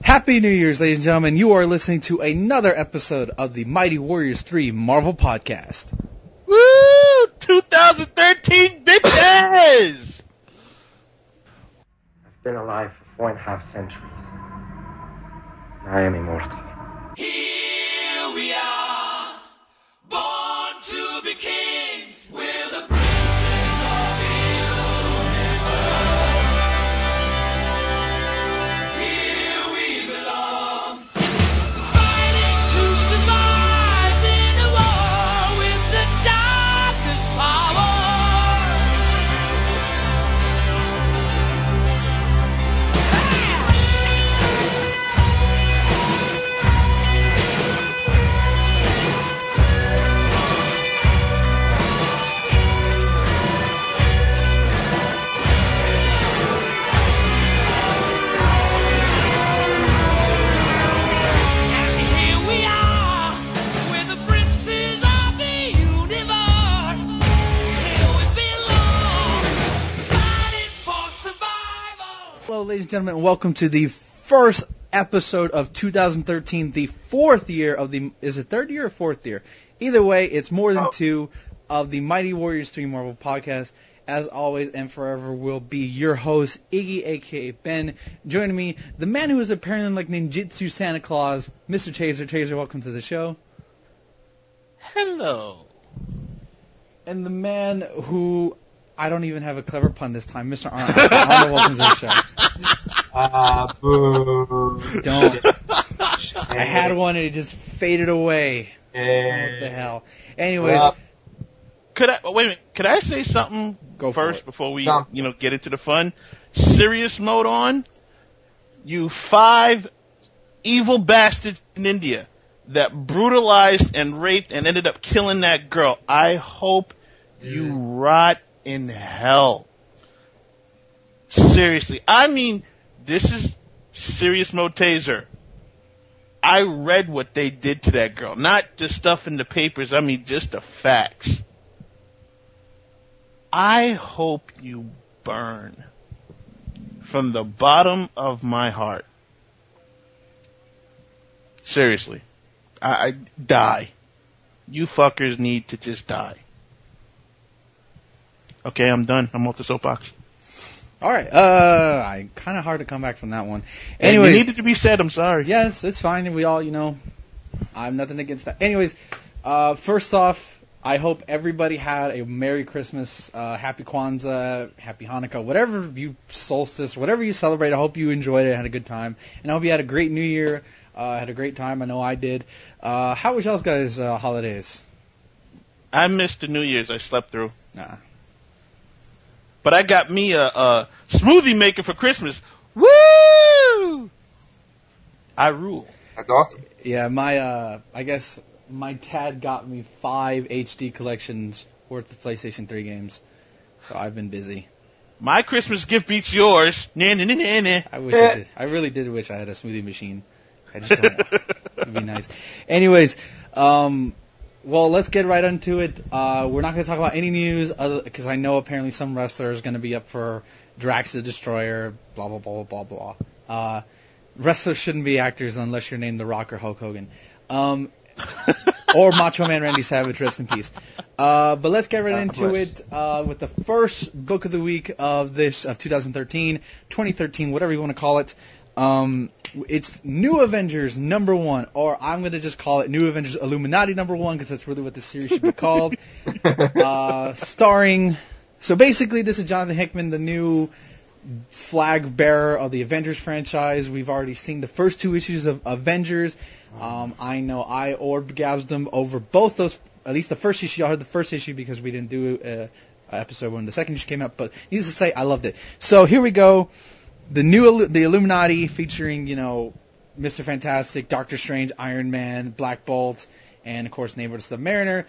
Happy New Year's, ladies and gentlemen. You are listening to another episode of the Mighty Warriors 3 Marvel Podcast. Woo! 2013 bitches! I've been alive for 4.5 centuries. I am immortal. Here we are, born to be kings. We're the princes of the universe. Here we belong, fighting to survive in a war with the darkest power. And here we are, we're the princes of the universe. Here we belong, fighting for survival. Hello, ladies and gentlemen, and welcome to the first episode of 2013, the fourth year of the... Is it third year or fourth year? Either way, it's more than two of the Mighty Warriors 3 Marvel Podcast. As always and forever will be your host, Iggy, a.k.a. Ben. Joining me, the man who is apparently like ninjutsu Santa Claus, Mr. Taser. Taser, welcome to the show. Hello. And the man who... I don't even have a clever pun this time, Mr. Arnold. Arnold, welcome to the show. Boo. Don't. I had one and it just faded away. What the hell? Anyways, Wait a minute. Could I say something Go for first it. before we, No. get into the fun? Serious mode on. You 5 evil bastards in India that brutalized and raped and ended up killing that girl. I hope you rot in hell. Seriously. I mean, this is serious mode Taser. I read what they did to that girl. Not the stuff in the papers. I mean, just the facts. I hope you burn from the bottom of my heart. Seriously. I die. You fuckers need to just die. Okay, I'm done. I'm off the soapbox. all right. Kind of hard to come back from that one. And Anyway, it needed to be said. I'm sorry. yes, it's fine. We all, I have nothing against that. Anyways, first off, I hope everybody had a Merry Christmas, Happy Kwanzaa, Happy Hanukkah, whatever you solstice, whatever you celebrate. I hope you enjoyed it, had a good time, and I hope you had a great New Year. Had a great time. I know I did. How was y'all's guys' holidays? I missed the New Year's. I slept through. Nah. But I got me a smoothie maker for Christmas. Woo! I rule. That's awesome. Yeah, I guess my dad got me 5 HD collections worth of PlayStation 3 games, so I've been busy. My Christmas gift beats yours. Nah, nah, nah, nah, nah. I wish I did. I really did wish I had a smoothie machine. I just don't. It'd be nice. Anyways, well, let's get right into it. We're not going to talk about any news because I know apparently some wrestler is going to be up for Drax the Destroyer. Blah blah blah blah blah. Wrestlers shouldn't be actors unless you're named The Rock or Hulk Hogan. Or Macho Man Randy Savage, rest in peace. But let's get right into it with the first book of the week of 2013, whatever you want to call it. It's New Avengers #1, or I'm going to just call it New Avengers Illuminati #1 because that's really what the series should be called. Starring, so basically this is Jonathan Hickman, the new flag bearer of the Avengers franchise. We've already seen the first 2 issues of Avengers. I know I orgasmed them over both those, at least the first issue. I heard the first issue because we didn't do an episode when the second issue came out, but needless to say, I loved it. So here we go. The Illuminati featuring, Mr. Fantastic, Doctor Strange, Iron Man, Black Bolt, and of course Namor the Submariner.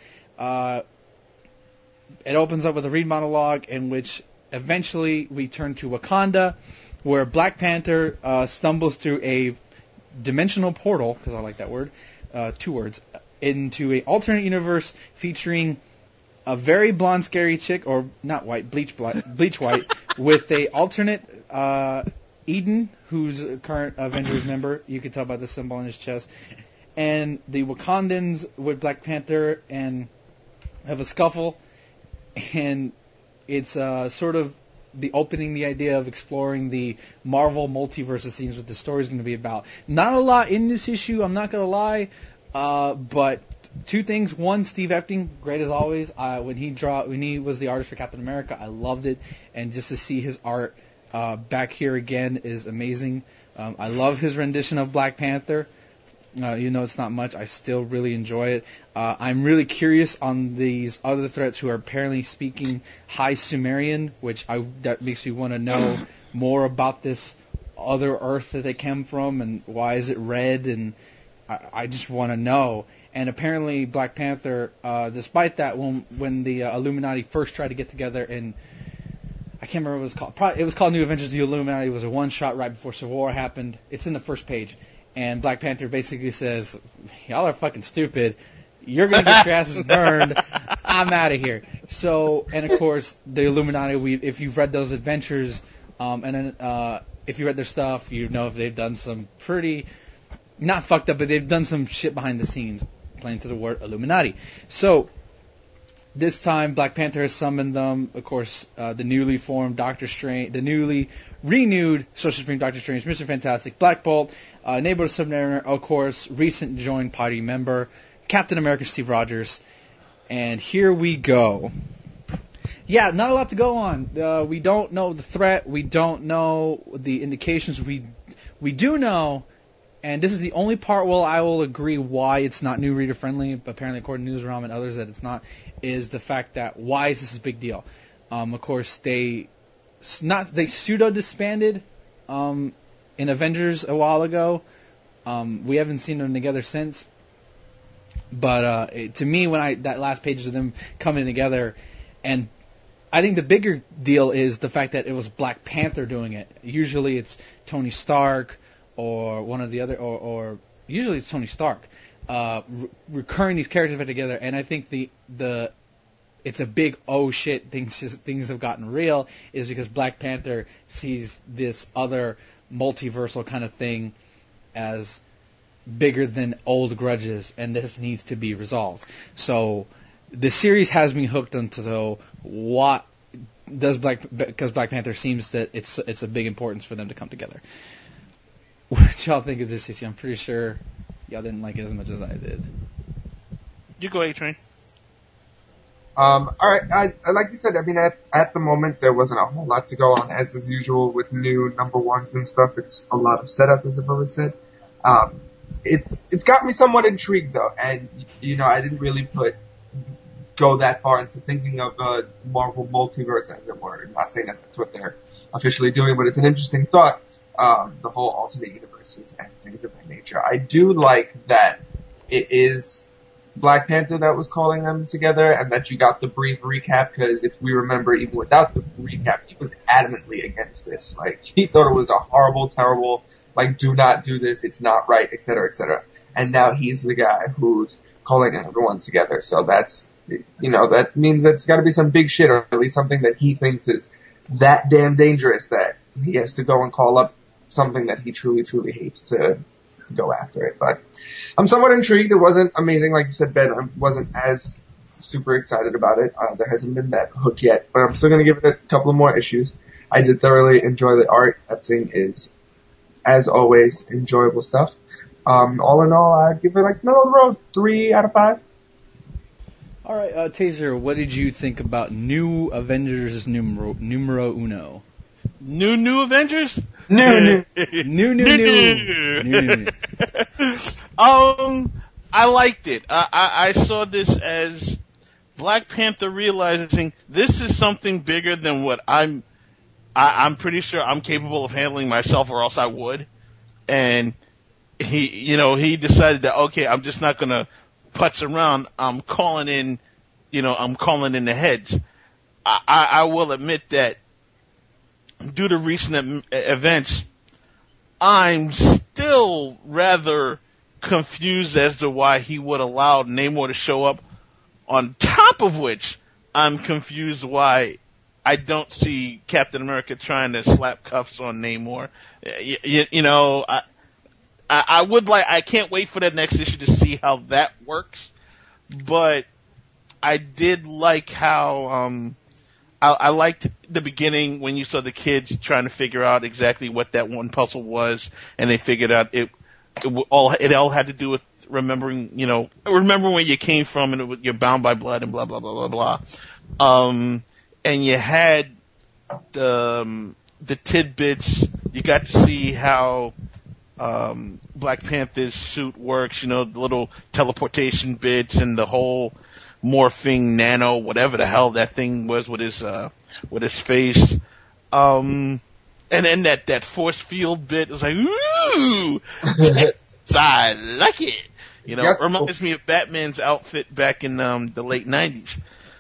It opens up with a read monologue in which eventually we turn to Wakanda, where Black Panther stumbles through a dimensional portal, because I like that word, 2 words, into an alternate universe featuring a very blonde, scary chick, or not white, bleach white, with a alternate Eden, who's a current Avengers member. You can tell by the symbol on his chest. And the Wakandans with Black Panther and have a scuffle. And it's sort of the opening the idea of exploring the Marvel multiverse. It seems what the story's going to be about. Not a lot in this issue, I'm not going to lie. But two things. One, Steve Epting, great as always. When he was the artist for Captain America, I loved it. And just to see his art back here again is amazing. I love his rendition of Black Panther. It's not much. I still really enjoy it. I'm really curious on these other threats who are apparently speaking High Sumerian, that makes me want to know more about this other Earth that they came from and why is it red, and I just want to know. And apparently Black Panther, despite that, when the Illuminati first tried to get together in, I can't remember what it was called. It was called New Avengers of the Illuminati. It was a one-shot right before Civil War happened. It's in the first page. And Black Panther basically says, y'all are fucking stupid. You're going to get your asses burned. I'm out of here. So, and of course, the Illuminati, if you've read those adventures, and then if you read their stuff, you know if they've done some pretty, not fucked up, but they've done some shit behind the scenes, playing to the word Illuminati. So, this time, Black Panther has summoned them. Of course, the newly formed Doctor Strange, the newly renewed Social Supreme Doctor Strange, Mr. Fantastic, Black Bolt, Neighbor Submariner, of course, recent joined party member, Captain America Steve Rogers. And here we go. Yeah, not a lot to go on. We don't know the threat. We don't know the indications. We do know, and this is the only part where I will agree why it's not new reader friendly, but apparently according to Newsrom and others that it's not, is the fact that why is this a big deal? Of course, they pseudo disbanded in Avengers a while ago. We haven't seen them together since. But to me, that last page of them coming together, and I think the bigger deal is the fact that it was Black Panther doing it. Usually it's Tony Stark or one of the other, or usually it's Tony Stark, recurring these characters back together. And I think it's a big oh shit, things have gotten real, is because Black Panther sees this other multiversal kind of thing as bigger than old grudges, and this needs to be resolved. So the series has me hooked onto what does because Black Panther seems that it's a big importance for them to come together. What y'all think of this issue? I'm pretty sure y'all didn't like it as much as I did. You go, A-Train. All right. I like you said, I mean, at the moment, there wasn't a whole lot to go on, as is usual with new number ones and stuff. It's a lot of setup, as I've always said. It's got me somewhat intrigued, though, and, I didn't really go that far into thinking of a Marvel multiverse, as it were. I'm not saying that that's what they're officially doing, but it's an interesting thought, the whole alternate universes and things of that nature. I do like that it is Black Panther that was calling them together, and that you got the brief recap, because if we remember, even without the recap, he was adamantly against this. Like, he thought it was a horrible, terrible, do not do this, it's not right, etc., etc. And now he's the guy who's calling everyone together. So that's, that means that it's gotta be some big shit, or at least something that he thinks is that damn dangerous that he has to go and call up something that he truly, truly hates to go after it. But I'm somewhat intrigued. It wasn't amazing, like you said, Ben. I wasn't as super excited about it. There hasn't been that hook yet, but I'm still going to give it a couple of more issues. I did thoroughly enjoy the art. Epting is, as always, enjoyable stuff. All in all, I'd give it middle of the road, 3 out of 5. All right, Taser, what did you think about New Avengers numero uno? New Avengers? New. I liked it. I saw this as Black Panther realizing this is something bigger than what I'm pretty sure I'm capable of handling myself, or else I would. And he decided that, okay, I'm just not gonna putz around. I'm calling in the heads. I will admit that due to recent events, I'm still rather confused as to why he would allow Namor to show up. On top of which, I'm confused why I don't see Captain America trying to slap cuffs on Namor. You know, I would like, I can't wait for that next issue to see how that works, but I did like how, I liked the beginning when you saw the kids trying to figure out exactly what that one puzzle was, and they figured out it all had to do with remembering where you came from, and you're bound by blood and blah blah blah blah blah. And you had the tidbits. You got to see how Black Panther's suit works. You know, the little teleportation bits and the whole morphing nano, whatever the hell that thing was with his face. And then that force field bit is like, ooh, I like it. You know, it reminds me of Batman's outfit back in the late 90s.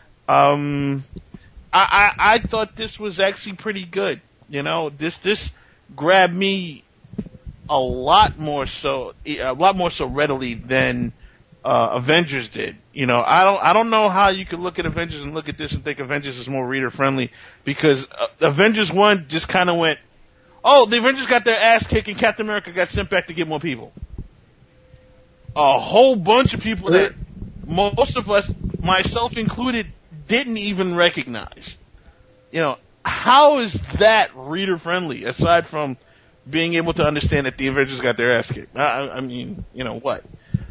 I thought this was actually pretty good. You know, this grabbed me a lot more so readily than Avengers did. You know, I don't know how you could look at Avengers and look at this and think Avengers is more reader friendly, because Avengers 1 just kind of went, oh, the Avengers got their ass kicked and Captain America got sent back to get more people. A whole bunch of people that most of us, myself included, didn't even recognize. You know, how is that reader friendly aside from being able to understand that the Avengers got their ass kicked? I mean, you know what?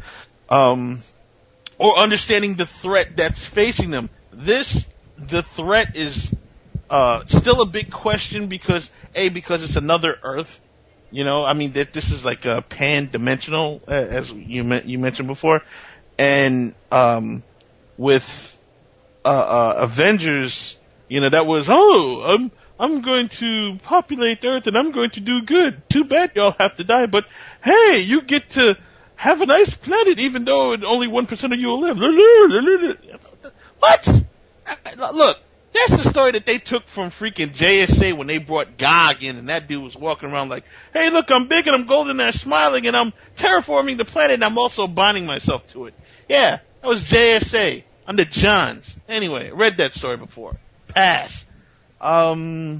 Or understanding the threat that's facing them. The threat is still a big question because it's another Earth. You know, I mean, that this is like a pan-dimensional, as you mentioned before, and with Avengers, you know, that was, I'm going to populate Earth and I'm going to do good. Too bad y'all have to die, but hey, you get to have a nice planet, even though only 1% of you will live. What? Look, that's the story that they took from freaking JSA when they brought Gog in, and that dude was walking around like, hey, look, I'm big and I'm golden and I'm smiling and I'm terraforming the planet and I'm also bonding myself to it. Yeah, that was JSA under Johns. Anyway, read that story before. Pass. I'll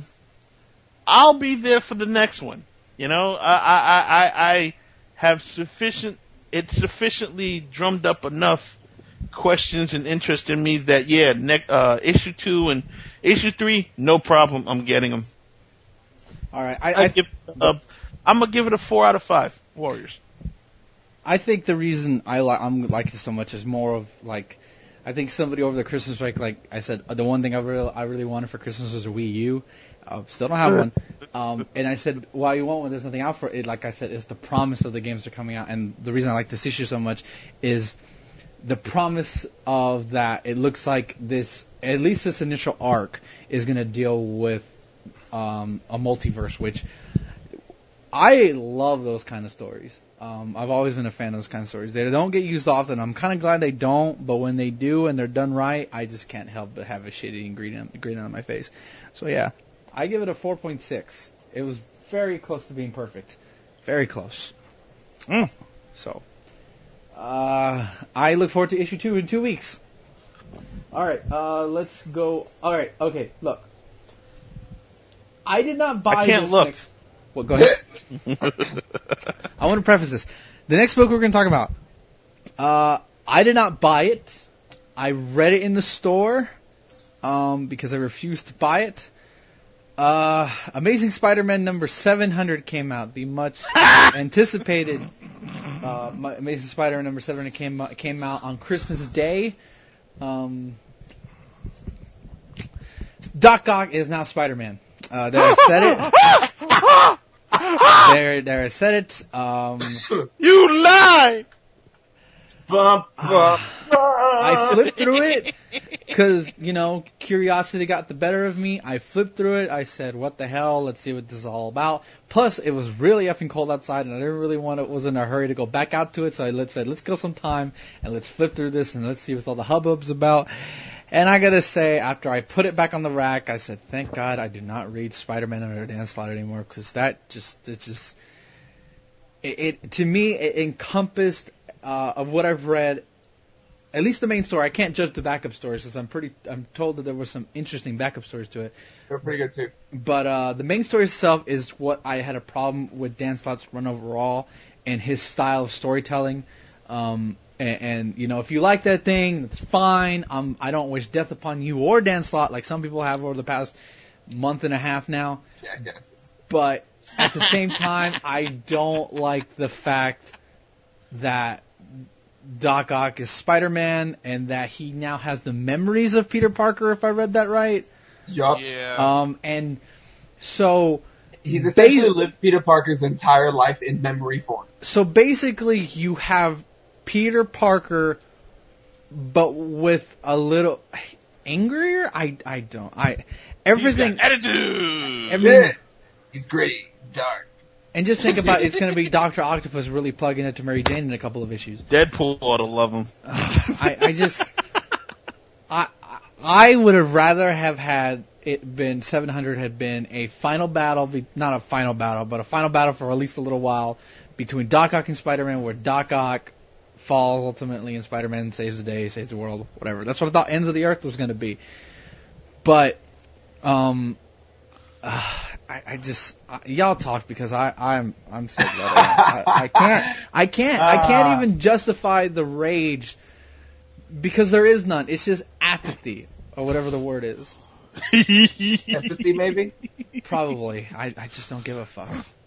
be there for the next one. You know, I have sufficiently drummed up enough questions and interest in me that, issue 2 and issue 3, no problem, I'm getting them. All right, I'm gonna give it a 4 out of 5. Warriors. I think the reason I'm liking it so much is more of like, I think somebody over the Christmas break, like I said, the one thing I really wanted for Christmas was a Wii U. Still don't have one. And I said, why you want one? There's nothing out for it. Like I said, it's the promise of the games that are coming out. And the reason I like this issue so much is the promise of that. It looks like this, at least this initial arc, is going to deal with a multiverse, which I love those kind of stories. I've always been a fan of those kind of stories. They don't get used often. I'm kind of glad they don't, but when they do and they're done right, I just can't help but have a shitty grin on my face. So yeah, I give it a 4.6. It was very close to being perfect. Very close. So, I look forward to issue 2 in 2 weeks. Alright, let's go. Alright, okay, look. I did not buy I can't this look. next... Well, go ahead. I want to preface this. The next book we're going to talk about, I did not buy it. I read it in the store because I refused to buy it. Amazing Spider-Man number 700 came out. The much anticipated Amazing Spider-Man number 700 came out on Christmas Day. Doc Ock is now Spider-Man. There I said it. There I said it. You lie! I flipped through it because, curiosity got the better of me. I flipped through it. I said, what the hell? Let's see what this is all about. Plus, it was really effing cold outside, and I didn't really was in a hurry to go back out to it. So I said, let's kill some time, and let's flip through this, and let's see what all the hubbub's about. And I gotta say, after I put it back on the rack, I said, thank God I do not read Spider-Man Under the Dance Slot anymore, because it to me, it encompassed, of what I've read, at least the main story. I can't judge the backup stories because I'm told that there were some interesting backup stories to it. They're pretty good too. But the main story itself is what I had a problem with Dan Slott's run overall and his style of storytelling. And you know, if you like that thing, that's fine. I don't wish death upon you or Dan Slott like some people have over the past month and a half now. Jackasses. But at the same time, I don't like the fact that Doc Ock is Spider-Man and that he now has the memories of Peter Parker, if I read that right. Yup. Yeah. And so He's essentially lived Peter Parker's entire life in memory form. So basically, you have Peter Parker, but with a little angrier. Everything. He's got attitude. Everything, He's gritty, dark. and just think about it's going to be Dr. Octopus really plugging it to Mary Jane in a couple of issues. Deadpool ought to love him. I would have rather have had it been 700 had been a final battle, not a final battle, but a final battle for at least a little while between Doc Ock and Spider-Man, where Doc Ock falls ultimately and Spider-Man saves the day, saves the world, whatever. That's what I thought Ends of the Earth was going to be. But y'all talk because I'm so glad I can't even justify the rage because there is none. It's just apathy or whatever the word is. Empathy, maybe? Probably. I just don't give a fuck.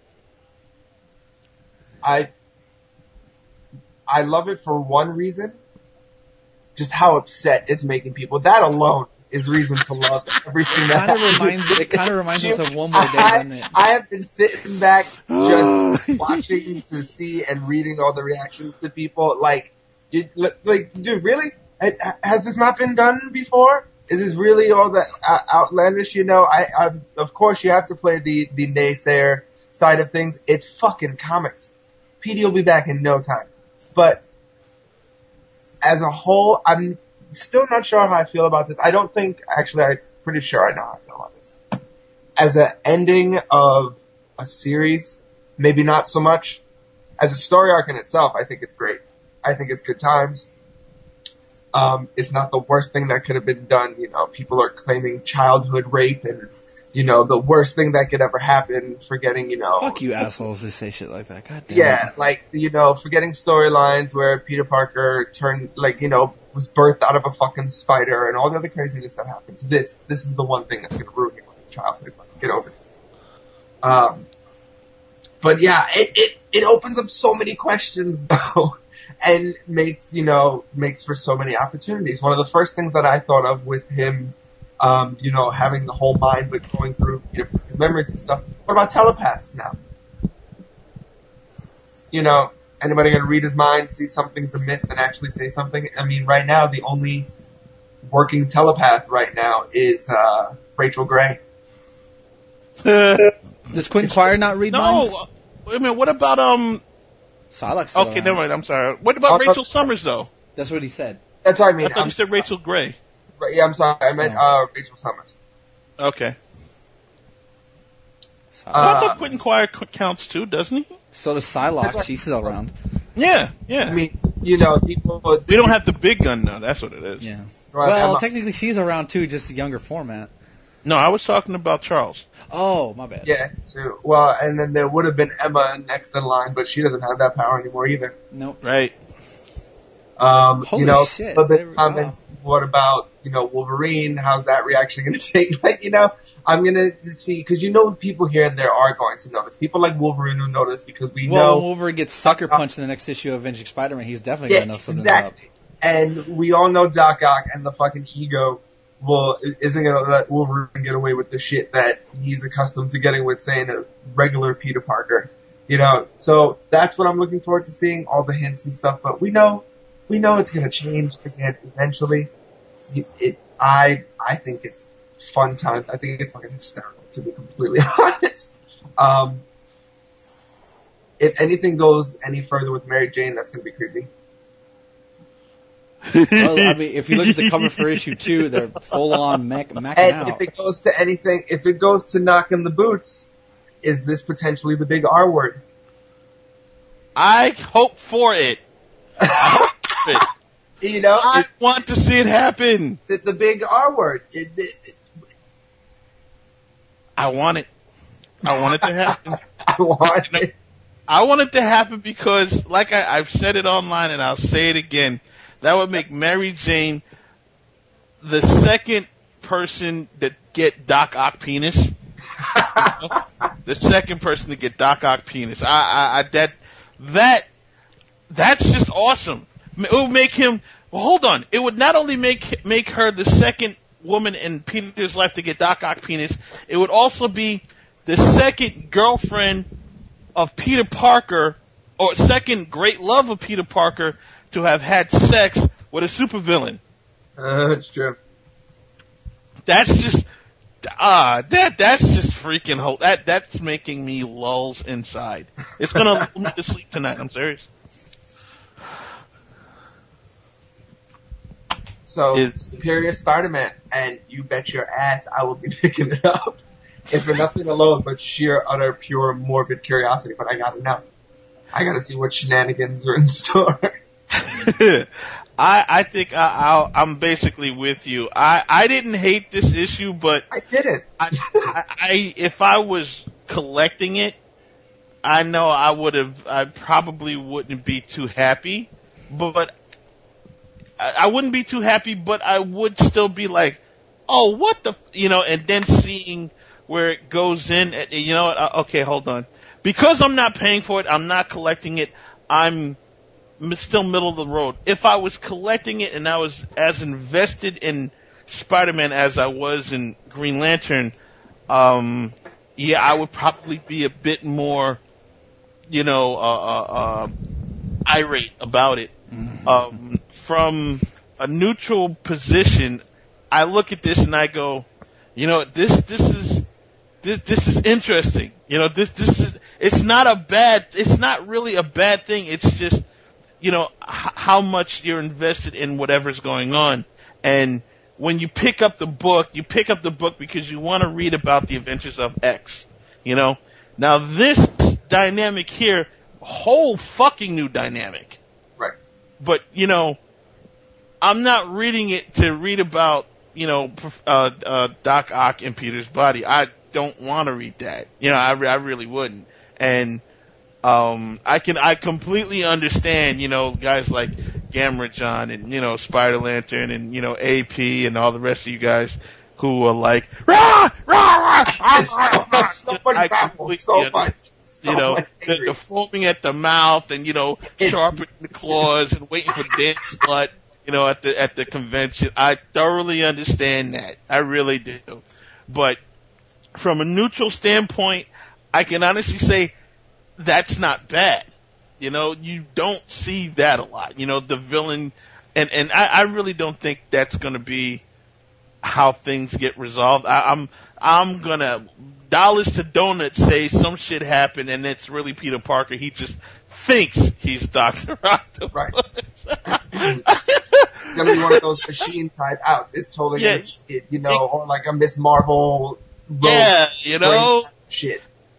I love it for one reason. Just how upset it's making people. That alone is reason to love everything that It kind of reminds us of One More Day, doesn't it? I have been sitting back just watching to see and reading all the reactions to people. Dude, really? Has this not been done before? Is this really all that outlandish? You know, of course you have to play the naysayer side of things. It's fucking comics. PD will be back in no time. But as a whole, I'm still not sure how I feel about this. I'm pretty sure I know how I feel about this. As an ending of a series, maybe not so much. As a story arc in itself, I think it's great. I think it's good times. It's not the worst thing that could have been done. You know, people are claiming childhood rape and, you know, the worst thing that could ever happen, forgetting, you know. Fuck you assholes who say shit like that. God damn Yeah, it. Forgetting storylines where Peter Parker was birthed out of a fucking spider and all the other craziness that happens. This is the one thing that's gonna ruin your childhood. Get over it. But yeah, it opens up so many questions though. And makes for so many opportunities. One of the first things that I thought of with him, having the whole mind but going through different memories and stuff. What about telepaths now? You know, anybody gonna read his mind, see something's amiss and actually say something? I mean, right now, the only working telepath right now is, Rachel Gray. Does Quentin Quire not read minds? No, wait a minute. What about Psylocke's still Okay, around. never mind. I'm sorry. What about Rachel Summers though? That's what he said. That's what I mean. I thought you said Rachel Gray. Yeah, I'm sorry. I meant, Rachel Summers. Okay. Psylocke. I thought Quentin Quire counts too, doesn't he? So does Psylocke. She's still around. Yeah. I mean, people. We don't have the big gun now. That's what it is. Yeah. Right, Well, technically she's around too, just a younger format. No, I was talking about Charles. Oh, my bad. Yeah, too. Well, and then there would have been Emma next in line, but she doesn't have that power anymore either. Nope. Right. Holy shit. A bit There we- comments. What about, Wolverine? How's that reaction going to take? I'm going to see, because people here and there are going to notice. People like Wolverine who notice because we When know. Wolverine gets sucker punched in the next issue of Avenging Spider-Man, he's definitely Yeah, going to know something's exactly. And we all know Doc Ock and the fucking ego isn't going to let Wolverine get away with the shit that he's accustomed to getting with, saying a regular Peter Parker. So that's what I'm looking forward to seeing, all the hints and stuff, but we know it's going to change again eventually. I think it's fun times. I think it's fucking hysterical, to be completely honest. If anything goes any further with Mary Jane, that's going to be creepy. Well, I mean, if you look at the cover for issue 2, they're full on macking And out. if it goes to anything, if it goes to knocking the boots, is this potentially the big R word? I hope for it. I hope for it. You know, I want to see it happen. it's the big R word. I want it. I want it to happen. I want it. I want it to happen because, like I've said it online and I'll say it again, that would make Mary Jane the second person that get Doc Ock penis. The second person to get Doc Ock penis. That's just awesome. It would make him. Well, hold on. It would not only make her the second woman in Peter's life to get Doc Ock penis. It would also be the second girlfriend of Peter Parker, or second great love of Peter Parker, to have had sex with a supervillain. That's true. That's just that's just freaking that's making me lulls inside. It's gonna put me to sleep tonight. I'm serious. So, Superior Spider-Man, and you bet your ass I will be picking it up. If for nothing alone but sheer, utter, pure, morbid curiosity, but I gotta know. I gotta see what shenanigans are in store. I think I'm basically with you. I didn't hate this issue, but I didn't. If I was collecting it, I know I probably wouldn't be too happy, but I wouldn't be too happy, but I would still be like, oh, what the, and then seeing where it goes in, okay, hold on. Because I'm not paying for it, I'm not collecting it, I'm still middle of the road. If I was collecting it and I was as invested in Spider-Man as I was in Green Lantern, I would probably be a bit more, irate about it. From a neutral position, I look at this and I go, this is interesting. It's not really a bad thing. It's just, how much you're invested in whatever's going on. And when you pick up the book because you want to read about the adventures of X, Now this dynamic here, whole fucking new dynamic. Right. But, I'm not reading it to read about, Doc Ock and Peter's body. I don't want to read that. I really wouldn't. And, I completely understand, guys like Gamera John and, Spider Lantern and, AP and all the rest of you guys who are like, rah, rah, rah, so much baffled, so much. The foaming at the mouth and, sharpening the claws and waiting for Dan Slut, at the convention. I thoroughly understand that. I really do. But from a neutral standpoint, I can honestly say that's not bad. You don't see that a lot. The villain, and I really don't think that's going to be how things get resolved. I'm gonna dollars to donuts say some shit happened and it's really Peter Parker. He just thinks he's Dr. Octopus. Right. It's gonna be one of those machine type outs. It's totally or like a Miss Marvel. Shit.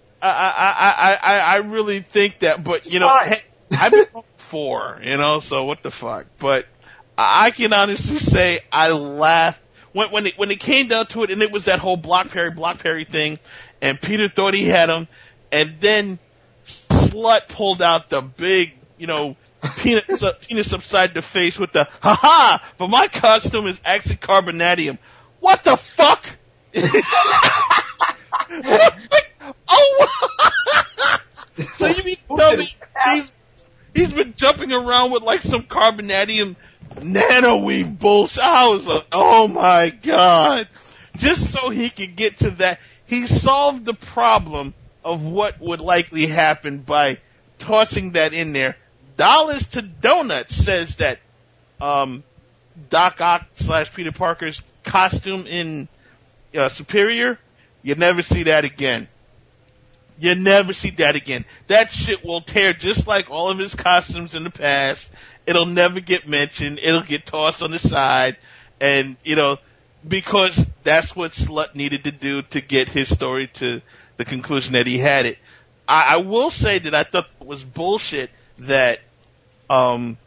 I really think that, but hey, I've been wrong before, so what the fuck? But I can honestly say I laughed when it came down to it, and it was that whole Block Parry thing, and Peter thought he had him, and then Slut pulled out the big, penis upside the face with the ha-ha, but my costume is actually carbonadium. What the fuck? Oh, so you mean to tell me he's been jumping around with like some carbonadium nanoweave bullshit? I was like, oh my god. Just so he could get to that. He solved the problem of what would likely happen by tossing that in there. Dollars to Donuts says that Doc Ock / Peter Parker's costume in Superior, you never see that again. You never see that again. That shit will tear just like all of his costumes in the past. It'll never get mentioned. It'll get tossed on the side. And, because that's what Slut needed to do to get his story to the conclusion that he had it. I will say that I thought it was bullshit that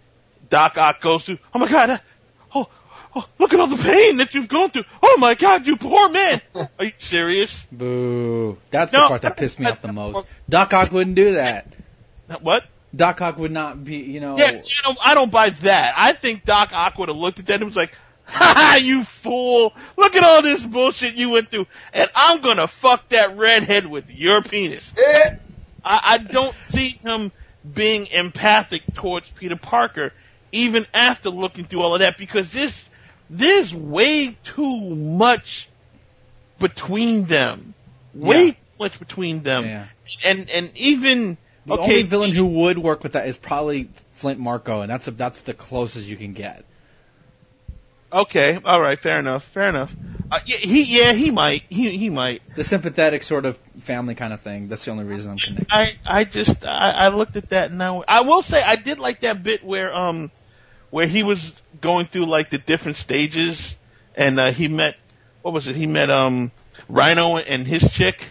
Doc Ock goes through, oh my God, look at all the pain that you've gone through. Oh my God, you poor man. Are you serious? Boo. That's the part that pissed me off the most. Doc Ock wouldn't do that. What? Doc Ock would not be, you know. Yes, I don't buy that. I think Doc Ock would have looked at that and was like, ha ha, you fool. Look at all this bullshit you went through. And I'm going to fuck that redhead with your penis. I don't see him being empathic towards Peter Parker even after looking through all of that, because there's way too much between them. Way too much between them. Yeah. And even... The only villain who would work with that is probably Flint Marko, and that's the closest you can get. Okay, all right, fair enough. He might. The sympathetic sort of family kind of thing. That's the only reason I'm connected. I looked at that and I will say I did like that bit where he was going through like the different stages, and he met, what was it? He met Rhino and his chick.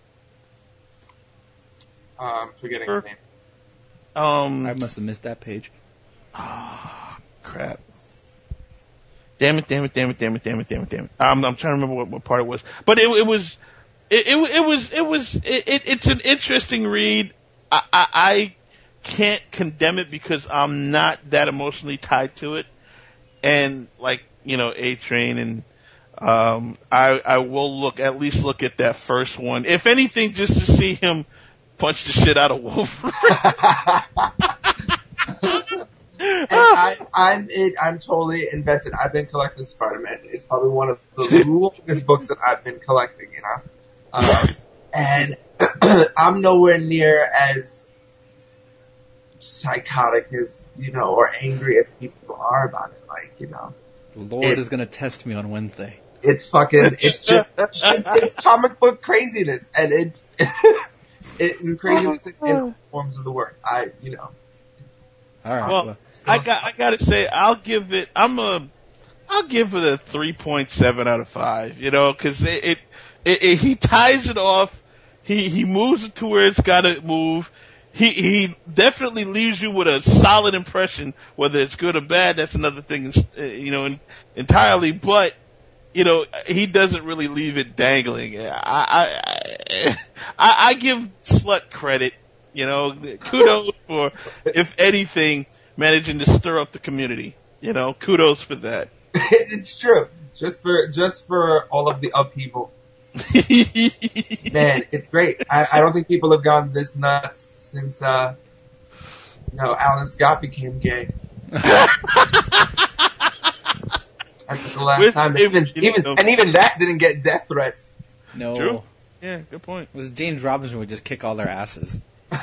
Forgetting her name. I must have missed that page. Ah, crap. Damn it. I'm trying to remember what part it was. But it's an interesting read. I can't condemn it because I'm not that emotionally tied to it. And like, A-Train and, I will at least look at that first one. If anything, just to see him punch the shit out of Wolverine. I'm totally invested. I've been collecting Spider-Man. It's probably one of the longest books that I've been collecting, and I'm nowhere near as psychotic as, or angry as people are about it. Like, The Lord is gonna test me on Wednesday. It's it's comic book craziness, and it's craziness in all forms of the word. All right. Well, I gotta say, I'll give it a 3.7 out of 5, cause he ties it off, he moves it to where it's gotta move, he definitely leaves you with a solid impression, whether it's good or bad, that's another thing, entirely, but, he doesn't really leave it dangling. I give Slut credit, kudos for, if anything, managing to stir up the community. Kudos for that. It's true. Just for all of the upheaval. Man, it's great. I don't think people have gone this nuts since, Alan Scott became gay. That's the last time. Even that didn't get death threats. No. True. Yeah, good point. It was James Robinson would just kick all their asses.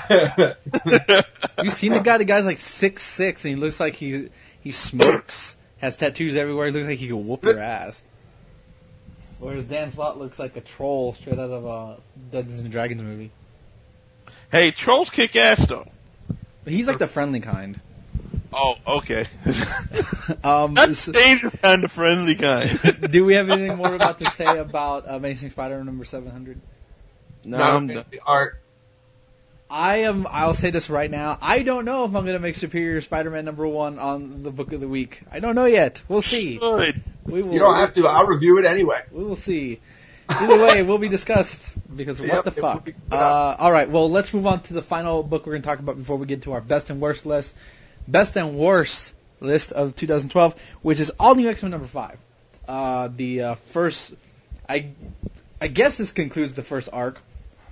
You seen the guy? The guy's like 6'6", and he looks like he smokes, has tattoos everywhere. He looks like he could whoop your ass. Whereas Dan Slott looks like a troll straight out of a Dungeons and Dragons movie. Hey, trolls kick ass though. But he's like the friendly kind. Oh, okay. That's dangerous kind of friendly kind. Do we have anything more about to say about Amazing Spider-Man number 700? No, I'm done. The art. I'll say this right now. I don't know if I'm going to make Superior Spider-Man number 1 on the Book of the Week. I don't know yet. We'll see. Good. You don't have to. I'll review it anyway. We will see. Either way, it will be discussed, because what the fuck. All right, well, let's move on to the final book we're going to talk about before we get to our best and worst list. Best and worst list of 2012, which is All New X-Men number 5. The first, I guess this concludes the first arc.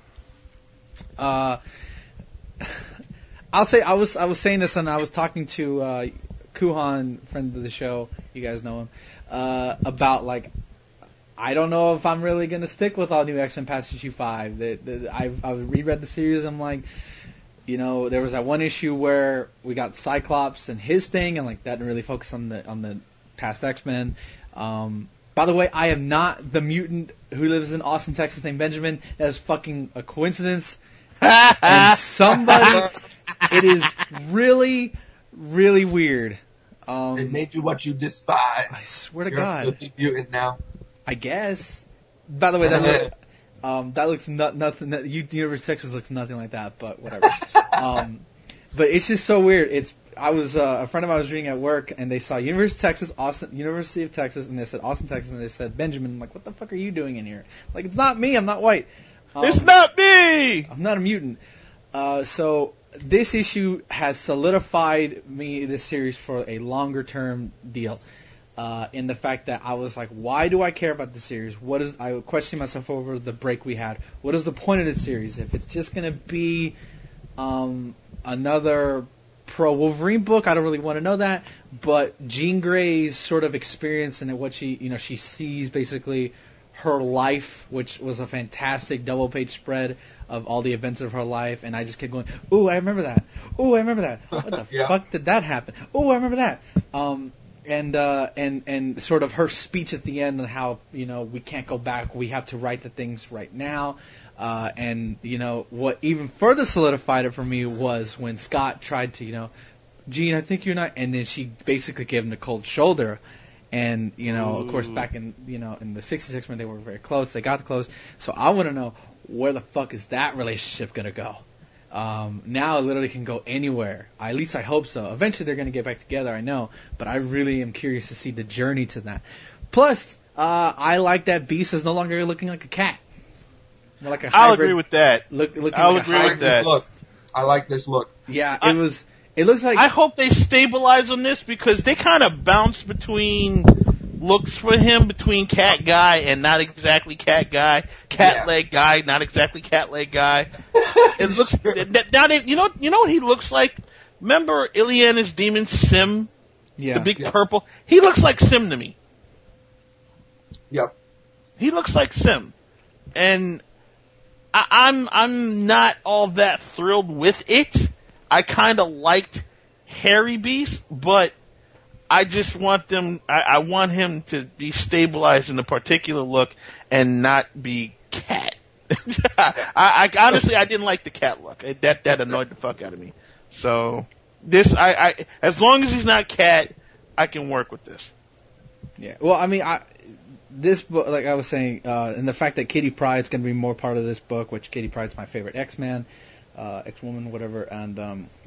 I'll say I was saying this, and I was talking to Kuhan, friend of the show, you guys know him, about like, I don't know if I'm really gonna stick with All New X-Men past issue 5. I've reread the series. I'm like, there was that one issue where we got Cyclops and his thing, and like that didn't really focus on the past X-Men. By the way, I am not the mutant who lives in Austin, Texas, named Benjamin. That is fucking a coincidence. And it is really, really weird. It made you what you despise. I swear to You're God. a filthy mutant now. I guess. By the way, that looks nothing. Universe Texas looks nothing like that, but whatever. But it's just so weird. I was a friend of mine was reading at work, and they saw University of Texas, and they said Austin, Texas, and they said Benjamin. I'm like, what the fuck are you doing in here? Like, it's not me. I'm not white. It's not me! I'm not a mutant. So this issue has solidified me this series for a longer term deal. In the fact that I was like, why do I care about the series? I questioned myself over the break we had. What is the point of this series? If it's just going to be another pro Wolverine book, I don't really want to know that. But Jean Grey's sort of experience and what she sees basically her life, which was a fantastic double-page spread of all the events of her life, and I just kept going, ooh, I remember that. Ooh, I remember that. What the Yeah. fuck did that happen? Ooh, I remember that. And sort of her speech at the end and how, we can't go back, we have to write the things right now. And what even further solidified it for me was when Scott tried to, Jean, I think you're not, and then she basically gave him the cold shoulder. And, of course, back in, in the 66 when they were very close, they got close. So I want to know, where the fuck is that relationship going to go? Now it literally can go anywhere. At least I hope so. Eventually they're going to get back together, I know. But I really am curious to see the journey to that. Plus, I like that Beast is no longer looking like a cat. More like a I'll hybrid. agree with that. I'll agree I with like that. this look. I like this look. Yeah, it looks like... I hope they stabilize on this because they kind of bounce between looks for him between cat guy and not exactly cat guy, leg guy, not exactly cat leg guy. It looks now. You know what he looks like? Remember Ileana's demon Sim, the big purple? He looks like Sim to me. Yep. He looks like Sim, and I'm not all that thrilled with it. I kind of liked Hairy Beast, but I just want them. I want him to be stabilized in a particular look and not be cat. I honestly I didn't like the cat look. That annoyed the fuck out of me. So this I as long as he's not cat, I can work with this. Yeah. Well, I mean, this book, like I was saying, and the fact that Kitty Pryde's going to be more part of this book, which Kitty Pryde's my favorite X-Man, X-Woman, whatever, and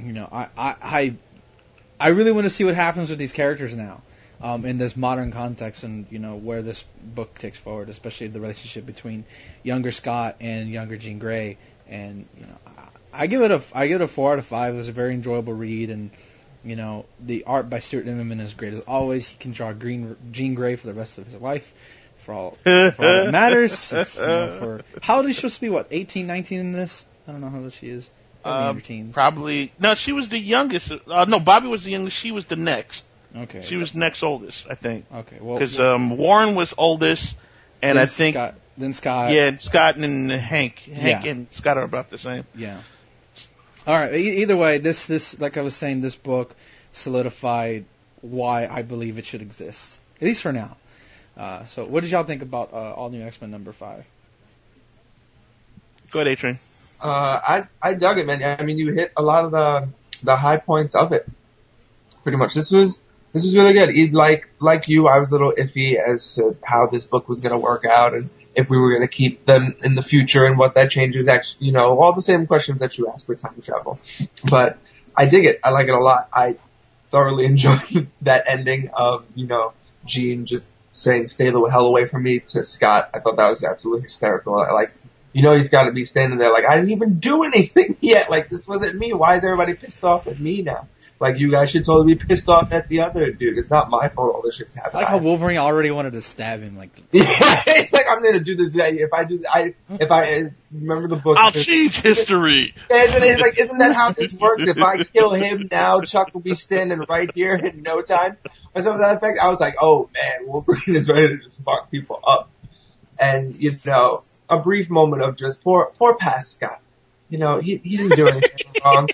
I really want to see what happens with these characters now, in this modern context, and where this book takes forward, especially the relationship between younger Scott and younger Jean Grey. And I give it a 4 out of 5. It was a very enjoyable read, and the art by Stuart Immonen is great as always. He can draw Jean Grey for the rest of his life, for all that matters. It's, for how old is she supposed to be? What, 18, 19 in this? I don't know how old she is. Probably. No, she was the youngest. No, Bobby was the youngest. She was the next. Okay. She was next oldest, I think. Okay. Well, because Warren was oldest, and I think Scott. Yeah, and Scott and Hank and Scott are about the same. Yeah. All right. Either way, this like I was saying, this book solidified why I believe it should exist, at least for now. So, what did y'all think about All New X-Men number 5? Go ahead, A-Train. I dug it, man. I mean, you hit a lot of the high points of it. Pretty much. This was really good. Like you, I was a little iffy as to how this book was going to work out and if we were going to keep them in the future and what that changes. Actually, all the same questions that you asked with time travel. But I dig it. I like it a lot. I thoroughly enjoyed that ending of Jean just saying "Stay the hell away from me" to Scott. I thought that was absolutely hysterical. He's got to be standing there like, I didn't even do anything yet. Like, this wasn't me. Why is everybody pissed off at me now? Like, you guys should totally be pissed off at the other dude. It's not my fault all this shit's happening. I like how Wolverine already wanted to stab him. Like, yeah, it's like, I'm going to do this. If I remember the book. I'll change history. Isn't that how this works? If I kill him now, Chuck will be standing right here in no time. Or something to that effect. I was like, oh man, Wolverine is ready to just fuck people up. And, a brief moment of just poor past Scott. He didn't do anything wrong.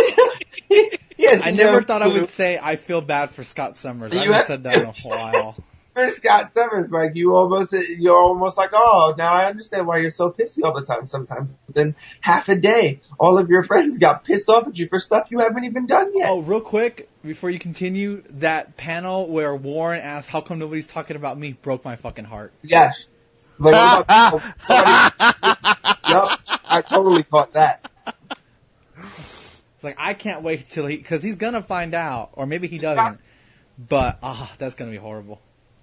I never thought I would say I feel bad for Scott Summers. I haven't said that in a while. For Scott Summers, like you're almost like, oh, now I understand why you're so pissy all the time sometimes. Within half a day, all of your friends got pissed off at you for stuff you haven't even done yet. Oh, real quick, before you continue, that panel where Warren asked, how come nobody's talking about me, broke my fucking heart. Yes. Like, yep, I totally caught that. It's like, I can't wait till because he's gonna find out, or maybe he doesn't. But that's gonna be horrible.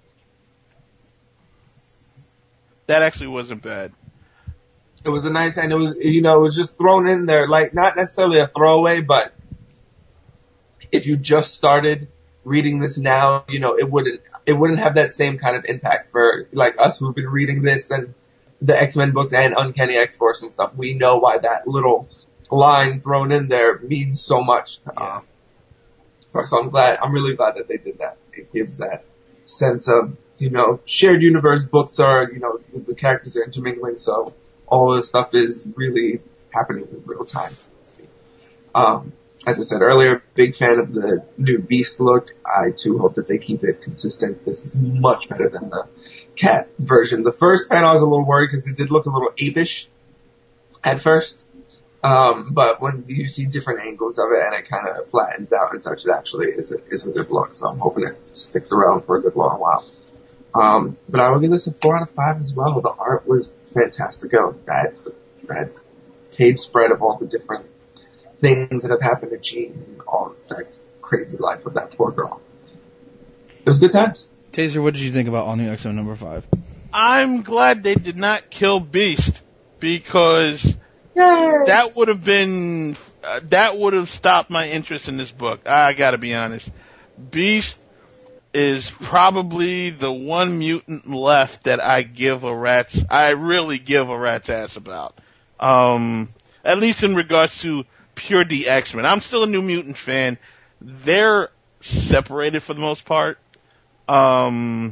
That actually wasn't bad. It was a nice, and it was just thrown in there, like not necessarily a throwaway, but if you just started reading this now, it wouldn't have that same kind of impact for like us who've been reading this and the X-Men books and Uncanny X-Force and stuff. We know why that little line thrown in there means so much. Yeah. So I'm really glad that they did that. It gives that sense of, shared universe books are, the characters are intermingling, so all of this stuff is really happening in real time, so to speak. As I said earlier, big fan of the new Beast look. I too hope that they keep it consistent. This is much better than the Cat version. The first panel I was a little worried because it did look a little apish at first. But when you see different angles of it and it kind of flattens out and such, it actually is a good look. So I'm hoping it sticks around for a good long while. But I will give this a 4 out of 5 as well. The art was fantastic. That page spread of all the different things that have happened to Jean and all that crazy life of that poor girl. It was good times. Taser, what did you think about All New X-Men number 5? I'm glad they did not kill Beast because Yay! that would have stopped my interest in this book. I gotta be honest. Beast is probably the one mutant left that I really give a rat's ass about. At least in regards to pure D X-Men. I'm still a New Mutant fan. They're separated for the most part. I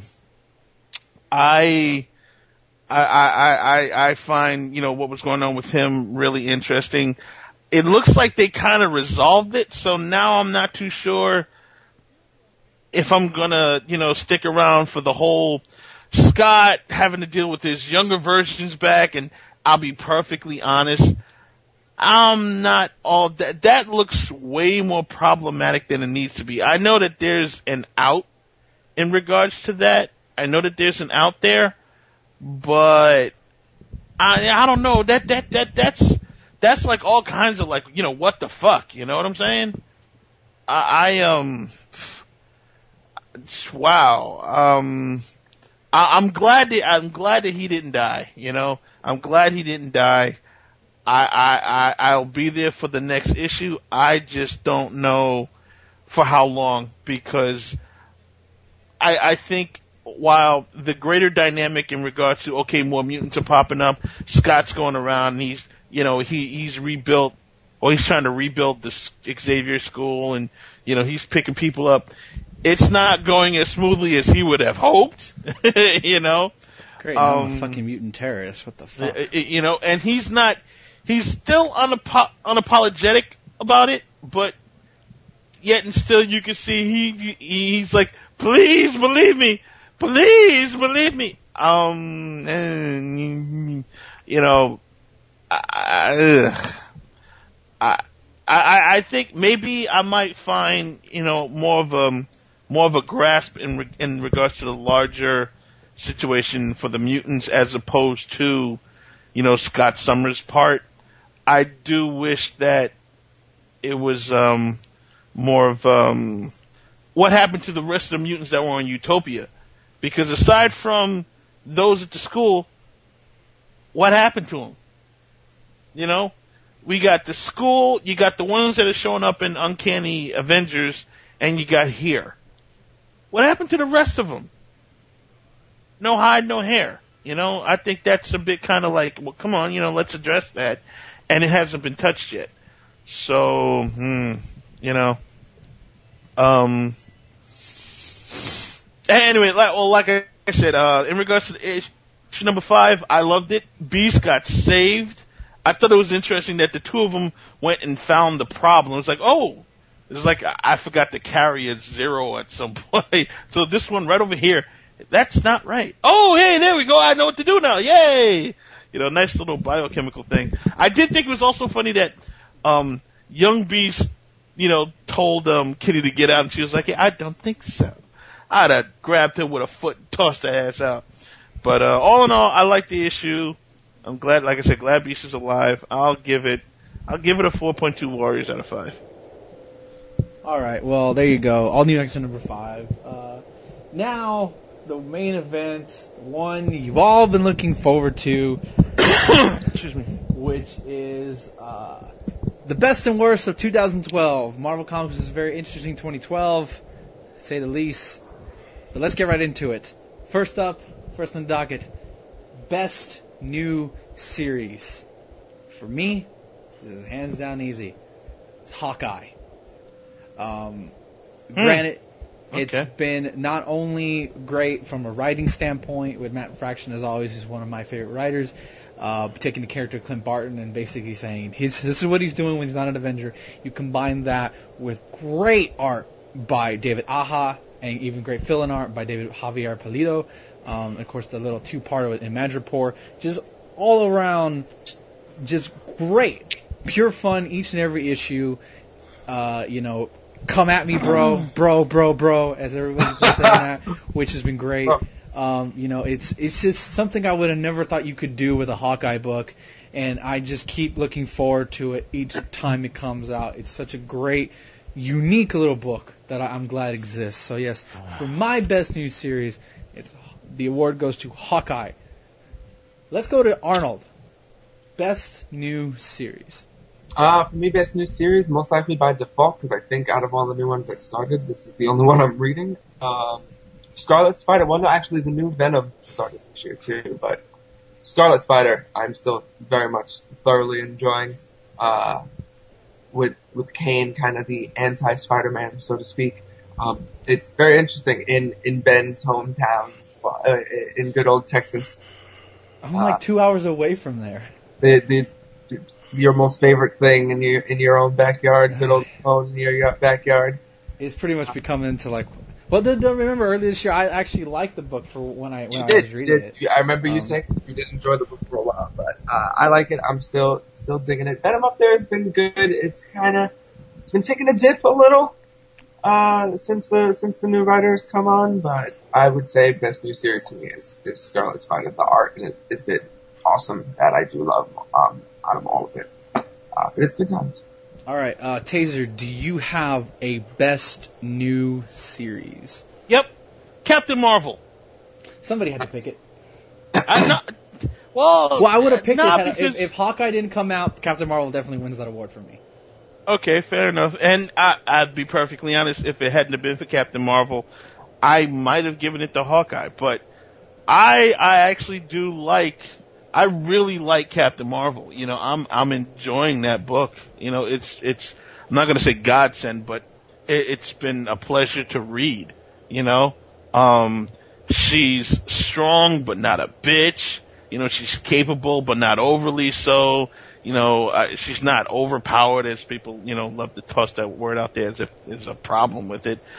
find, what was going on with him really interesting. It looks like they kind of resolved it, so now I'm not too sure if I'm gonna, stick around for the whole Scott having to deal with his younger versions back, and I'll be perfectly honest, I'm not all that. That looks way more problematic than it needs to be. I know that there's an out in regards to that. I know that there's an out there, but I don't know. That's like all kinds of like, what the fuck? You know what I'm saying? Wow. I'm glad that he didn't die. I'm glad he didn't die. I'll be there for the next issue. I just don't know for how long, because I think while the greater dynamic in regards to, okay, more mutants are popping up, Scott's going around and he's rebuilt, or he's trying to rebuild the Xavier School, and, he's picking people up. It's not going as smoothly as he would have hoped, Great, now I'm a fucking mutant terrorist. What the fuck? And he's still unapologetic about it, but yet and still you can see he's like, please believe me. Please believe me. I think maybe I might find, more of a grasp in regards to the larger situation for the mutants as opposed to, Scott Summers' part. I do wish that it was, more of, what happened to the rest of the mutants that were on Utopia. Because aside from those at the school, what happened to them? We got the school, you got the ones that are showing up in Uncanny Avengers, and you got here. What happened to the rest of them? No hide, no hair. I think that's a bit kind of like, well, come on, let's address that. And it hasn't been touched yet. So, anyway, like I said, in regards to the issue number 5, I loved it. Beast got saved. I thought it was interesting that the two of them went and found the problem. It's like, it's like I forgot to carry a 0 at some point. So this one right over here, that's not right. Oh, hey, there we go. I know what to do now. Yay! Nice little biochemical thing. I did think it was also funny that young Beast, told Kitty to get out, and she was like, hey, I don't think so. I'd have grabbed him with a foot and tossed her ass out. But all in all, I like the issue. I'm glad, like I said, glad Beast is alive. I'll give it I'll give it a 4.2 Warriors out of 5. All right, well, there you go. All New X number 5. Now, the main event, one you've all been looking forward to, Excuse me. which is the best and worst of 2012. Marvel Comics was a very interesting 2012, to say the least. But let's get right into it. First up, first on the docket, best new series. For me, this is hands down easy. It's Hawkeye. Granted, it's Okay. been not only great from a writing standpoint, with Matt Fraction, as always, who's one of my favorite writers, taking the character of Clint Barton and basically saying, this is what he's doing when he's not an Avenger. You combine that with great art by David Aja, and even great fill-in art by David Javier Pulido. Of course, the little two-parter with Madripoor. Just all around, just great. Pure fun each and every issue. Come at me, bro, as everybody's been saying that, which has been great. It's just something I would have never thought you could do with a Hawkeye book, and I just keep looking forward to it each time it comes out. It's such a great, unique little book that I'm glad exists. So yes, for my best new series, the award goes to Hawkeye. Let's go to Arnold. Best new series. For me, best new series, most likely by default, because I think out of all the new ones that started, this is the only one I'm reading. Scarlet Spider. Well, no, actually, the new Venom started this year too, but Scarlet Spider, I'm still very much thoroughly enjoying. With Kane, kind of the anti-Spider-Man, so to speak. It's very interesting in Ben's hometown, in good old Texas. I'm like 2 hours away from there. Your most favorite thing in your own backyard, good old phone in your backyard. It's pretty much becoming into like. Well, don't remember earlier this year I actually liked the book for when I was reading it. I remember you saying you did enjoy the book for a while, but I like it. I'm still digging it. Venom up there has been good. It's been taking a dip a little since the new writers come on, but I would say best new series to me is Scarlet Spider. The art in it has been awesome. That I do love out of all of it. But it's good times. All right, Taser, do you have a best new series? Yep. Captain Marvel. Somebody had to pick it. Well, I would have picked it because, if Hawkeye didn't come out. Captain Marvel definitely wins that award for me. Okay, fair enough. And I'd be perfectly honest, if it hadn't have been for Captain Marvel, I might have given it to Hawkeye. But I actually I really like Captain Marvel. I'm enjoying that book. It's I'm not gonna say godsend, but it's been a pleasure to read. She's strong but not a bitch. She's capable but not overly so. She's not overpowered, as people, love to toss that word out there as if there's a problem with it.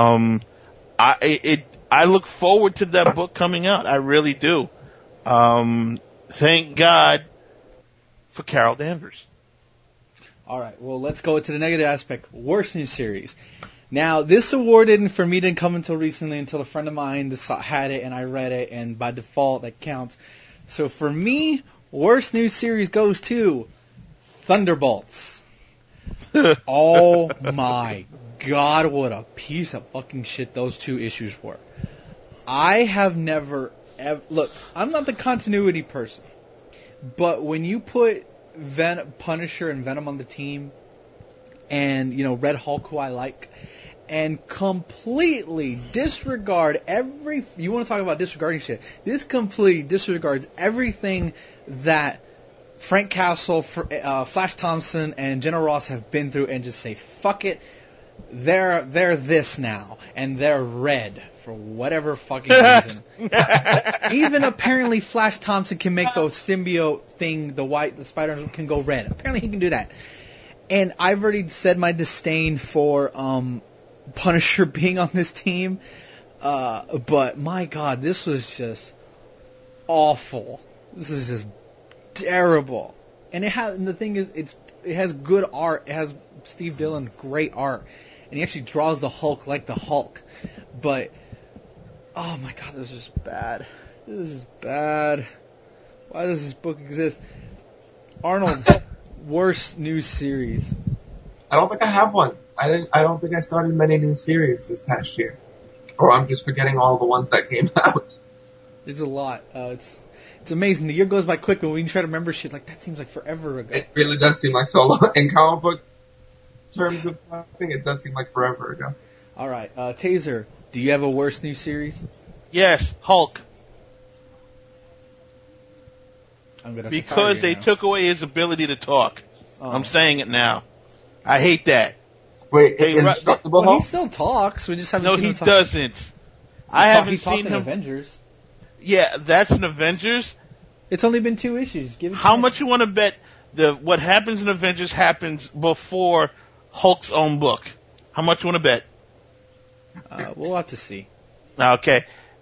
I look forward to that book coming out. I really do. Thank God for Carol Danvers. All right, well, let's go to the negative aspect. Worst new series. Now, this award didn't come until recently, until a friend of mine had it and I read it, and by default, that counts. So for me, worst new series goes to Thunderbolts. Oh my God, what a piece of fucking shit those 2 issues were. I have never look, I'm not the continuity person, but when you put Punisher and Venom on the team, and Red Hulk, who I like, and completely disregard you want to talk about disregarding shit, this completely disregards everything that Frank Castle, Flash Thompson, and Jenna Ross have been through, and just say, fuck it, they're this now, and they're red for whatever fucking reason. Even apparently Flash Thompson can make those symbiote thing, the spider can go red. Apparently he can do that. And I've already said my disdain for Punisher being on this team, but my God, this was just awful. This is just terrible. And the thing is, it has good art. It has Steve Dillon, great art, and he actually draws the Hulk like the Hulk. But oh my God, this is bad. This is bad. Why does this book exist? Arnold, Worst new series. I don't think I have one. I don't think I started many new series this past year. Or I'm just forgetting all the ones that came out. It's a lot. It's amazing. The year goes by quick, but when you try to remember shit, like, that seems like forever ago. It really does seem like so long. In comic book terms of thing, it does seem like forever ago. All right, Taser, do you have a worst new series? Yes, Hulk. I'm gonna have to fire Because you they now. took away his ability to talk. Oh. I'm saying it now. I hate that. Wait, Hey, Indestructible Well, he Hulk? still talks. We just haven't No, seen he him talk. doesn't. I haven't He's talking seen in him. Avengers. Yeah, that's an Avengers. It's only been 2 issues. Give it How time. much you want to bet what happens in Avengers happens before Hulk's own book? How much you want to bet? We'll have to see. Okay.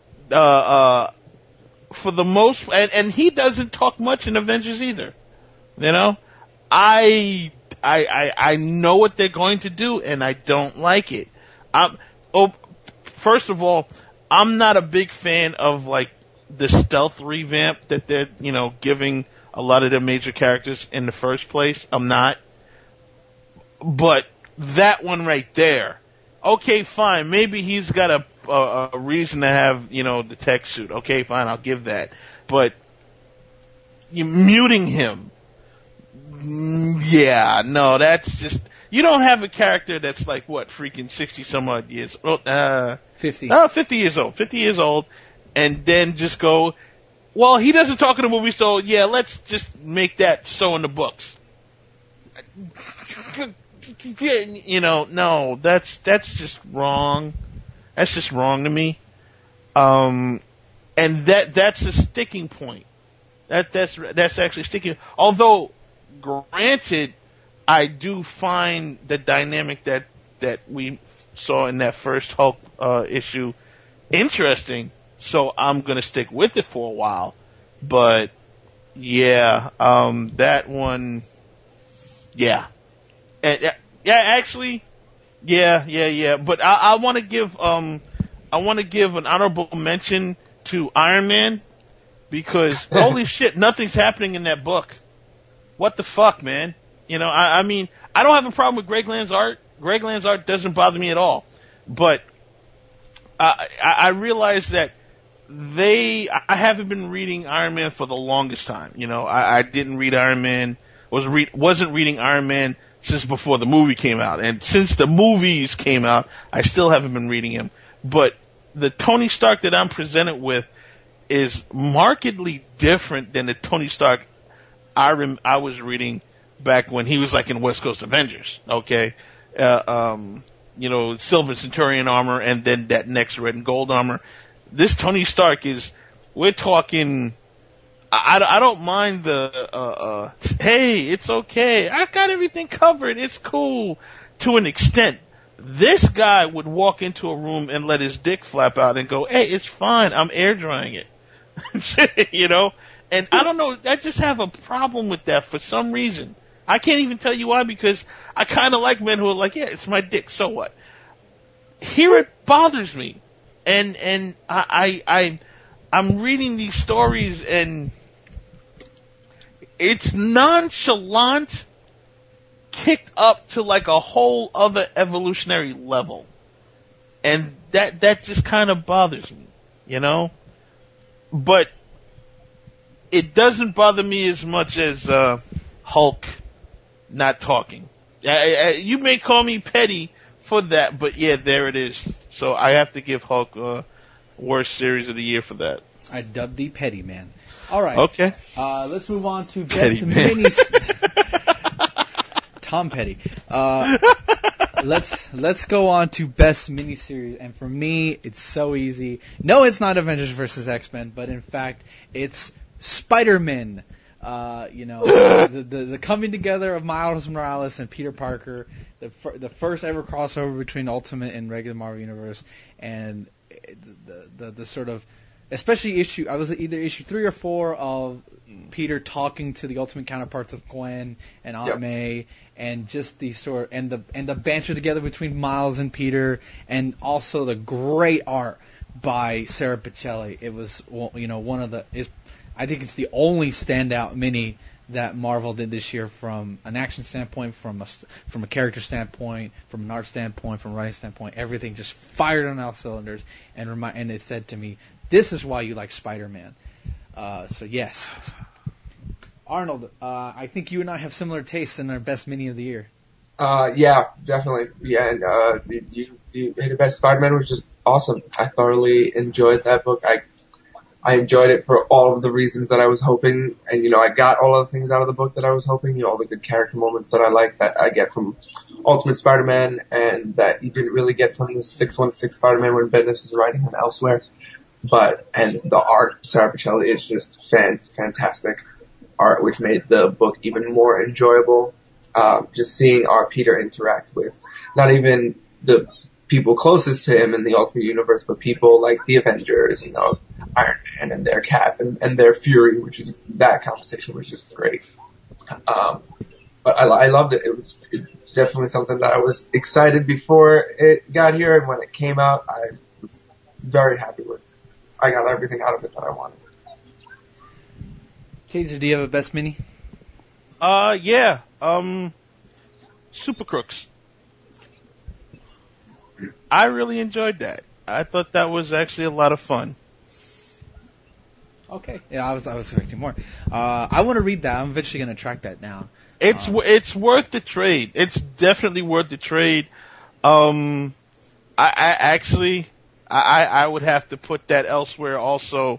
For the most, and he doesn't talk much in Avengers either. You know, I know what they're going to do, and I don't like it. First of all, I'm not a big fan of like the stealth revamp that they're giving a lot of their major characters in the first place. I'm not, but that one right there. Okay, fine. Maybe he's got a reason to have, the tech suit. Okay, fine. I'll give that. But you muting him. Yeah, no, that's just, you don't have a character that's like, what, freaking 60 some odd years old, 50. 50 years old, and then just go, well, he doesn't talk in the movie, so yeah, let's just make that so in the books. No, that's just wrong. That's just wrong to me. And that's a sticking point. That's actually sticking. Although, granted, I do find the dynamic that we saw in that first Hulk issue interesting, so I'm gonna stick with it for a while. But yeah, that one, yeah. And, actually, yeah. But I want to give an honorable mention to Iron Man because holy shit, nothing's happening in that book. What the fuck, man? I mean, I don't have a problem with Greg Land's art. Greg Land's art doesn't bother me at all. But I realize that I haven't been reading Iron Man for the longest time. I didn't read Iron Man. Wasn't reading Iron Man since before the movie came out. And since the movies came out, I still haven't been reading him. But the Tony Stark that I'm presented with is markedly different than the Tony Stark I was reading back when he was like in West Coast Avengers. Okay. Silver Centurion armor and then that next red and gold armor. This Tony Stark we're talking, I don't mind the, hey, it's okay. I got everything covered. It's cool to an extent. This guy would walk into a room and let his dick flap out and go, hey, it's fine. I'm air drying it. And I don't know, I just have a problem with that for some reason. I can't even tell you why because I kind of like men who are like, yeah, it's my dick, so what? Here it bothers me. And I'm reading these stories and it's nonchalant kicked up to like a whole other evolutionary level. And that just kind of bothers me, But it doesn't bother me as much as Hulk not talking. You may call me petty for that, but yeah, there it is. So I have to give Hulk worst series of the year for that. I dubbed thee Petty Man. All right. Okay. Let's move on to Petty best Man. mini. Tom Petty. Let's go on to best miniseries, and for me, it's so easy. No, it's not Avengers vs. X-Men, but in fact, it's Spider-Man. The coming together of Miles Morales and Peter Parker, the first ever crossover between Ultimate and regular Marvel Universe, and the sort of, especially I was either issue 3 or 4 of Peter talking to the Ultimate counterparts of Gwen and Aunt May, and just the sort and the banter together between Miles and Peter, and also the great art by Sarah Pichelli. It was one of the I think it's the only standout mini that Marvel did this year from an action standpoint, from a character standpoint, from an art standpoint, from a writing standpoint. Everything just fired on all cylinders, and it said to me, "This is why you like Spider-Man." So yes, Arnold, I think you and I have similar tastes in our best mini of the year. Yeah, definitely. Yeah, and you hit it best. Spider-Man was just awesome. I thoroughly enjoyed that book. I enjoyed it for all of the reasons that I was hoping, and I got all of the things out of the book that I was hoping. All the good character moments that I like that I get from Ultimate Spider-Man, and that you didn't really get from the 616 Spider-Man when Bendis was writing him elsewhere. And the art, Sarah Pichelli, is just fantastic art, which made the book even more enjoyable. Just seeing our Peter interact with not even the people closest to him in the Ultimate Universe, but people like the Avengers, Iron Man and their Cap and their Fury, that conversation was just great. But I loved it. It was definitely something that I was excited before it got here, and when it came out, I was very happy with. I got everything out of it that I wanted. Taser, do you have a best mini? Yeah. Super Crooks. I really enjoyed that. I thought that was actually a lot of fun. Okay. Yeah, I was expecting more. I want to read that. I'm eventually going to track that down. It's worth the trade. It's definitely worth the trade. I would have to put that elsewhere also,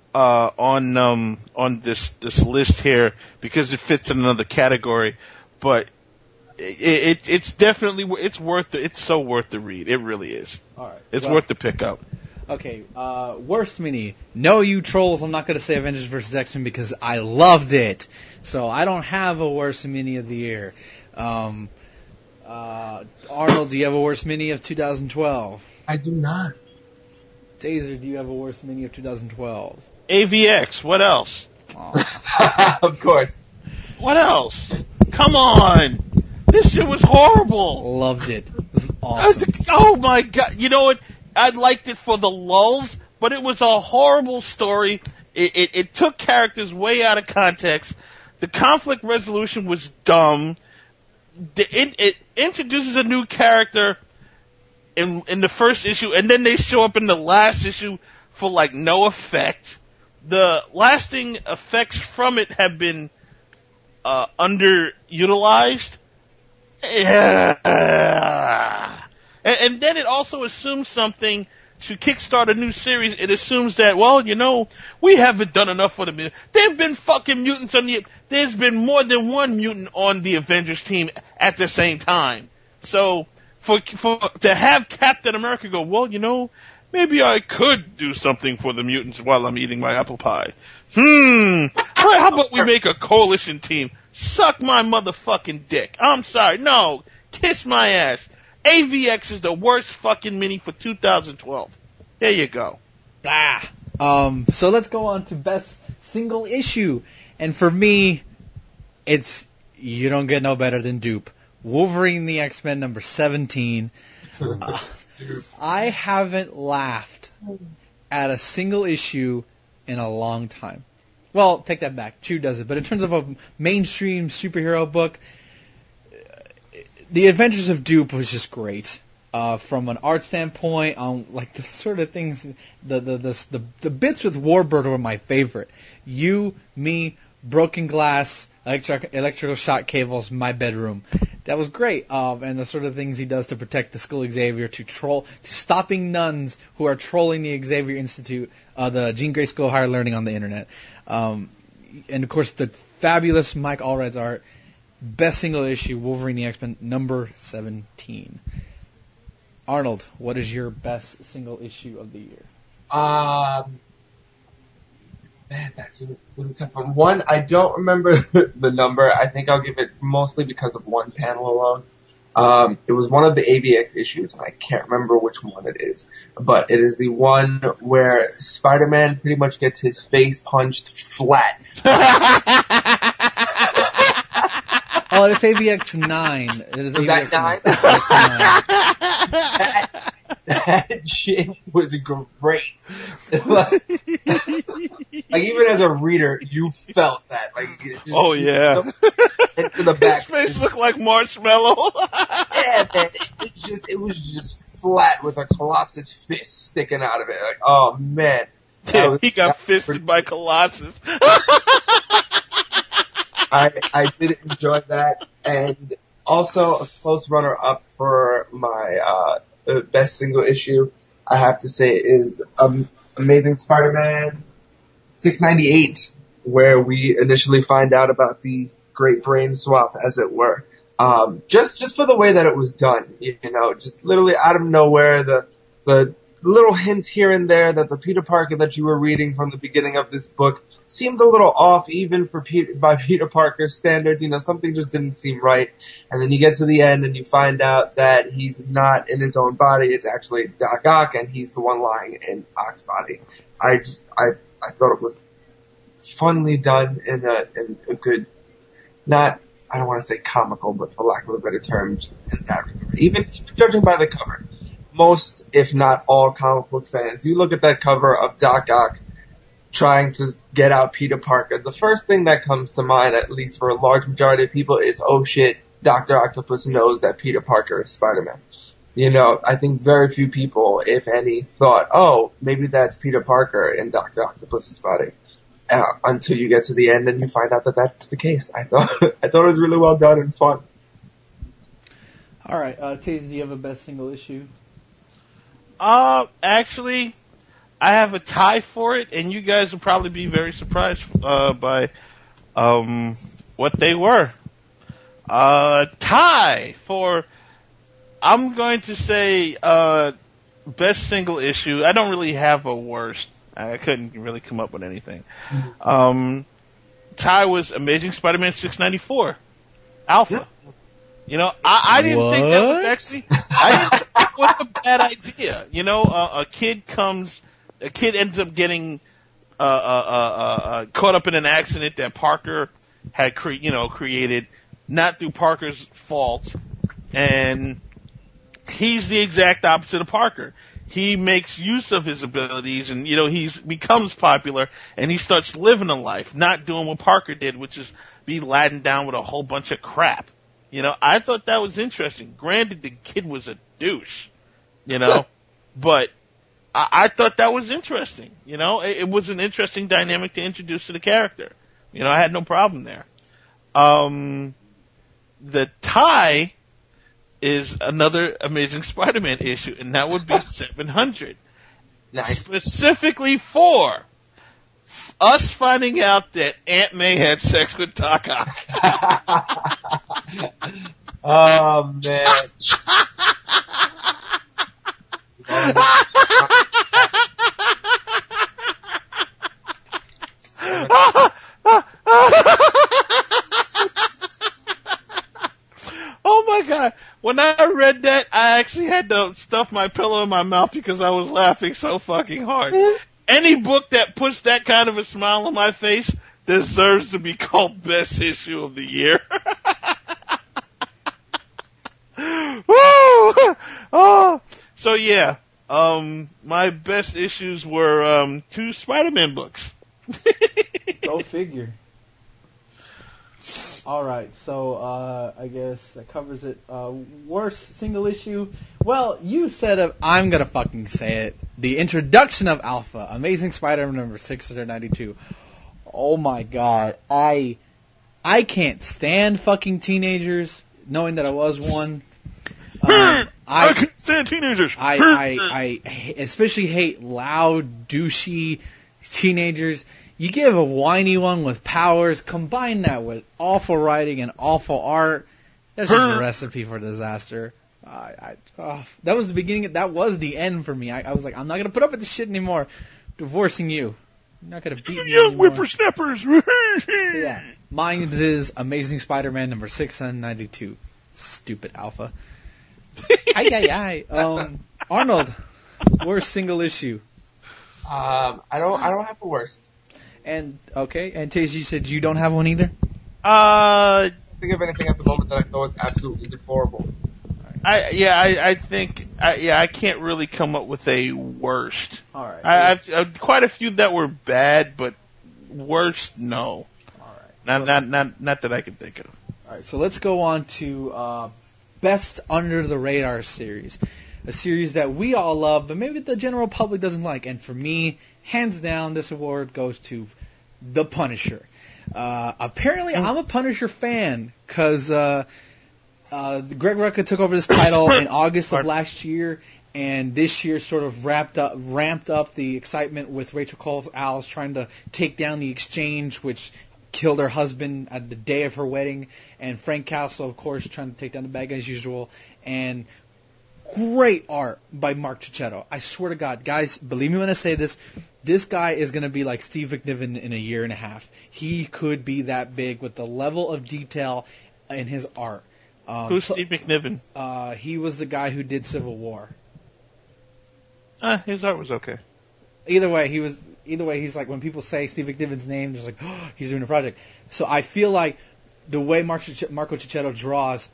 on this list here because it fits in another category, but it's definitely, it's so worth the read. It really is. All right. It's worth the pick up. Okay, worst mini. No, you trolls, I'm not going to say Avengers vs. X-Men because I loved it. So I don't have a worst mini of the year. Arnold, do you have a worst mini of 2012? I do not. Taser, do you have a worst mini of 2012? AVX, what else? Of course. What else? Come on! This shit was horrible! Loved it. It was awesome. Oh my god, you know what? I liked it for the lulls, but it was a horrible story. It took characters way out of context. The conflict resolution was dumb. It introduces a new character in the first issue, and then they show up in the last issue for no effect. The lasting effects from it have been underutilized. And then it also assumes something to kickstart a new series. It assumes that, we haven't done enough for the mutants. There have been fucking mutants there's been more than one mutant on the Avengers team at the same time. So, to have Captain America go, maybe I could do something for the mutants while I'm eating my apple pie. How about we make a coalition team? Suck my motherfucking dick. I'm sorry. No. Kiss my ass. AVX is the worst fucking mini for 2012. There you go. So let's go on to best single issue. And for me, it's you don't get no better than Dupe. Wolverine the X-Men number 17. I haven't laughed at a single issue in a long time. Well, take that back. Chew does it. But in terms of a mainstream superhero book, The Adventures of Dupe was just great. From an art standpoint, the sort of things, the bits with Warbird were my favorite. You, me, broken glass, electrical shock cables, my bedroom. That was great. And the sort of things he does to protect the Skull Xavier, to stopping nuns who are trolling the Xavier Institute, the Jean Grey School of Higher Learning on the internet. And of course the fabulous Mike Allred's art. Best single issue, Wolverine the X-Men, number 17. Arnold, what is your best single issue of the year? Man, that's a really tough one. One, I don't remember the number. I think I'll give it mostly because of one panel alone. It was one of the AVX issues, and I can't remember which one it is. But it is the one where Spider-Man pretty much gets his face punched flat. Oh, it's AVX 9. It is AVX 9? That shit was great. like even as a reader, you felt that. Like, Oh yeah. into the back. His face looked like marshmallow. Yeah, man. It was just flat with a Colossus fist sticking out of it. Like, oh man. He got fisted by Colossus. I did enjoy that, and also a close runner-up for my best single issue, I have to say, is Amazing Spider-Man 698, where we initially find out about the Great Brain Swap, as it were. Just for the way that it was done, you know, just literally out of nowhere, the little hints here and there that the Peter Parker that you were reading from the beginning of this book seemed a little off, even by Peter Parker standards. You know, something just didn't seem right. And then you get to the end and you find out that he's not in his own body. It's actually Doc Ock, and he's the one lying in Ock's body. I thought it was funly done in a good, not, I don't want to say comical, but for lack of a better term, just in that regard. Even judging by the cover. Most, if not all, comic book fans, you look at that cover of Doc Ock trying to get out Peter Parker, the first thing that comes to mind, at least for a large majority of people, is, oh shit, Dr. Octopus knows that Peter Parker is Spider-Man. You know, I think very few people, if any, thought, oh, maybe that's Peter Parker in Dr. Octopus's body. Until you get to the end and you find out that that's the case. I thought it was really well done and fun. All right, Taze, do you have a best single issue? Actually, I have a tie for it, and you guys will probably be very surprised by what they were. Tie for, I'm going to say, best single issue. I don't really have a worst. I couldn't really come up with anything. Tie was Amazing Spider-Man 694, Alpha. Yeah. You know, I didn't think that was actually, I didn't think that was a bad idea. You know, a kid ends up getting, caught up in an accident that Parker had created, not through Parker's fault, and he's the exact opposite of Parker. He makes use of his abilities, and, you know, he becomes popular, and he starts living a life, not doing what Parker did, which is be laden down with a whole bunch of crap. You know, I thought that was interesting. Granted, the kid was a douche, you know, but I thought that was interesting. You know, it was an interesting dynamic to introduce to the character. You know, I had no problem there. The tie is another Amazing Spider-Man issue, and that would be 700. Nice. Specifically for us finding out that Aunt May had sex with Doc Ock. Oh man. Oh my God. When I read that, I actually had to stuff my pillow in my mouth because I was laughing so fucking hard. Any book that puts that kind of a smile on my face deserves to be called best issue of the year. Woo! Oh, so yeah, my best issues were 2 Spider-Man books. Go figure. All right, so I guess that covers it. Worst single issue. Well, you said I'm gonna fucking say it. The introduction of Alpha, Amazing Spider-Man number 692. Oh my God, I can't stand fucking teenagers. Knowing that I was one. I can't stand teenagers. I especially hate loud, douchey teenagers. You give a whiny one with powers, combine that with awful writing and awful art. That's just a recipe for disaster. That was the beginning. That was the end for me. I was like, I'm not gonna put up with this shit anymore. Divorcing you. You're not gonna beat me Young anymore. whippersnappers. Yeah. Mine is Amazing Spider-Man number 692. Stupid Alpha. Arnold, worst single issue. I don't have a worst. And okay, and Taze, you said you don't have one either? I can't think of anything at the moment that I know is absolutely deplorable. I think I can't really come up with a worst. All right. I've quite a few that were bad, but worst, no. All right. Not that I can think of. All right. So let's go on to best under the radar series, a series that we all love, but maybe the general public doesn't like. And for me, hands down, this award goes to The Punisher. Apparently, I'm a Punisher fan because Greg Rucka took over this title in August of last year, and this year sort of ramped up the excitement with Rachel Coles-Owls trying to take down the Exchange, which killed her husband at the day of her wedding, and Frank Castle, of course, trying to take down the bad guy as usual, and great art by Mark Cicchetto. I swear to God, guys, believe me when I say this, this guy is going to be like Steve McNiven in a year and a half. He could be that big with the level of detail in his art. Who's Steve McNiven? He was the guy who did Civil War. His art was okay. Either way, he's like, when people say Steve McNiven's name, they're like, oh, he's doing a project. So I feel like the way Marco Cicchetto draws,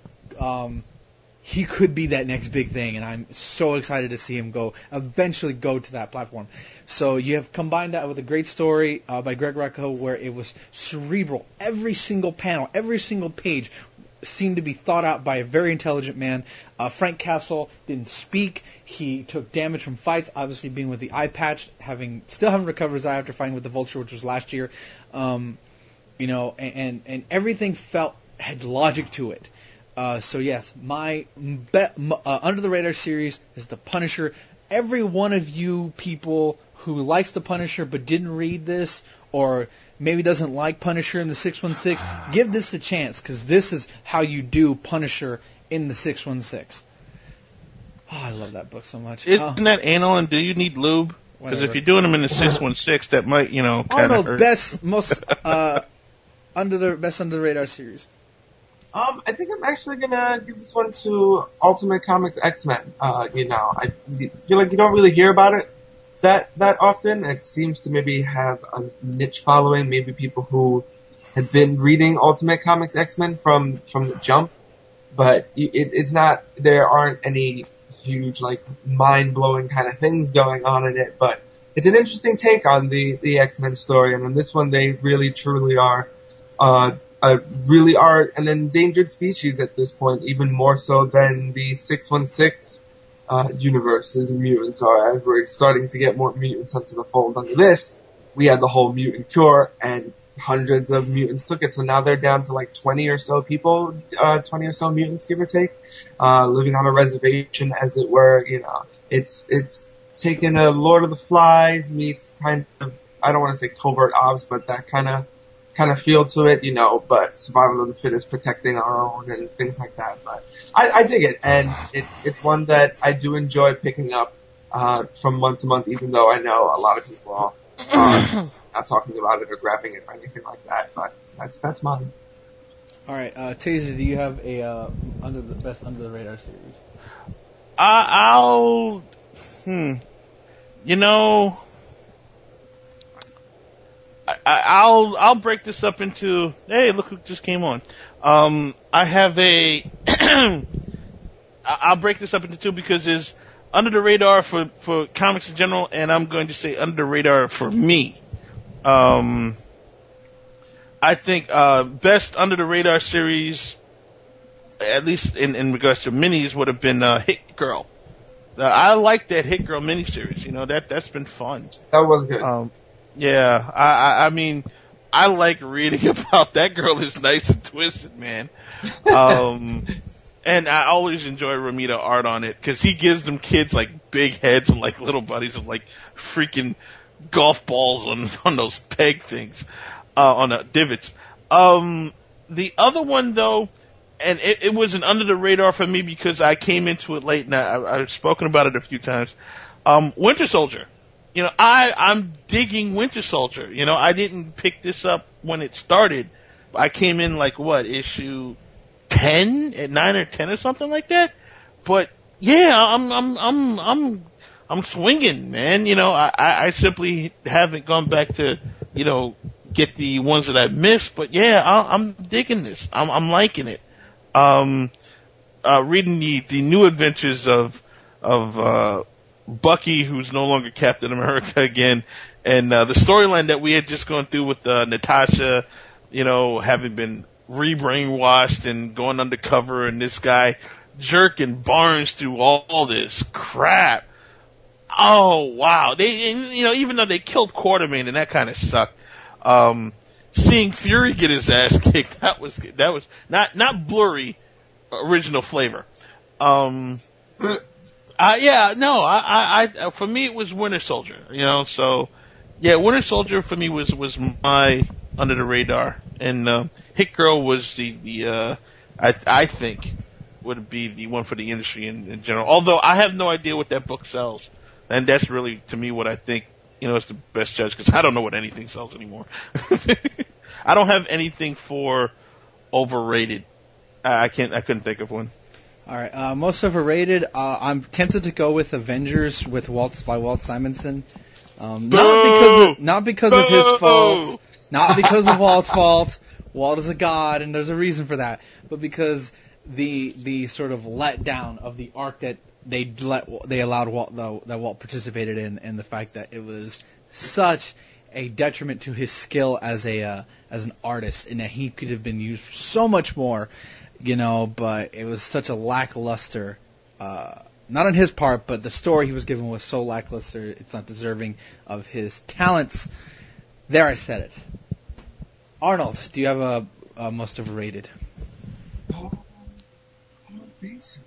he could be that next big thing, and I'm so excited to see him eventually go to that platform. So you have combined that with a great story by Greg Rucka, where it was cerebral. Every single panel, every single page seemed to be thought out by a very intelligent man. Frank Castle didn't speak. He took damage from fights, obviously being with the eye patch, still haven't recovered his eye after fighting with the Vulture, which was last year. And everything had logic to it. So yes, my under the radar series is The Punisher. Every one of you people who likes The Punisher but didn't read this, or maybe doesn't like Punisher in the 616, give this a chance, because this is how you do Punisher in the 616. Oh, I love that book so much. Isn't that anal, and do you need lube? Because if you're doing them in the 616, that might, kind of hurt. Best under the radar series. I think I'm actually gonna give this one to Ultimate Comics X-Men. I feel like you don't really hear about it that often. It seems to maybe have a niche following, maybe people who have been reading Ultimate Comics X-Men from the jump, but it's not, there aren't any huge, like, mind-blowing kind of things going on in it, but it's an interesting take on the X-Men story, and in this one they really truly are really are an endangered species at this point, even more so than the 616 universes and mutants are, as we're starting to get more mutants into the fold. Under this, we had the whole mutant cure, and hundreds of mutants took it, so now they're down to like 20 or so people, 20 or so mutants, give or take, living on a reservation, as it were. It's taken a Lord of the Flies meets kind of, I don't want to say covert ops, but that kind of feel to it, but survival of the fittest, protecting our own and things like that. But I dig it, and it's one that I do enjoy picking up from month to month, even though I know a lot of people are not talking about it or grabbing it or anything like that. But that's mine. All right, Taser, do you have a best under the radar series? I'll break this up into, hey, look who just came on. I have I'll break this up into two, because there's under the radar for comics in general, and I'm going to say under the radar for me. I think, best under the radar series, at least in regards to minis, would have been, Hit Girl. I like that Hit Girl miniseries, that's been fun. That was good. Yeah, I mean, I like reading about that girl is nice and twisted, man. And I always enjoy Romita art on it, because he gives them kids like big heads and like little buddies of like freaking golf balls on those peg things, on the divots. The other one though, and it was an under the radar for me because I came into it late, and I've spoken about it a few times. Winter Soldier. I'm digging Winter Soldier. I didn't pick this up when it started. I came in like issue 10 at 9 or 10 or something like that. But yeah, I'm swinging, man. I simply haven't gone back to, get the ones that I've missed. But yeah, I'm digging this. I'm liking it. reading the new adventures of Bucky, who's no longer Captain America again, and the storyline that we had just gone through with Natasha, having been re-brainwashed and going undercover, and this guy jerking Barnes through all this crap. Oh wow! Even though they killed Quartermain and that kind of sucked, seeing Fury get his ass kicked, that was not blurry original flavor. For me it was Winter Soldier, so yeah, Winter Soldier for me was my under the radar, and Hit Girl was I think would be the one for the industry in general. Although I have no idea what that book sells, and that's really to me what I think is the best judge, because I don't know what anything sells anymore. I don't have anything for overrated. I couldn't think of one. All right, most overrated. I'm tempted to go with Avengers by Walt Simonson. Not because of his fault, not because of Walt's fault. Walt is a god, and there's a reason for that. But because the sort of letdown of the arc that they allowed Walt, that Walt participated in, and the fact that it was such a detriment to his skill as an artist, and that he could have been used for so much more. But it was such a lackluster, not on his part, but the story he was given was so lackluster, it's not deserving of his talents. There, I said it. Arnold, do you have a most overrated? I don't think so.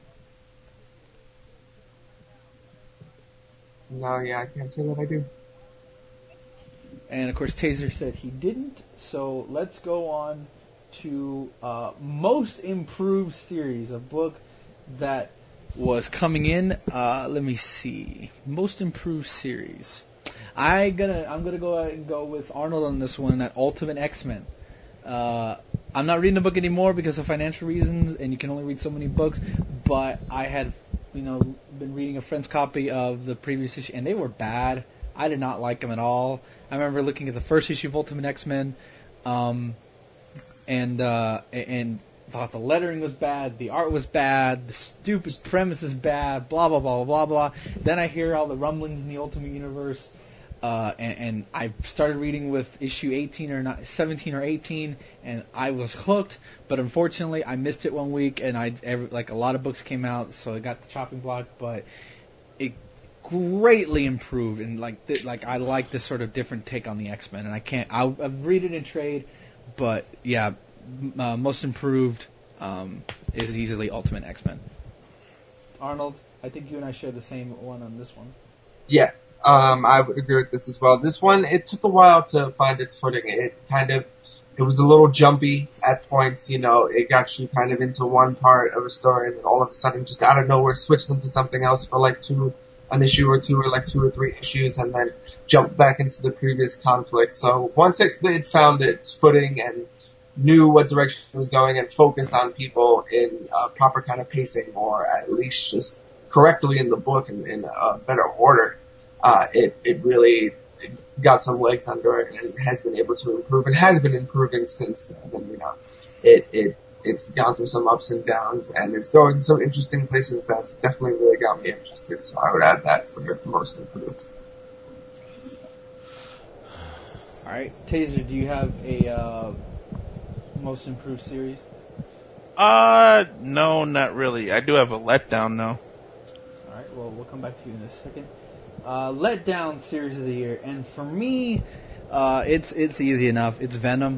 No, yeah, I can't say that I do. And, of course, Taser said he didn't, so let's go on to most improved series, a book that was coming in. Let me see. Most improved series. I'm gonna go ahead and go with Arnold on this one. That Ultimate X-Men. I'm not reading the book anymore because of financial reasons, and you can only read so many books. But I had, been reading a friend's copy of the previous issue, and they were bad. I did not like them at all. I remember looking at the first issue of Ultimate X-Men. And thought the lettering was bad, the art was bad, the stupid premise is bad, blah blah blah blah blah. Then I hear all the rumblings in the Ultimate Universe, and I started reading with issue 17 or 18, and I was hooked. But unfortunately, I missed it 1 week, and a lot of books came out, so I got the chopping block. But it greatly improved, and I like this sort of different take on the X-Men, and I'll read it in trade. But yeah, most improved is easily Ultimate X-Men. Arnold, I think you and I share the same one on this one. Yeah, I would agree with this as well. This one, it took a while to find its footing. It was a little jumpy at points. It got you kind of into one part of a story, and then all of a sudden, just out of nowhere, switched into something else for an issue or two, or 2 or 3 issues, and then jumped back into the previous conflict. So once it found its footing and knew what direction it was going and focused on people in proper kind of pacing, or at least just correctly in the book and in a better order, it really got some legs under it and has been able to improve, and has been improving since then. And, it's gone through some ups and downs, and it's going some interesting places that's definitely really got me interested. So I would add that for the most improved. All right, Taser, do you have a most improved series? No, not really. I do have a letdown though. All right, well, we'll come back to you in a second. Letdown series of the year, and for me, it's easy enough. It's Venom.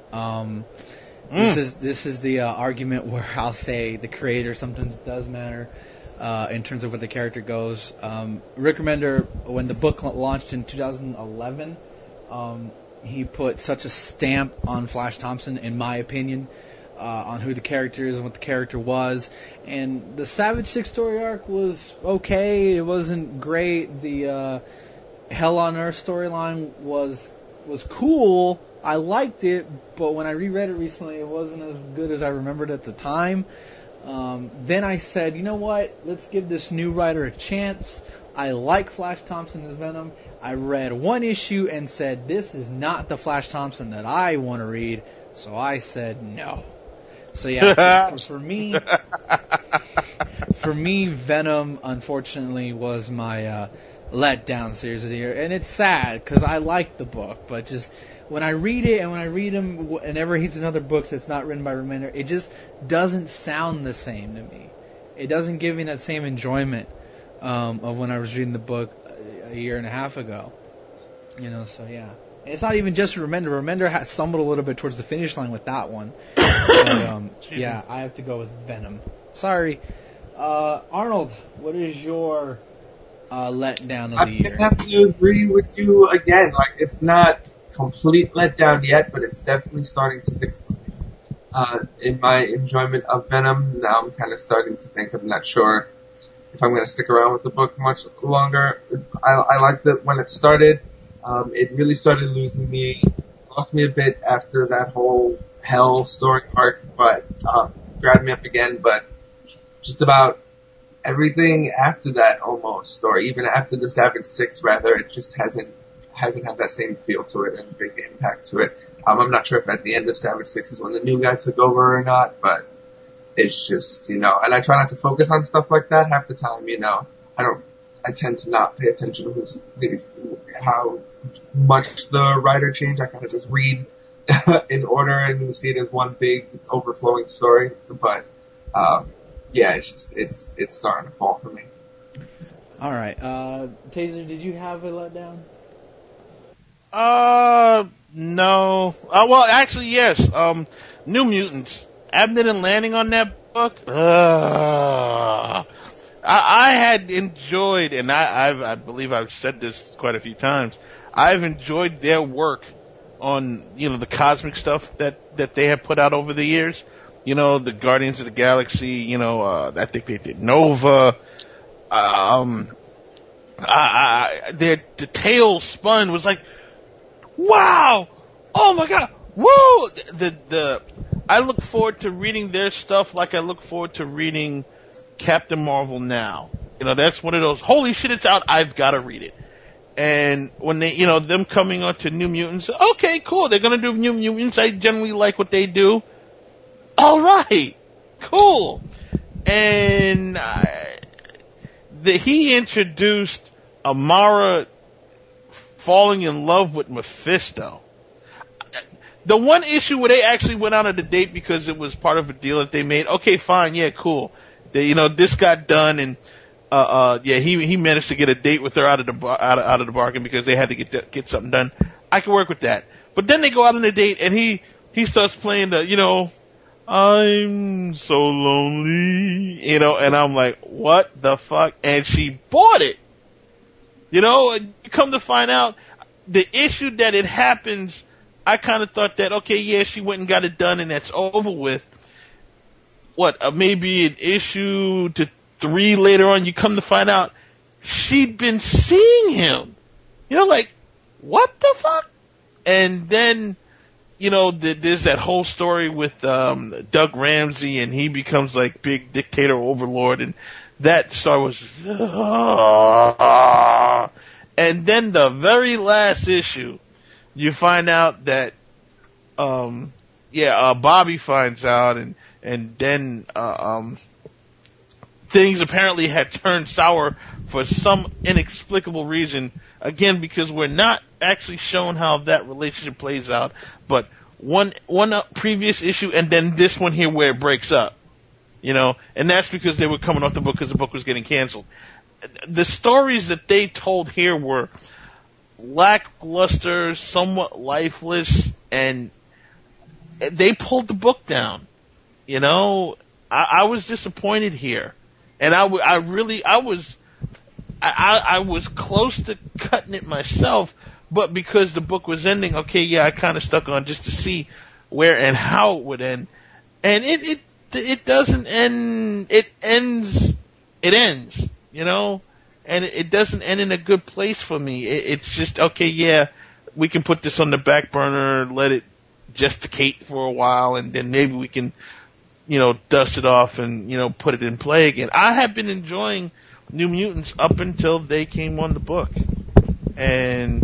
This is the argument where I'll say the creator sometimes does matter in terms of where the character goes. Rick Remender, when the book launched in 2011, he put such a stamp on Flash Thompson, in my opinion, on who the character is and what the character was. And the Savage 6 story arc was okay. It wasn't great. The Hell on Earth storyline was cool. I liked it, but when I reread it recently, it wasn't as good as I remembered at the time. Then I said, you know what? Let's give this new writer a chance. I like Flash Thompson as Venom. I read 1 issue and said, this is not the Flash Thompson that I want to read. So I said no. So yeah, for me, Venom unfortunately was my letdown series of the year, and it's sad because I like the book, but just when I read it and when I read him, whenever he's in other books that's not written by Remender, it just doesn't sound the same to me. It doesn't give me that same enjoyment of when I was reading the book a year and a half ago. So yeah. And it's not even just Remender. Remender had stumbled a little bit towards the finish line with that one. But, yeah, I have to go with Venom. Sorry. Arnold, what is your letdown of the year? I have to agree with you again. Like, it's not complete letdown yet, but it's definitely starting to decline. In my enjoyment of Venom, now I'm kind of starting to think I'm not sure if I'm going to stick around with the book much longer. I liked it when it started. It really started lost me a bit after that whole Hell story arc, but grabbed me up again. But just about everything after that almost, or even after the Savage Six rather, it just hasn't had that same feel to it and big impact to it. I'm not sure if at the end of Savage Six is when the new guy took over or not, but it's just, and I try not to focus on stuff like that half the time, I tend to not pay attention to how much the writer changed. I kind of just read in order and see it as one big overflowing story. But yeah, it's starting to fall for me. All right, Taser, did you have a letdown? No. Well, actually, yes. New Mutants. Abnett and Lanning on that book. I had enjoyed, and I believe I've said this quite a few times, I've enjoyed their work on, the cosmic stuff that they have put out over the years. The Guardians of the Galaxy, I think they did Nova. The Tales spun was like, wow! Oh my god! Whoa! I look forward to reading their stuff like I look forward to reading Captain Marvel now. That's one of those, holy shit, it's out, I've got to read it. And when they, them coming on to New Mutants, okay, cool, they're going to do New Mutants, I generally like what they do. Alright, cool. And he introduced Amara falling in love with Mephisto. The one issue where they actually went out on a date because it was part of a deal that they made, okay, fine, yeah, cool. This got done, and he managed to get a date with her out of the bargain because they had to get something done. I can work with that. But then they go out on a date, and he starts playing the I'm so lonely, and I'm like, what the fuck? And she bought it. Come to find out, the issue that it happens, I kind of thought that, okay, yeah, she went and got it done, and that's over with. Maybe an issue to 3 later on, you come to find out she'd been seeing him. Like, what the fuck? And then, there's that whole story with Doug Ramsey, and he becomes like big dictator overlord, and that Star Wars. And then the very last issue, you find out that, Bobby finds out, and then things apparently had turned sour for some inexplicable reason. Again, because we're not actually shown how that relationship plays out, but one previous issue and then this one here where it breaks up, and that's because they were coming off the book because the book was getting canceled. The stories that they told here were lackluster, somewhat lifeless, and they pulled the book down. I was disappointed here, and I was close to cutting it myself, but because the book was ending, okay, yeah, I kind of stuck on just to see where and how it would end, and it doesn't end. It ends, and it doesn't end in a good place for me. It's just, okay, yeah, we can put this on the back burner, let it gesticate for a while, and then maybe we can, dust it off and, put it in play again. I have been enjoying New Mutants up until they came on the book, and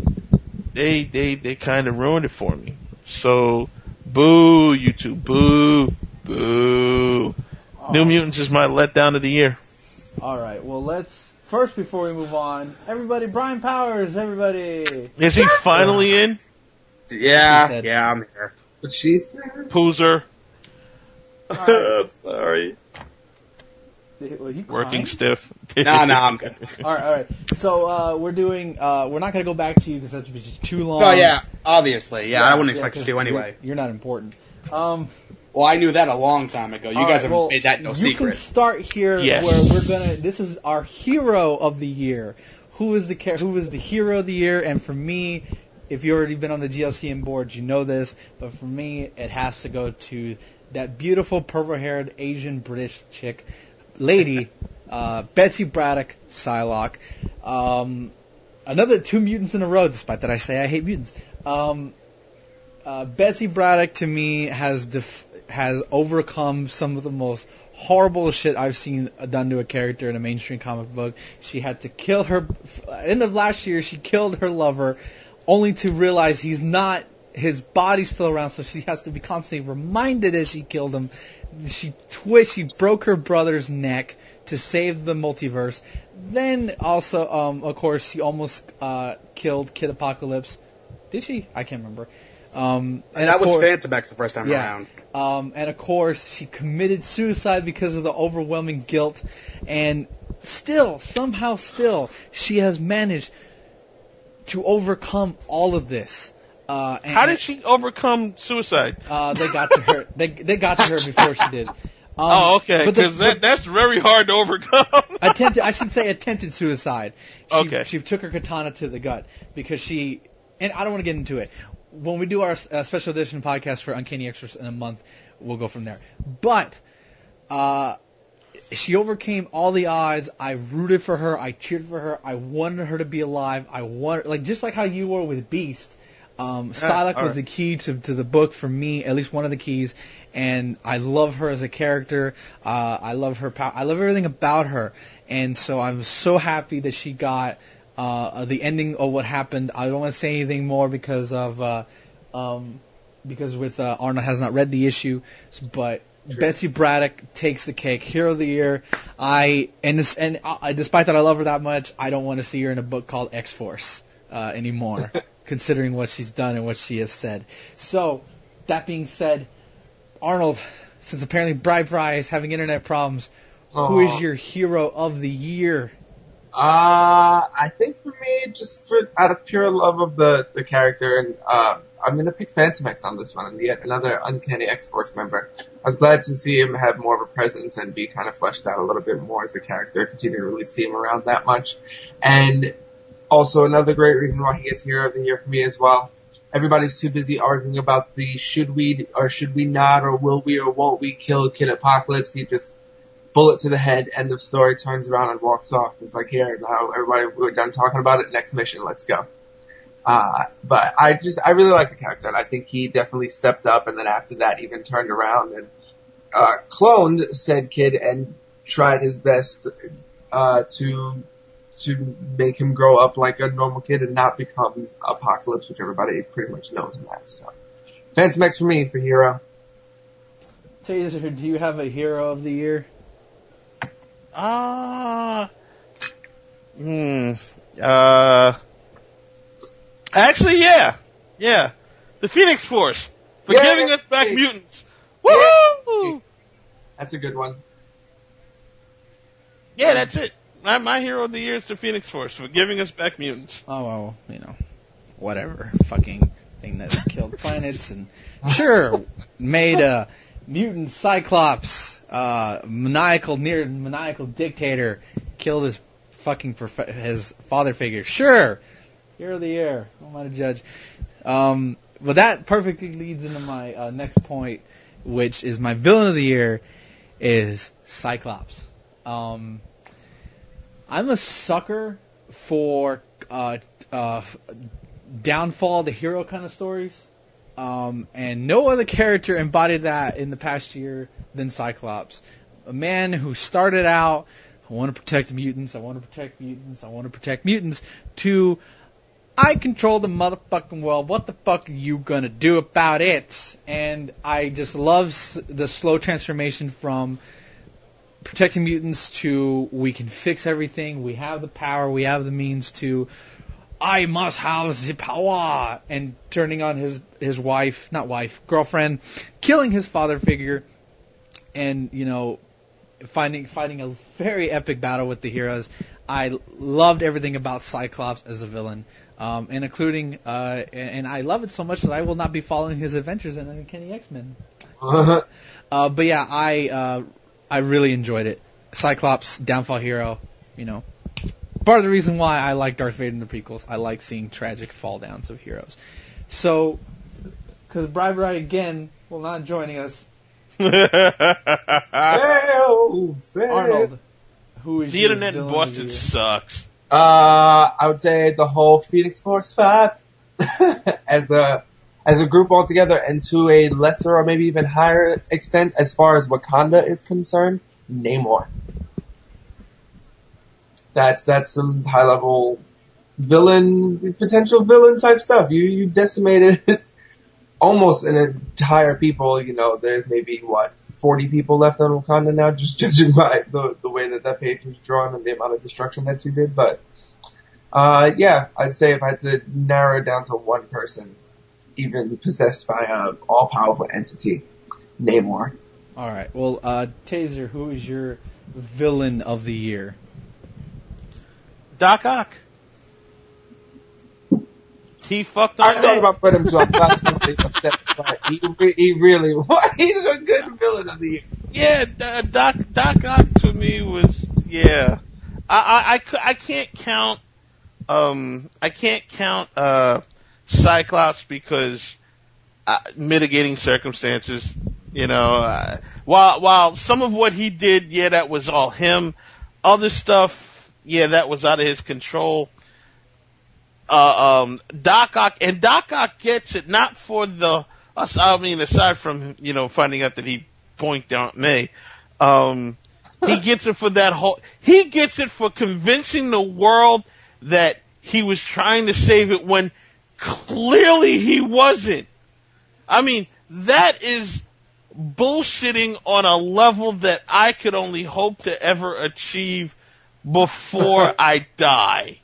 they kind of ruined it for me. So, boo, you two, boo. Boo. New Mutants is my letdown of the year. All right. Well, first before we move on, everybody, Brian Powers, everybody. Is he finally in? Yeah, She said- yeah, I'm here. But she's Poozer, I'm sorry. Well, you working crying? stiff. No, I'm good. All right. So we're doing. We're not going to go back to you because that's just too long. Oh yeah, obviously, yeah. I wouldn't expect you 'cause to anyway. You're not important. Well, I knew that a long time ago. You All guys right, have well, made that no you secret. can start here Yes. where we're gonna. This is our hero of the year. Who is the hero of the year? And for me, if you've already been on the GLCM board, you know this. But for me, it has to go to that beautiful purple-haired Asian British chick, lady, Betsy Braddock, Psylocke. Another 2 mutants in a row, despite that I say I hate mutants. Betsy Braddock to me has overcome some of the most horrible shit I've seen done to a character in a mainstream comic book. She had to kill her. End of last year, she killed her lover, only to realize he's not. His body's still around, so she has to be constantly reminded as she killed him. She broke her brother's neck to save the multiverse. Then also, of course, she almost killed Kid Apocalypse. Did she? I can't remember. And that was Phantomex the first time around. And of course, she committed suicide because of the overwhelming guilt. And somehow, she has managed to overcome all of this. How did she overcome suicide? They got to her. They got to her before she did. Okay, but because that's very hard to overcome. attempted suicide. Okay. She took her katana to the gut because and I don't want to get into it. When we do our special edition podcast for Uncanny Extras in a month, we'll go from there. But she overcame all the odds. I rooted for her. I cheered for her. I wanted her to be alive. Just like how you were with Beast. Psylocke was the key to the book for me, at least one of the keys, and I love her as a character. I love her power. I love everything about her, and so I'm so happy that she got the ending of what happened. I don't want to say anything more because Arnold has not read the issue, but True. Betsy Braddock takes the cake. Hero of the year. Despite that I love her that much, I don't want to see her in a book called X-Force anymore. Considering what she's done and what she has said. So, that being said, Arnold, since apparently Bri is having internet problems, who is your hero of the year? I think for me, out of pure love of the character, and I'm going to pick Phantomex on this one, and yet another Uncanny X-Force member. I was glad to see him have more of a presence and be kind of fleshed out a little bit more as a character, because you didn't really see him around that much. And also, another great reason why he gets Hero of the Year for me as well. Everybody's too busy arguing about the should we or should we not or will we or won't we kill Kid Apocalypse. He just bullet to the head, end of story, turns around and walks off. It's like, here, now everybody, we're done talking about it. Next mission, let's go. But I really like the character, and I think he definitely stepped up, and then after that even turned around and cloned said kid and tried his best to make him grow up like a normal kid and not become Apocalypse, which everybody pretty much knows him as. So, Phantomex for me, for hero. Taser, do you have a hero of the year? Actually, yeah. The Phoenix Force for giving us back mutants. Woohoo! That's a good one. Yeah, that's it. My hero of the year is the Phoenix Force for giving us back mutants. Oh, well, whatever. Fucking thing that killed planets and sure, made a mutant Cyclops, maniacal dictator, killed his fucking his father figure. Sure, hero of the year. Who am I to judge? But that perfectly leads into my next point, which is my villain of the year is Cyclops. I'm a sucker for downfall the hero kind of stories. And no other character embodied that in the past year than Cyclops. A man who started out, I want to protect mutants, to I control the motherfucking world. What the fuck are you gonna do about it? And I just love the slow transformation from protecting mutants to we can fix everything. We have the power. We have the means to. I must have the power. And turning on his girlfriend, killing his father figure, and fighting a very epic battle with the heroes. I loved everything about Cyclops as a villain, and including, and I love it so much that I will not be following his adventures in Uncanny X-Men. But yeah, I really enjoyed it. Cyclops, downfall hero, part of the reason why I like Darth Vader in the prequels. I like seeing tragic fall downs of heroes. So, because Bribery again will not joining us. Arnold, who is the internet in Boston sucks. I would say the whole Phoenix Force 5 as a group altogether, and to a lesser or maybe even higher extent as far as Wakanda is concerned, Namor. That's some high level potential villain type stuff. You decimated almost an entire people. There's maybe 40 people left on Wakanda now, just judging by the way that page was drawn and the amount of destruction that you did. But yeah, I'd say if I had to narrow it down to one person, even possessed by an all powerful entity, Namor. All right. Well, Taser, who is your villain of the year? Doc Ock. He fucked on I thought about putting him to a something upset, but he really he's a good villain of the year. Yeah, Doc Ock to me was I can't count Cyclops because mitigating circumstances. While some of what he did, that was all him. Other stuff, that was out of his control. Doc Ock gets it, not for aside from, finding out that he poinked Aunt May, he gets it for he gets it for convincing the world that he was trying to save it when clearly he wasn't. That is bullshitting on a level that I could only hope to ever achieve before I die.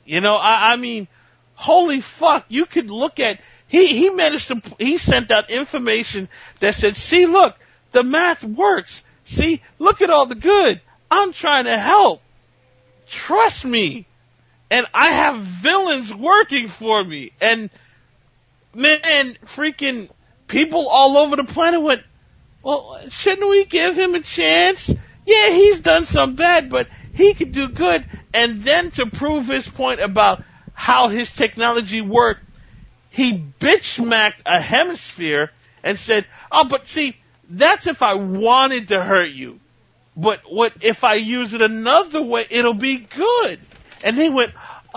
Holy fuck, you could look at, he sent out information that said, see, look, the math works. See, look at all the good. I'm trying to help. Trust me. And I have villains working for me. And, man, freaking people all over the planet went, well, shouldn't we give him a chance? Yeah, he's done some bad, but he could do good. And then to prove his point about how his technology worked, he bitch-smacked a hemisphere and said, oh, but see, that's if I wanted to hurt you. But if I use it another way, it'll be good. And they went,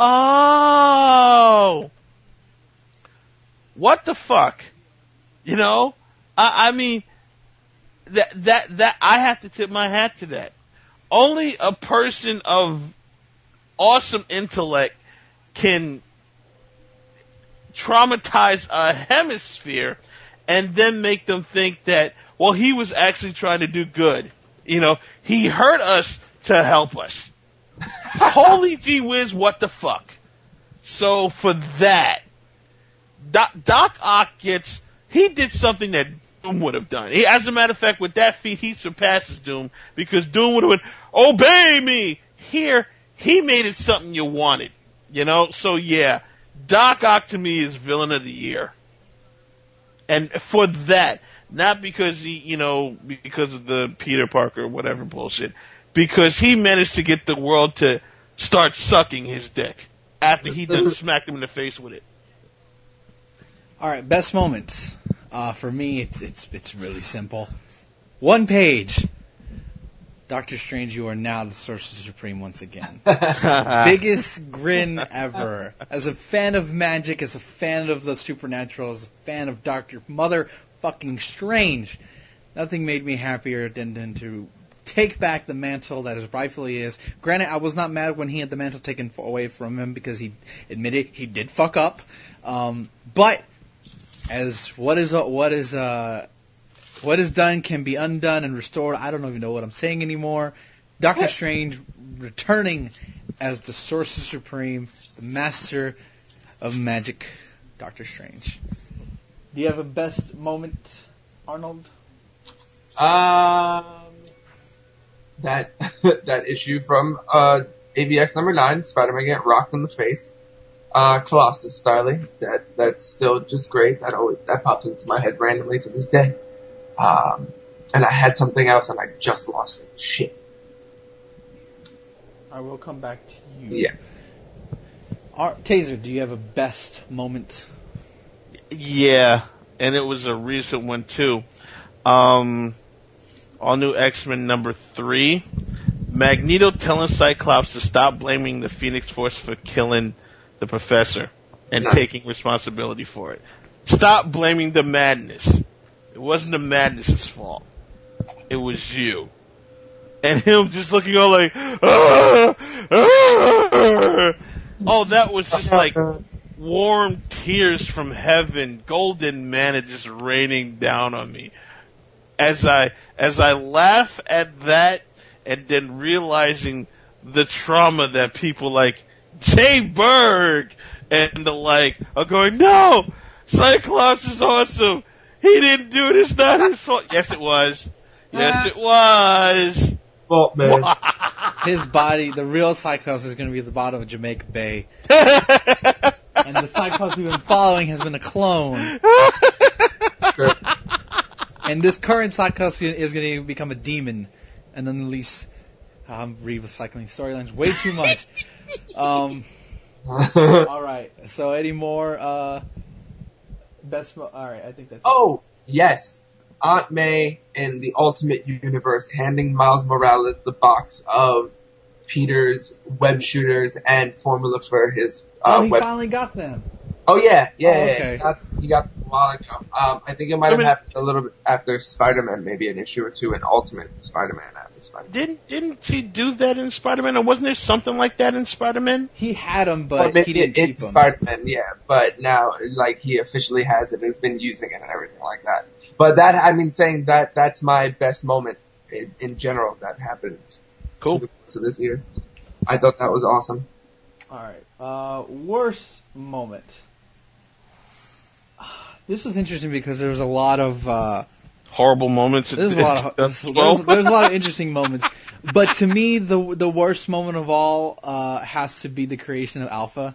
oh, what the fuck? That I have to tip my hat to that. Only a person of awesome intellect can traumatize a hemisphere and then make them think that, well, he was actually trying to do good. He hurt us to help us. Holy gee whiz, what the fuck? So for that, Doc Ock he did something that Doom would have done. As a matter of fact, with that feat, he surpasses Doom because Doom would have went, obey me! Here, he made it something you wanted. So yeah, Doc Ock to me is villain of the year. And for that, not because because of the Peter Parker or whatever bullshit, because he managed to get the world to start sucking his dick after he done smacked him in the face with it. All right, best moments. For me, it's really simple. One page. Doctor Strange, you are now the Sorcerer Supreme once again. Biggest grin ever. As a fan of magic, as a fan of the supernatural, as a fan of Dr. Motherfucking Strange, nothing made me happier than to take back the mantle that is rightfully his. Granted, I was not mad when he had the mantle taken away from him because he admitted he did fuck up. But as what is done can be undone and restored. I don't even know what I'm saying anymore. Doctor Strange returning as the Sorcerer Supreme, the Master of Magic, Doctor Strange. Do you have a best moment, Arnold? That issue from AVX number 9, Spider-Man getting rocked in the face. Colossus styling. That's still just great. That pops into my head randomly to this day. And I had something else and I just lost it. Shit. I will come back to you. Yeah. Taser, do you have a best moment? Yeah, and it was a recent one too. All new X-Men number 3. Magneto telling Cyclops to stop blaming the Phoenix Force for killing the Professor and taking responsibility for it. Stop blaming the madness. It wasn't the madness's fault. It was you. And him just looking all like, ah, ah. Oh, that was just like warm tears from heaven, golden manna just raining down on me. As I laugh at that and then realizing the trauma that people like Jay Berg and the like are going, no, Cyclops is awesome. He didn't do it. It's not his fault. Yes, it was. Yes, it was. Fault, man. His body, the real Cyclops, is going to be at the bottom of Jamaica Bay. And the Cyclops we've been following has been a clone. Sure. And this current Cyclops is going to become a demon and unleash. I'm recycling storylines way too much. All right. So, any more best? All right, I think that's. Oh, yes. Aunt May in the Ultimate Universe handing Miles Morales the box of Peter's web shooters and formula for his he finally got them. Oh, yeah. Okay. He got them a while ago. I think it might have happened a little bit after Spider-Man, maybe an issue or two in Ultimate Spider-Man after Spider-Man. Didn't he do that in Spider-Man, or wasn't there something like that in Spider-Man? He had them, but he didn't keep them. Spider-Man, yeah, but now, like, he officially has it and has been using it and everything like that. But saying that's my best moment in general that happened. Cool. So this year. I thought that was awesome. Alright. Worst moment. This was interesting because there was a lot of, horrible moments. There's a lot of interesting moments. But to me, the worst moment of all, has to be the creation of Alpha.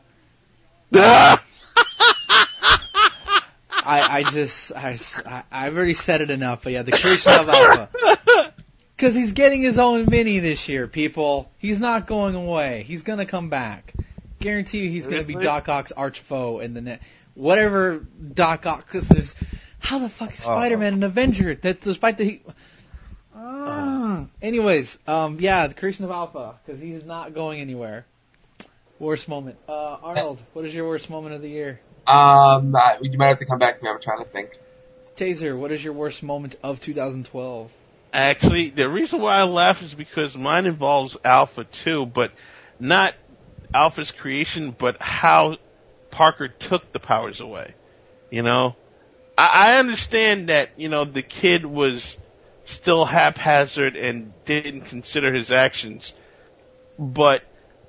I've already said it enough, but yeah, the creation of Alpha. Because he's getting his own mini this year, people. He's not going away. He's going to come back. Guarantee you he's going to be Doc Ock's arch foe in the net. Whatever Doc Ock, because there's... How the fuck is Spider-Man an Avenger? That despite the... Anyways, the creation of Alpha, because he's not going anywhere. Worst moment. Arnold, what is your worst moment of the year? You might have to come back to me. I'm trying to think. Taser, what is your worst moment of 2012? Actually, the reason why I laugh is because mine involves Alpha too, but not Alpha's creation, but how Parker took the powers away. You know? I understand that, you know, the kid was still haphazard and didn't consider his actions, but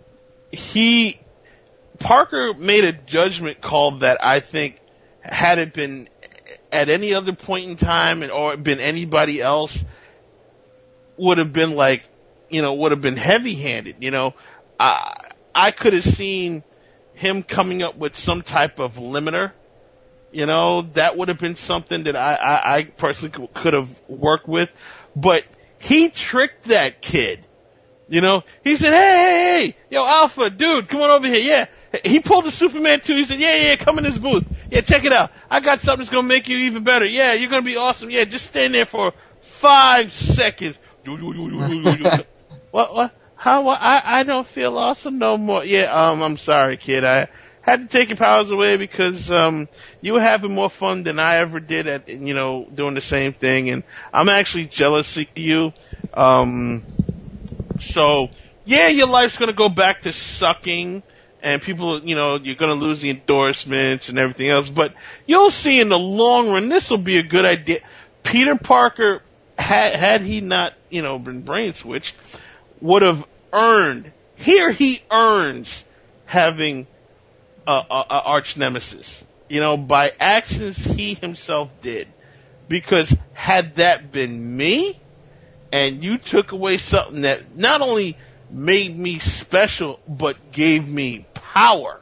Parker made a judgment call that I think had it been at any other point in time or been anybody else would have been like, you know, would have been heavy-handed, you know. I could have seen him coming up with some type of limiter, you know, that would have been something that I personally could have worked with, but he tricked that kid, you know. He said, hey, yo, Alpha, dude, come on over here, yeah. He pulled the Superman too. He said, yeah, come in this booth. Yeah, check it out. I got something that's going to make you even better. Yeah, you're going to be awesome. Yeah, just stand there for 5 seconds. What? How? I don't feel awesome no more. Yeah, I'm sorry, kid. had to take your powers away because you were having more fun than I ever did at doing the same thing, and I'm actually jealous of you. So yeah, your life's gonna go back to sucking, and people, you're gonna lose the endorsements and everything else. But you'll see in the long run, this will be a good idea. Peter Parker, had he not, been brain switched, would have earned. Here he earns having a arch nemesis, by actions he himself did. Because had that been me, and you took away something that not only made me special, but gave me power.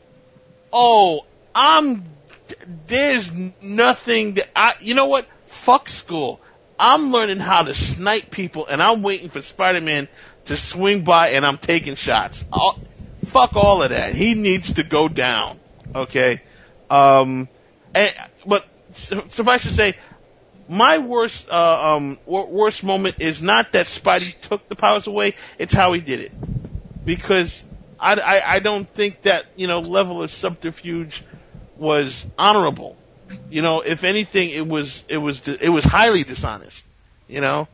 There's nothing that you know what? Fuck school. I'm learning how to snipe people, and I'm waiting for Spider-Man to swing by, and I'm taking shots. Fuck all of that. He needs to go down. Okay? But suffice to say, my worst moment is not that Spidey took the powers away, it's how he did it. Because I don't think that, level of subterfuge was honorable. If anything, it was highly dishonest, and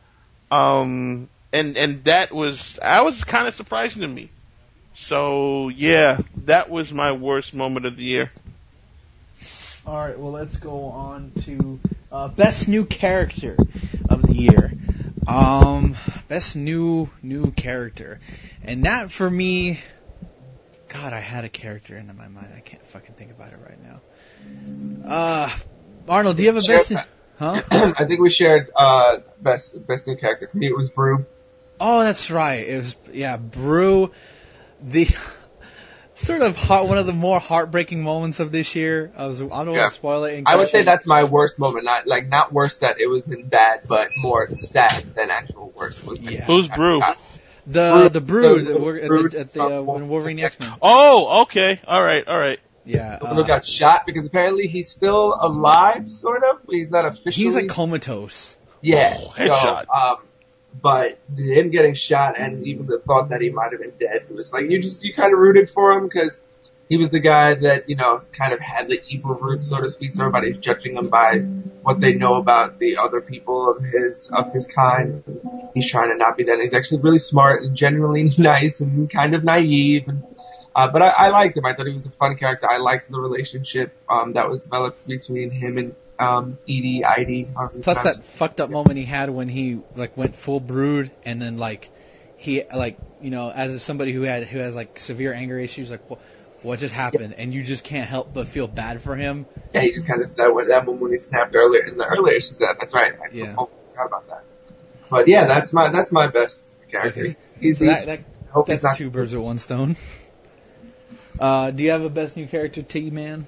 that was kind of surprising to me. So yeah, that was my worst moment of the year. All right, well, let's go on to best new character of the year. Best new character, and that for me, God, I had a character in my mind. I can't fucking think about it right now. Arnold, do you have a best? Huh? I think we shared best new character. For me, it was Brew. Oh, that's right. It was Brew. The sort of one of the more heartbreaking moments of this year. I don't want to spoil it. I would say that's my worst moment. Not worse that it was in bad, but more sad than actual worst. Who's Brew? The Brood at the Wolverine X-Men. Oh, okay. All right. Yeah. Who got shot because apparently he's still alive, sort of. He's not officially. He's like comatose. Yeah. Headshot. But him getting shot and even the thought that he might have been dead was like, you kind of rooted for him because he was the guy that, kind of had the evil root, so to speak. So everybody's judging him by what they know about the other people of his kind. He's trying to not be that. He's actually really smart and genuinely nice and kind of naive. But I liked him. I thought he was a fun character. I liked the relationship that was developed between him and Edie. Plus that fucked up moment he had when he went full Brood, and then he as somebody who has severe anger issues, what just happened, and you just can't help but feel bad for him. Yeah, he just kind of that moment when he snapped earlier in the earlier issues. That's right. I forgot about that. But yeah, that's my best character. Okay. That's two birds with one stone. Do you have a best new character, T-Man?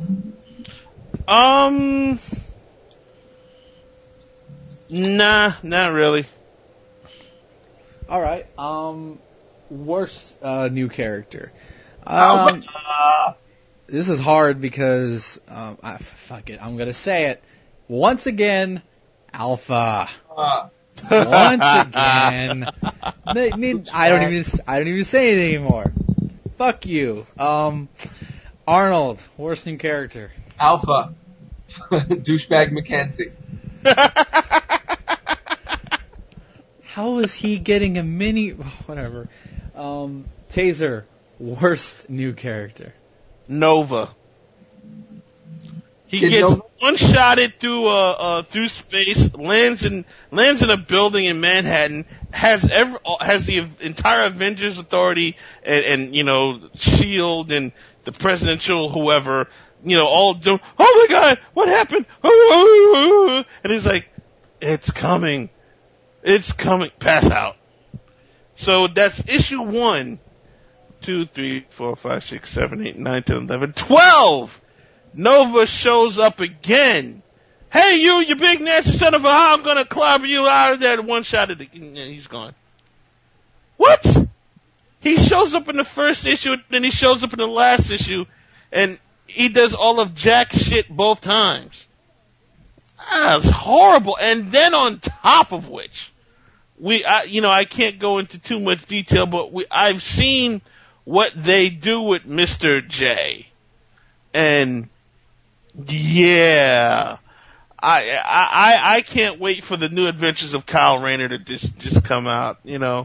Nah, not really. All right. Worst new character. This is hard because fuck it. I'm gonna say it once again. Alpha. Once again. I don't even say it anymore. Fuck you. Arnold, worst new character. Alpha. Douchebag Mackenzie. How is he getting a mini... Whatever. Taser, worst new character. Nova. He gets one-shotted through space, lands in a building in Manhattan, has the entire Avengers Authority and SHIELD and the presidential whoever, all do, oh my God, what happened? And he's like, it's coming, pass out. So that's issue 1, 2, 3, 4, 5, 6, 7, 8, 9, 10, 11, 12! Nova shows up again. Hey, you big nasty son of a hoe, I'm gonna clobber you out of there. One shot at and he's gone. What? He shows up in the first issue, then he shows up in the last issue, and he does all of jack shit both times. That's horrible. And then on top of which, I can't go into too much detail, but I've seen what they do with Mr. J. And yeah, I can't wait for the new adventures of Kyle Rayner to just come out, you know.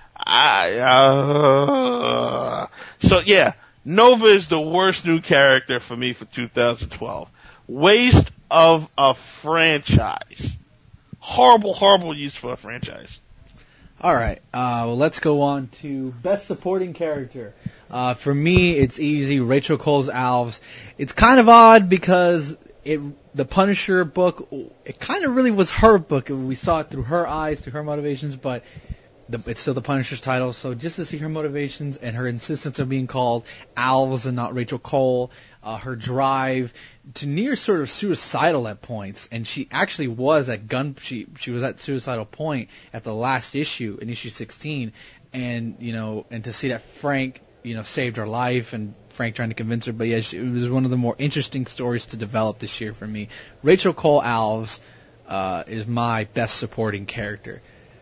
So yeah, Nova is the worst new character for me for 2012. Waste of a franchise. Horrible use for a franchise. All right, well, let's go on to Best Supporting Character. For me, it's easy. Rachel Cole's Alves. It's kind of odd because the Punisher book, it kind of really was her book. We saw it through her eyes, through her motivations, but it's still the Punisher's title. So just to see her motivations and her insistence of being called Alves and not Rachel Cole, her drive to near sort of suicidal at points, and she actually was at she was at suicidal point at the last issue, in issue 16, and to see that Frank saved her life, and Frank trying to convince her. But yeah, it was one of the more interesting stories to develop this year for me. Rachel Cole Alves is my best supporting character.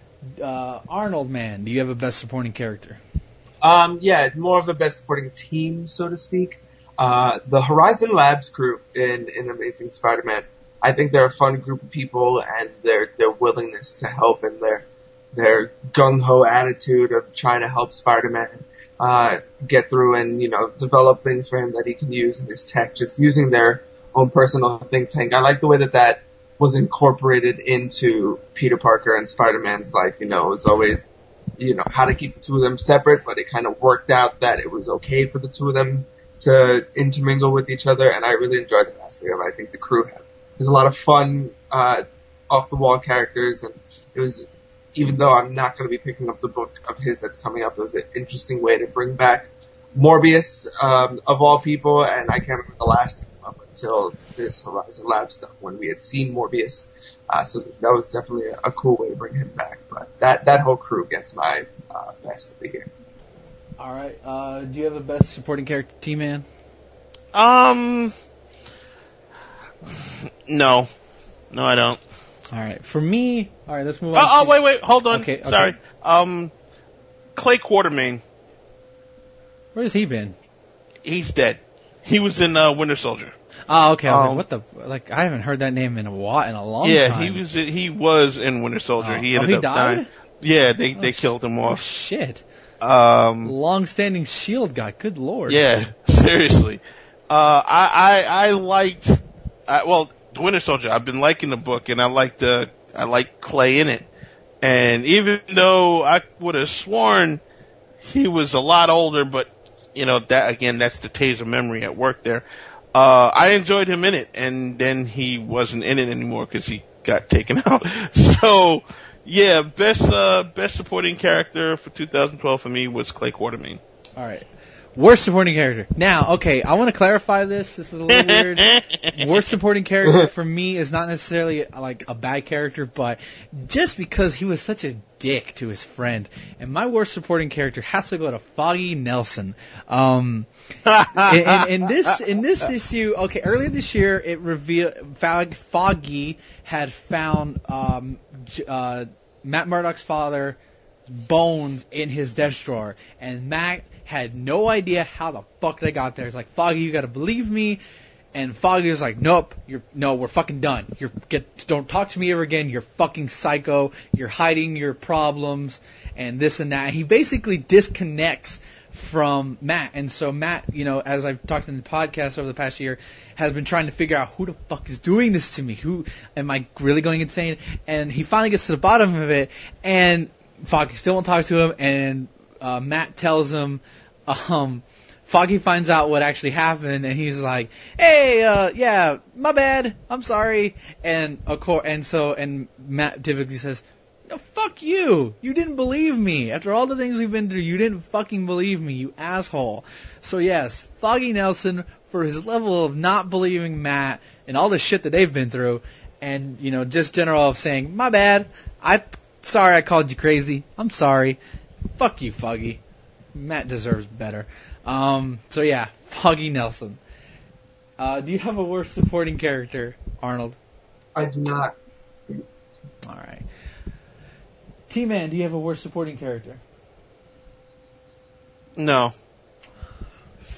Arnold, man, do you have a best supporting character? Yeah, it's more of a best supporting team, so to speak. The Horizon Labs group in Amazing Spider-Man, I think they're a fun group of people, and their willingness to help and their gung-ho attitude of trying to help Spider-Man get through and, develop things for him that he can use in his tech, just using their own personal think tank. I like the way that was incorporated into Peter Parker and Spider-Man's life. It was always, how to keep the two of them separate, but it kind of worked out that it was okay for the two of them to intermingle with each other, and I really enjoyed the aspect of it. I think the crew there's a lot of fun, off-the-wall characters, and it was, even though I'm not going to be picking up the book of his that's coming up, it was an interesting way to bring back Morbius, of all people, and I can't remember the last time up until this Horizon Lab stuff, when we had seen Morbius, so that was definitely a cool way to bring him back, but that whole crew gets my best of the year. All right. Do you have a best supporting character, T-Man? No, I don't. All right. For me, all right. Let's move on. Oh, wait, hold on. Okay. Sorry. Clay Quartermain. Where has he been? He's dead. He was in Winter Soldier. Oh, okay. I was like, what the? I haven't heard that name in a long time. Yeah, he was in Winter Soldier. He ended up died? dying. Yeah, they killed him off. Oh, shit. Long-standing S.H.I.E.L.D. guy. Good lord. Yeah, seriously. I liked, the Winter Soldier. I've been liking the book, and I like Clay in it. And even though I would have sworn he was a lot older, but that's the Taser memory at work there. I enjoyed him in it, and then he wasn't in it anymore because he got taken out. So. Yeah, best supporting character for 2012 for me was Clay Quartermain. All right. Worst supporting character. Now, okay, I want to clarify this. This is a little weird. Worst supporting character for me is not necessarily like a bad character, but just because he was such a dick to his friend. And my worst supporting character has to go to Foggy Nelson. In this issue, okay, earlier this year it revealed Foggy had found Matt Murdock's father bones in his desk drawer, and Matt had no idea how the fuck they got there. He's like, Foggy, you gotta believe me. And Foggy was like, nope, we're fucking done. Don't talk to me ever again. You're fucking psycho. You're hiding your problems and this and that. He basically disconnects from Matt. And so Matt, as I've talked in the podcast over the past year, has been trying to figure out who the fuck is doing this to me. Who am I really going insane? And he finally gets to the bottom of it, and Foggy still won't talk to him, and Matt tells him, Foggy finds out what actually happened, and he's like, "Hey, yeah, my bad. I'm sorry." And Matt typically says, "No, fuck you. You didn't believe me. After all the things we've been through, you didn't fucking believe me, you asshole." So yes, Foggy Nelson, for his level of not believing Matt and all the shit that they've been through, and just general of saying, "My bad. Sorry I called you crazy. I'm sorry. Fuck you, Foggy. Matt deserves better." So yeah, Foggy Nelson. Do you have a worst supporting character, Arnold? I do not. All right. T-Man, do you have a worst supporting character? No.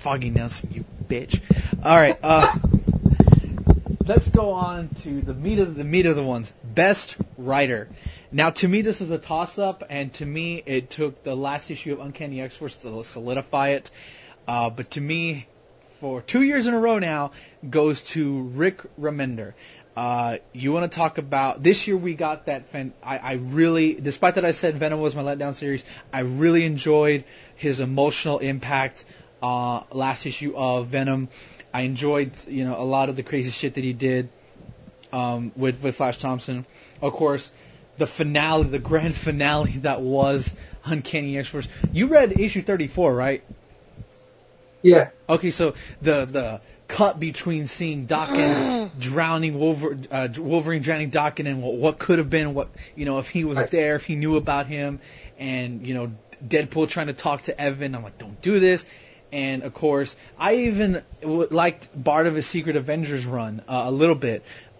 Foggy Nelson, you bitch. All right, let's go on to the meat of the ones. Best writer. Now, to me, this is a toss-up, and to me, it took the last issue of Uncanny X-Force to solidify it. But to me, for 2 years in a row now, goes to Rick Remender. You want to talk about this year? We got that. I really, despite that I said Venom was my letdown series, I really enjoyed his emotional impact. Last issue of Venom, I enjoyed a lot of the crazy shit that he did with Flash Thompson. Of course, the finale, the grand finale that was Uncanny X-Force. You read issue 34, right? Yeah. Okay, so the cut between seeing Daken drowning Wolverine drowning Daken, and what could have been, if he was there, if he knew about him, and Deadpool trying to talk to Evan. I'm like, don't do this. And of course, I even liked Bart of his Secret Avengers run a little bit.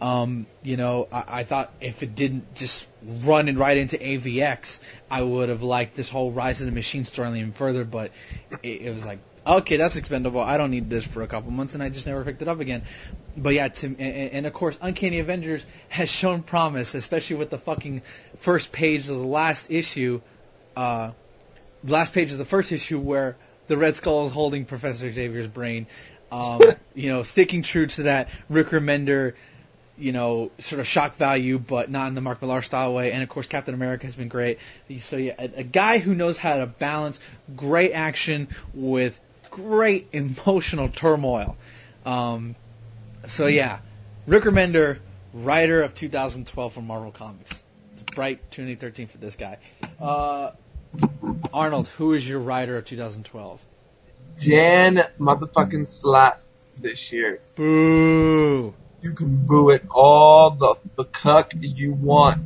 I thought if it didn't just run right into AVX, I would have liked this whole Rise of the Machine storyline even further. But it was like, okay, that's expendable. I don't need this for a couple months, and I just never picked it up again. But yeah, and of course, Uncanny Avengers has shown promise, especially with the fucking first page of the last issue, last page of the first issue where the Red Skull is holding Professor Xavier's brain. Sticking true to that Rick Remender, sort of shock value, but not in the Mark Millar style way. And of course, Captain America has been great. So yeah, a guy who knows how to balance great action with great emotional turmoil. So yeah, Rick Remender, writer of 2012 from Marvel Comics. It's a bright 2013 for this guy. Arnold, who is your writer of 2012? Dan motherfucking Slott this year. Boo. You can boo it all the cuck you want.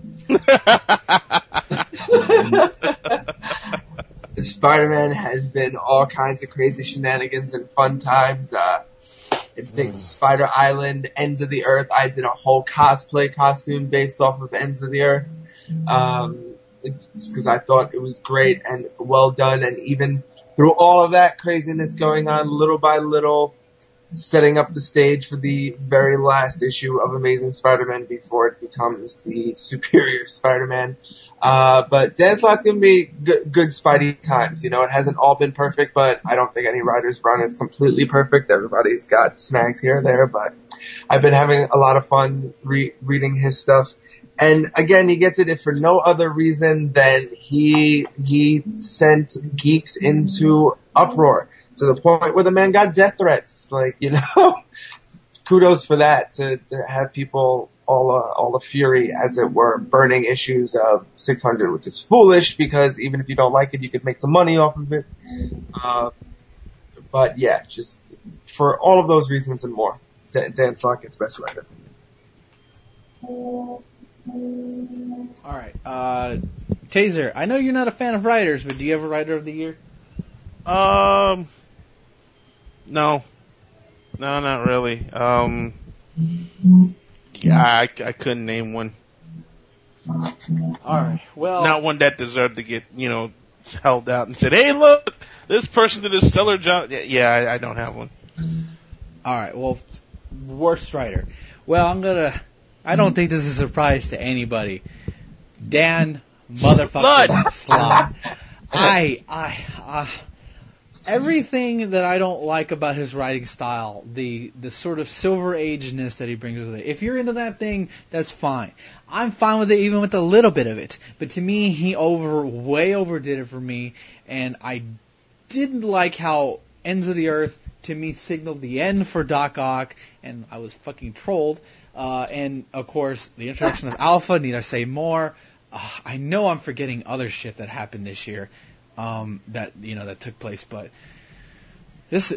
Spider-Man has been all kinds of crazy shenanigans and fun times. I think Spider Island, Ends of the Earth. I did a whole cosplay costume based off of Ends of the Earth. Just because I thought it was great and well done, and even through all of that craziness going on, little by little, setting up the stage for the very last issue of Amazing Spider-Man before it becomes the Superior Spider-Man. But Dan Slott's gonna be good Spidey times. It hasn't all been perfect, but I don't think any writer's run is completely perfect. Everybody's got snags here or there, but I've been having a lot of fun reading his stuff. And again, he gets it if for no other reason than he sent geeks into uproar to the point where the man got death threats. Kudos for that, to have people all the fury, as it were, burning issues of 600, which is foolish because even if you don't like it, you could make some money off of it. But yeah, just for all of those reasons and more, Dan Slott gets best writer. All right, Taser. I know you're not a fan of writers, but do you have a writer of the year? No, not really. Yeah, I couldn't name one. All right, well, not one that deserved to get held out and said, "Hey, look, this person did a stellar job." Yeah, I don't have one. All right, well, worst writer. Well, I don't think this is a surprise to anybody. Dan motherfucking Slott. Everything that I don't like about his writing style, the sort of Silver Age-ness that he brings with it. If you're into that thing, that's fine. I'm fine with it, even with a little bit of it. But to me, he way overdid it for me, and I didn't like how Ends of the Earth, to me, signaled the end for Doc Ock, and I was fucking trolled. And, of course, the introduction of Alpha, need I say more? I know I'm forgetting other shit that happened this year, that took place, but this,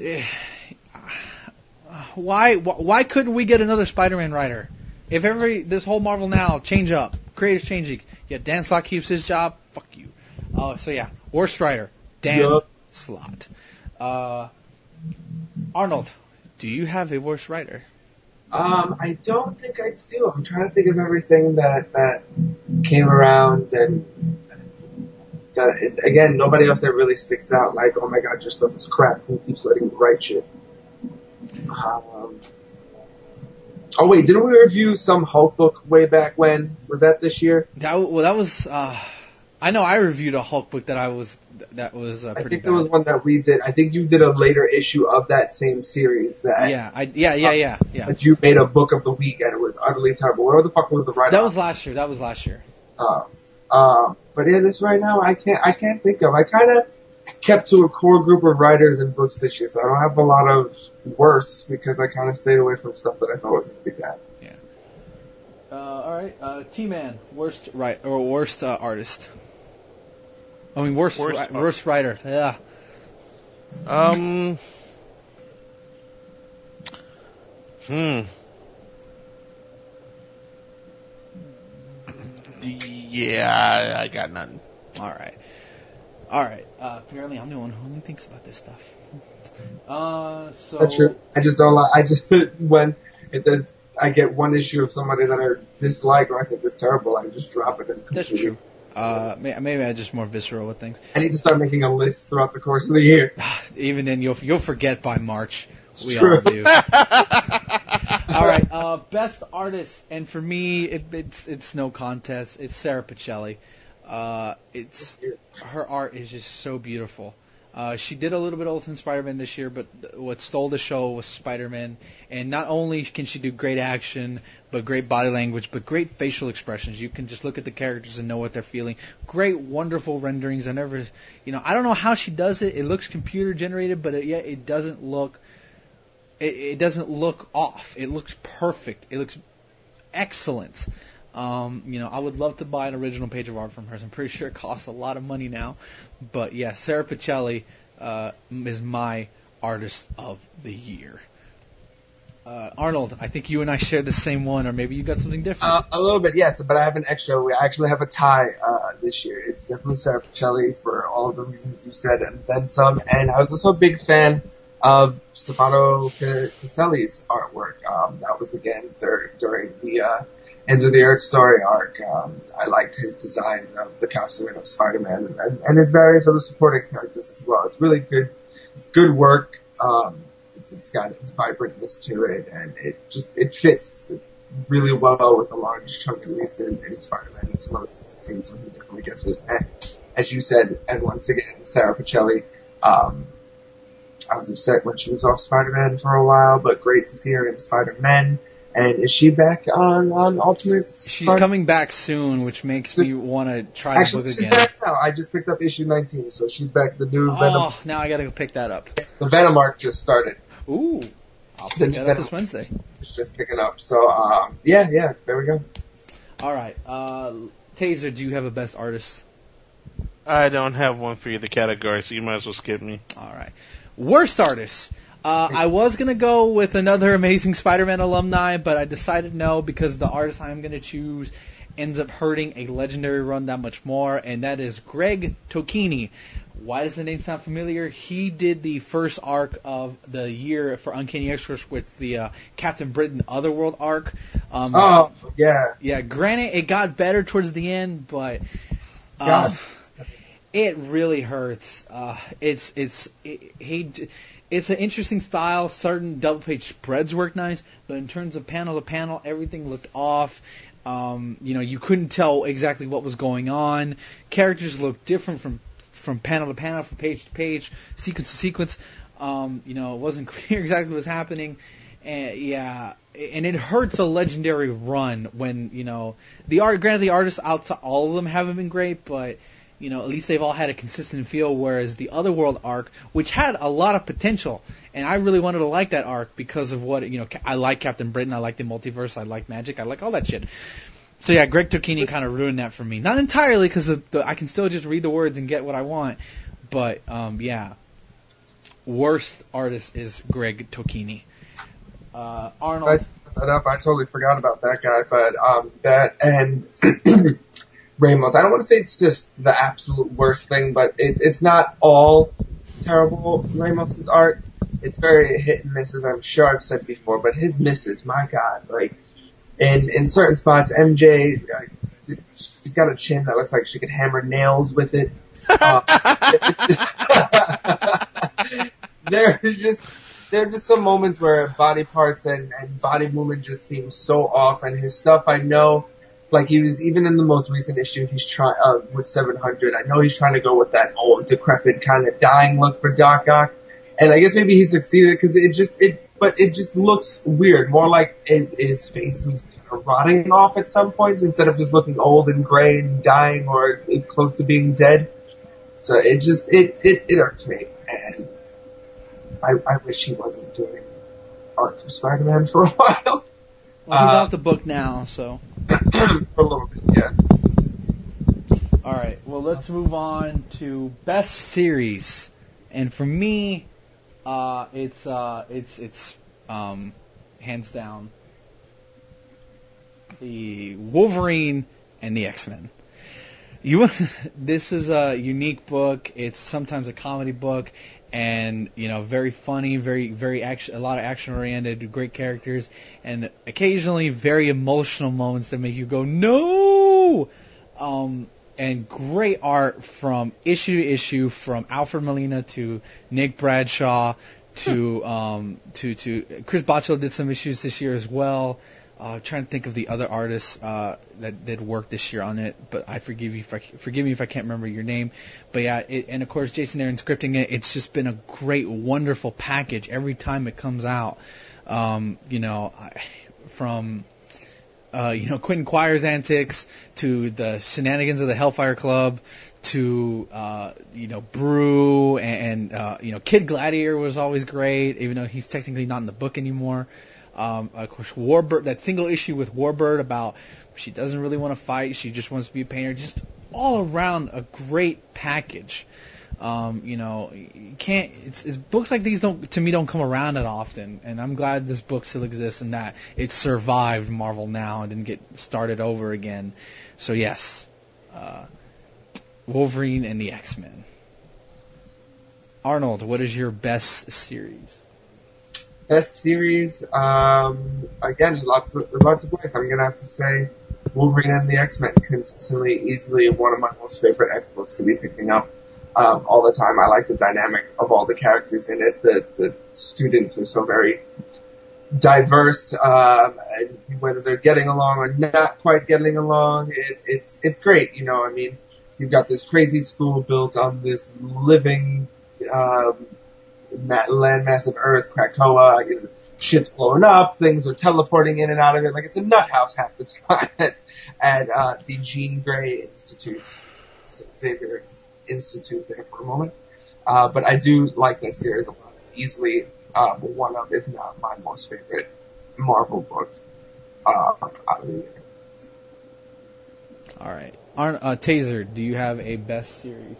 why couldn't we get another Spider-Man writer? If this whole Marvel Now, change up, creators changing, yet Dan Slott keeps his job, fuck you. So yeah, worst writer, Dan Slott. Arnold, do you have a worst writer? I don't think I do. I'm trying to think of everything that came around, and again, nobody else that really sticks out. Like, oh my god, your stuff is crap. Who keeps letting you write shit? Oh wait, didn't we review some Hulk book way back when? Was that this year? That was. I know I reviewed a Hulk book that was pretty I think bad. there was one that we did. I think you did a later issue of that same series. That Yeah. But you made a book of the week and it was utterly terrible. Where the fuck was the writer? That was last year. But yeah, this right now I can't think of. I kind of kept to a core group of writers and books this year, so I don't have a lot of worse because I kind of stayed away from stuff that I thought was going to be bad. Yeah. All right. T-Man, worst artist. I mean, worst writer. Yeah. Yeah, I got nothing. All right. Apparently, I'm the one who only thinks about this stuff. So. That's true. I just don't like. I just when it does, I get one issue of somebody that I dislike or I think is terrible, I just drop it. That's true. Maybe I'm just more visceral with things. I need to start making a list throughout the course of the year. Even then, you'll forget by March. We True. all do. All right, best artist, and for me, it's no contest. It's Sarah Pichelli. Her art is just so beautiful. She did a little bit of Ultimate Spider-Man this year, but what stole the show was Spider-Man. And not only can she do great action, but great body language, but great facial expressions. You can just look at the characters and know what they're feeling. Great, wonderful renderings. I don't know how she does it. It looks computer generated, but it doesn't look. It doesn't look off. It looks perfect. It looks excellent. I would love to buy an original page of art from hers. I'm pretty sure it costs a lot of money now. But yeah, Sarah Pichelli is my artist of the year. Arnold, I think you and I shared the same one, or maybe you got something different. A little bit, yes, but I have an extra. We actually have a tie this year. It's definitely Sarah Pichelli for all of the reasons you said, and then some. And I was also a big fan of Stefano Caselli's artwork. That was again during the Ends of the Earth story arc. I liked his designs of the costume of Spider-Man and his various other supporting characters as well. It's really good work. It's got its vibrantness to it, and it fits really well with the large chunk, at least in Spider-Man. It's one of the scenes where he definitely gets his back. As you said, and once again, Sarah Pichelli. I was upset when she was off Spider-Man for a while, but great to see her in Spider-Man. And is she back on Ultimate? She's coming back soon, which makes me want to try the book again. She's back now. I just picked up issue 19, so she's back. The new Venom. Oh, now I gotta go pick that up. The Venom arc just started. Ooh, I'll pick that up this Wednesday. It's just picking up. So, yeah, there we go. All right, Taser, do you have a best artist? I don't have one for either category, so you might as well skip me. All right. Worst artist. I was going to go with another Amazing Spider-Man alumni, but I decided no because the artist I'm going to choose ends up hurting a legendary run that much more, and that is Greg Tocchini. Why does the name sound familiar? He did the first arc of the year for Uncanny X-Force with the Captain Britain Otherworld arc. Yeah. Yeah, granted, it got better towards the end, but it really hurts. It's an interesting style. Certain double page spreads work nice, but in terms of panel to panel, everything looked off. You couldn't tell exactly what was going on. Characters looked different from panel to panel, from page to page, sequence to sequence. It wasn't clear exactly what was happening. And it hurts a legendary run when the artists outside all of them haven't been great, but at least they've all had a consistent feel, whereas the Otherworld arc, which had a lot of potential, and I really wanted to like that arc because of what, I like Captain Britain, I like the multiverse, I like magic, I like all that shit. So yeah, Greg Tocchini kind of ruined that for me. Not entirely, because I can still just read the words and get what I want, but worst artist is Greg Tocchini. Arnold. I totally forgot about that guy, but that and Ramos. I don't want to say it's just the absolute worst thing, but it's not all terrible, Ramos's art. It's very hit and miss, as I'm sure I've said before, but his misses, my God, like, in certain spots, MJ, she's got a chin that looks like she could hammer nails with it. There are just some moments where body parts and body movement just seem so off, and his stuff, I know, like he was, even in the most recent issue, he's trying, with 700, I know he's trying to go with that old, decrepit, kind of dying look for Doc Ock, and I guess maybe he succeeded, because it just looks weird, more like his face was rotting off at some points, instead of just looking old and gray and dying, or close to being dead. So it irks me, and I wish he wasn't doing art for Spider-Man for a while. Well, he's off the book now, so. For a little bit, yeah. All right. Well, let's move on to best series, and for me, it's hands down the Wolverine and the X-Men. This is a unique book. It's sometimes a comedy book, and very funny, very action, a lot of action oriented, great characters, and occasionally very emotional moments that make you go no. And great art from issue to issue, from Alfred Molina to Nick Bradshaw to Chris Botchell did some issues this year as well. Trying to think of the other artists that did work this year on it, but forgive me if I can't remember your name. But yeah, and of course Jason Aaron scripting it. It's just been a great, wonderful package every time it comes out. From Quentin Quire's antics to the shenanigans of the Hellfire Club to Brew and Kid Gladiator was always great, even though he's technically not in the book anymore. Of course, Warbird, that single issue with Warbird about she doesn't really want to fight, she just wants to be a painter. Just all around a great package. You can't. It's books like these don't come around that often, and I'm glad this book still exists and that it survived Marvel Now and didn't get started over again. So yes, Wolverine and the X-Men. Arnold, what is your best series? Best series, again, lots of ways. I'm gonna have to say Wolverine and the X-Men, consistently, easily one of my most favorite X books to be picking up all the time. I like the dynamic of all the characters in it. The students are so very diverse, and whether they're getting along or not quite getting along, it's great. I mean, you've got this crazy school built on this living landmass of Earth, Krakoa, shit's blowing up, things are teleporting in and out of it, like it's a nut house half the time. And the Jean Grey Institute, Xavier Institute there for a moment. But I do like that series a lot. Easily one of, if not my most favorite Marvel book out of the year. All right. Taser, do you have a best series?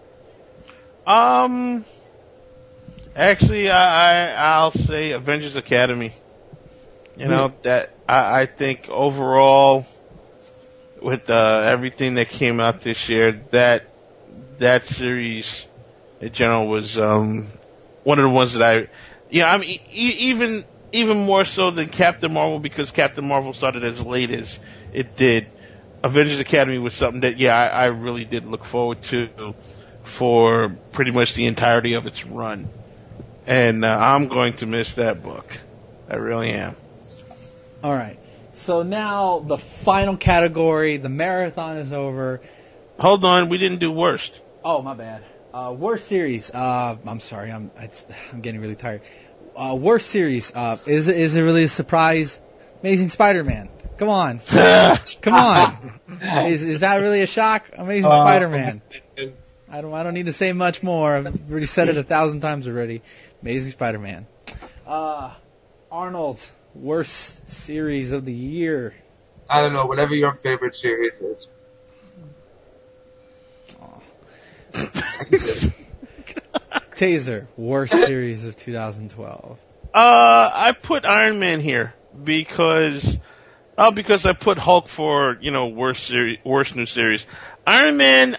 Actually, I'll say Avengers Academy. That I think overall, with everything that came out this year, that series in general was one of the ones that even more so than Captain Marvel, because Captain Marvel started as late as it did. Avengers Academy was something that I really did look forward to for pretty much the entirety of its run. And I'm going to miss that book. I really am. All right. So now the final category, the marathon is over. Hold on, we didn't do worst. Oh, my bad. Worst series. I'm sorry. I'm getting really tired. Worst series. Is it really a surprise? Amazing Spider-Man. Come on. Come on. Is that really a shock? Amazing Spider-Man. I don't need to say much more. I've already said it 1,000 times already. Amazing Spider-Man. Arnold, worst series of the year. I don't know, whatever your favorite series is. Taser, worst series of 2012. I put Iron Man here because I put Hulk for worst new series. Iron Man,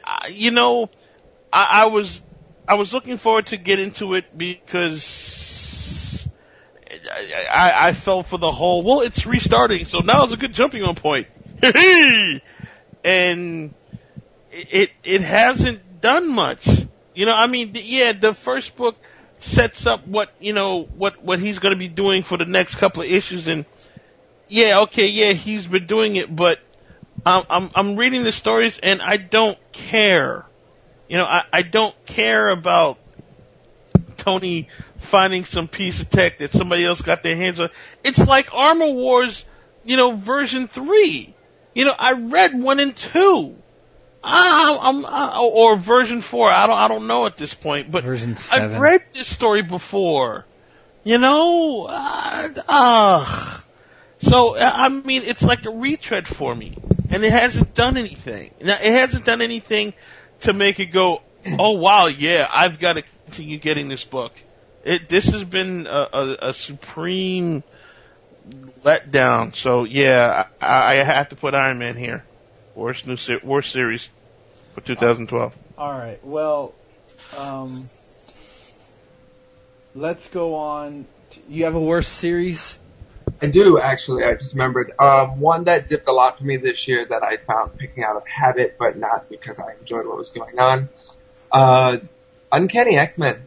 I was looking forward to get into it because I fell for the whole, well, it's restarting, so now it's a good jumping on point. And it hasn't done much. I mean, the first book sets up what he's going to be doing for the next couple of issues, and he's been doing it, but I'm reading the stories and I don't care. I don't care about Tony finding some piece of tech that somebody else got their hands on. It's like Armor Wars, version 3. I read 1 and 2. Or version 4. I don't know at this point, but version 7. I've read this story before. So I mean, it's like a retread for me, and it hasn't done anything. Now, it hasn't done anything to make it go, oh wow, yeah, I've got to continue getting this book. This has been a supreme letdown. So yeah, I have to put Iron Man here. Worst series for 2012. All right. Well, let's go on. You have a worst series? I do, actually. I just remembered. One that dipped a lot for me this year that I found picking out of habit, but not because I enjoyed what was going on. Uncanny X-Men.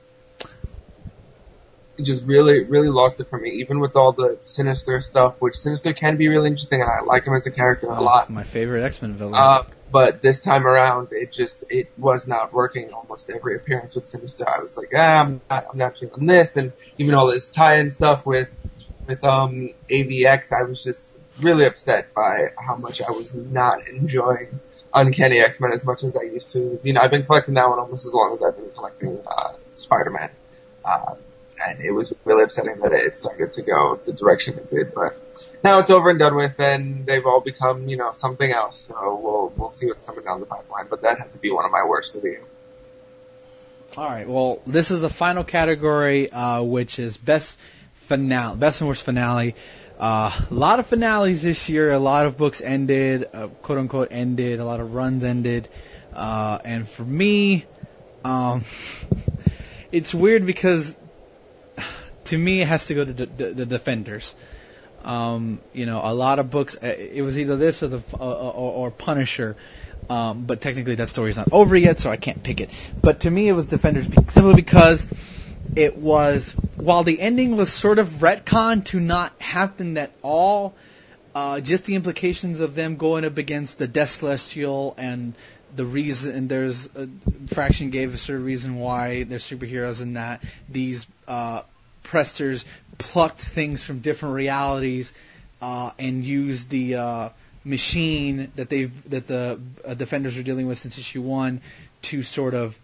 It just really, really lost it for me, even with all the Sinister stuff, which Sinister can be really interesting, and I like him as a character a lot. My favorite X-Men villain. But this time around, it was not working. Almost every appearance with Sinister, I was like, I'm not feeling this, and even all this tie-in stuff with AVX, I was just really upset by how much I was not enjoying Uncanny X-Men as much as I used to. I've been collecting that one almost as long as I've been collecting Spider-Man. And it was really upsetting that it started to go the direction it did. But now it's over and done with, and they've all become, something else. So we'll see what's coming down the pipeline. But that had to be one of my worst of the year. All right. Well, this is the final category, which is best and worst finale. A lot of finales this year. A lot of books ended, quote unquote ended. A lot of runs ended. And for me, it's weird because to me it has to go to the Defenders. A lot of books. It was either this or Punisher. But technically that story's not over yet, so I can't pick it. But to me it was Defenders simply because it was, while the ending was sort of retconned to not happen at all, just the implications of them going up against the Death Celestial and the reason, and there's Fraction gave us a reason why they're superheroes, and that these Presters plucked things from different realities and used the machine that the Defenders are dealing with since issue 1 to sort of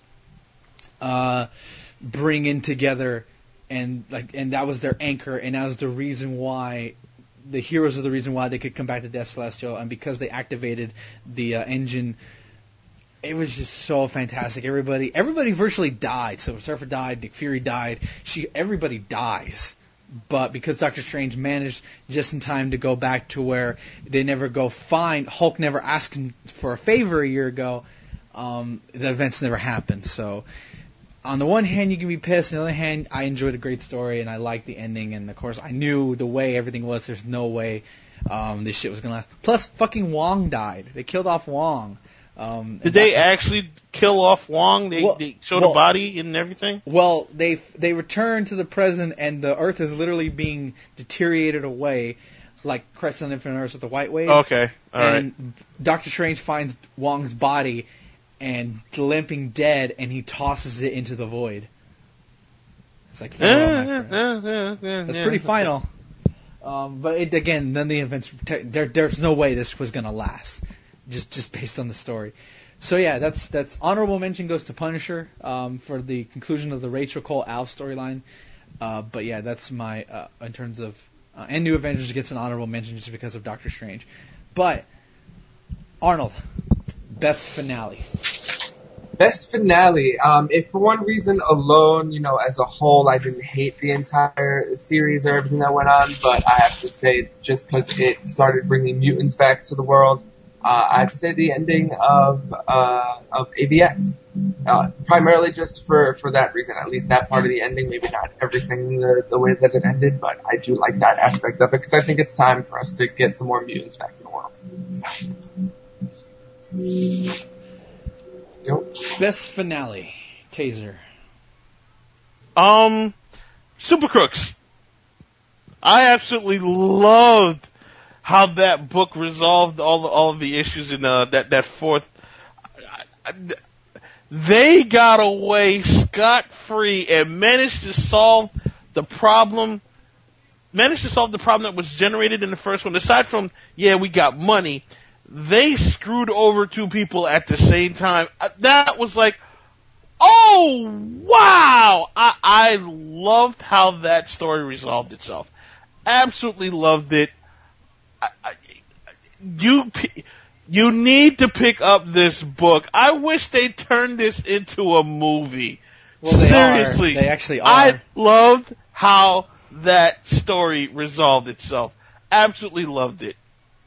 bring in together, and that was their anchor, and that was the reason why the heroes are the reason why they could come back to Death Celestial, and because they activated the engine, it was just so fantastic. Everybody virtually died. So Surfer died, Nick Fury died, everybody dies. But because Doctor Strange managed just in time to go back to where they never go find, Hulk never asked him for a favor a year ago, the events never happened. So on the one hand, you can be pissed. On the other hand, I enjoyed a great story, and I liked the ending. And, of course, I knew the way everything was. There's no way this shit was going to last. Plus, fucking Wong died. They killed off Wong. Did they actually kill off Wong? They showed a body and everything? Well, they returned to the present, and the Earth is literally being deteriorated away, like Crisis on Infinite Earths with the White Wave. Okay, all right. And Doctor Strange finds Wong's body and limping dead, and he tosses it into the void. It's like, that's pretty final. But again, none of the events. There's no way this was gonna last, just based on the story. So yeah, that's honorable mention goes to Punisher for the conclusion of the Rachel Cole Alf storyline. But yeah, that's my in terms of and New Avengers gets an honorable mention just because of Doctor Strange. But Arnold, best finale. Best finale. If for one reason alone, as a whole, I didn't hate the entire series or everything that went on, but I have to say, just because it started bringing mutants back to the world, I have to say the ending of AVX. Primarily just for that reason, at least that part of the ending, maybe not everything the way that it ended, but I do like that aspect of it, because I think it's time for us to get some more mutants back in the world. Yep. Best finale, Taser. Super Crooks. I absolutely loved how that book resolved all of the issues in that fourth. They got away scot-free and managed to solve the problem that was generated in the first one. Aside from, we got money, they screwed over two people at the same time. That was like, oh, wow! I loved how that story resolved itself. Absolutely loved it. You need to pick up this book. I wish they turned this into a movie. Well, seriously. They actually are. I loved how that story resolved itself. Absolutely loved it.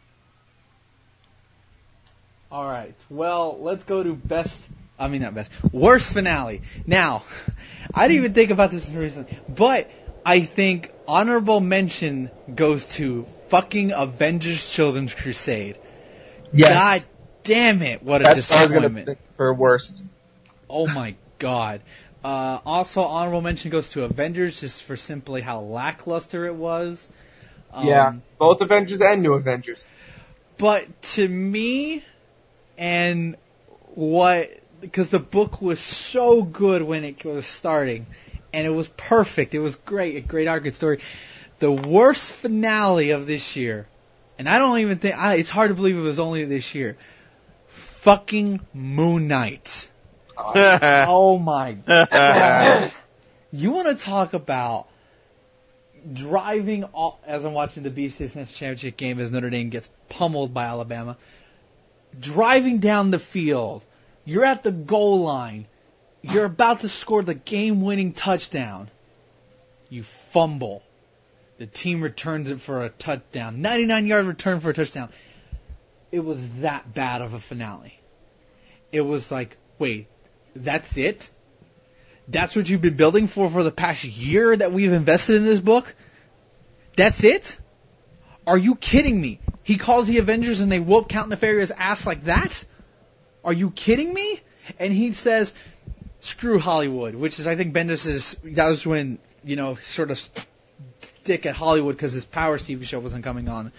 All right. Well, let's go to worst finale. Now, I didn't even think about this recently, but I think honorable mention goes to fucking Avengers Children's Crusade. Yes. God damn it, what a disappointment. That's what I was going to pick for worst. Oh my god. Also, honorable mention goes to Avengers, just for simply how lackluster it was. Both Avengers and New Avengers. But to me, because the book was so good when it was starting, and it was perfect, it was great, a great arc, good story. The worst finale of this year, and I don't even think, it's hard to believe it was only this year, fucking Moon Knight. Oh my god. You want to talk about driving, as I'm watching the BCS National Championship game as Notre Dame gets pummeled by Alabama, driving down the field, you're at the goal line, you're about to score the game-winning touchdown, you fumble. The team returns it for a touchdown. 99-yard return for a touchdown. It was that bad of a finale. It was like, wait, that's it? That's what you've been building for the past year that we've invested in this book? That's it? Are you kidding me? He calls the Avengers and they whoop Count Nefarious' ass like that? Are you kidding me? And he says, screw Hollywood, which is, I think, that was when, sort of stick at Hollywood because his Powers TV show wasn't coming on.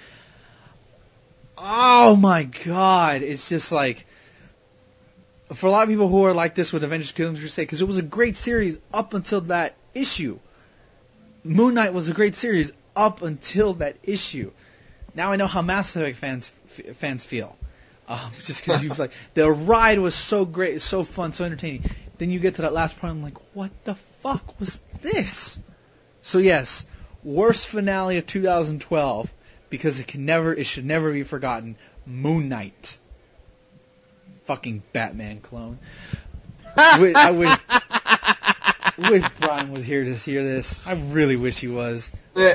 Oh my god, it's just like, for a lot of people who are like this with Avengers Children's Crusade, because it was a great series up until that issue. Moon Knight was a great series up until that issue. Now I know how Mass Effect fans feel. Just because you was like, the ride was so great, so fun, so entertaining. Then you get to that last part, I'm like, what the fuck was this? So yes, worst finale of 2012, because it should never be forgotten. Moon Knight. Fucking Batman clone. I wish Brian was here to hear this. I really wish he was.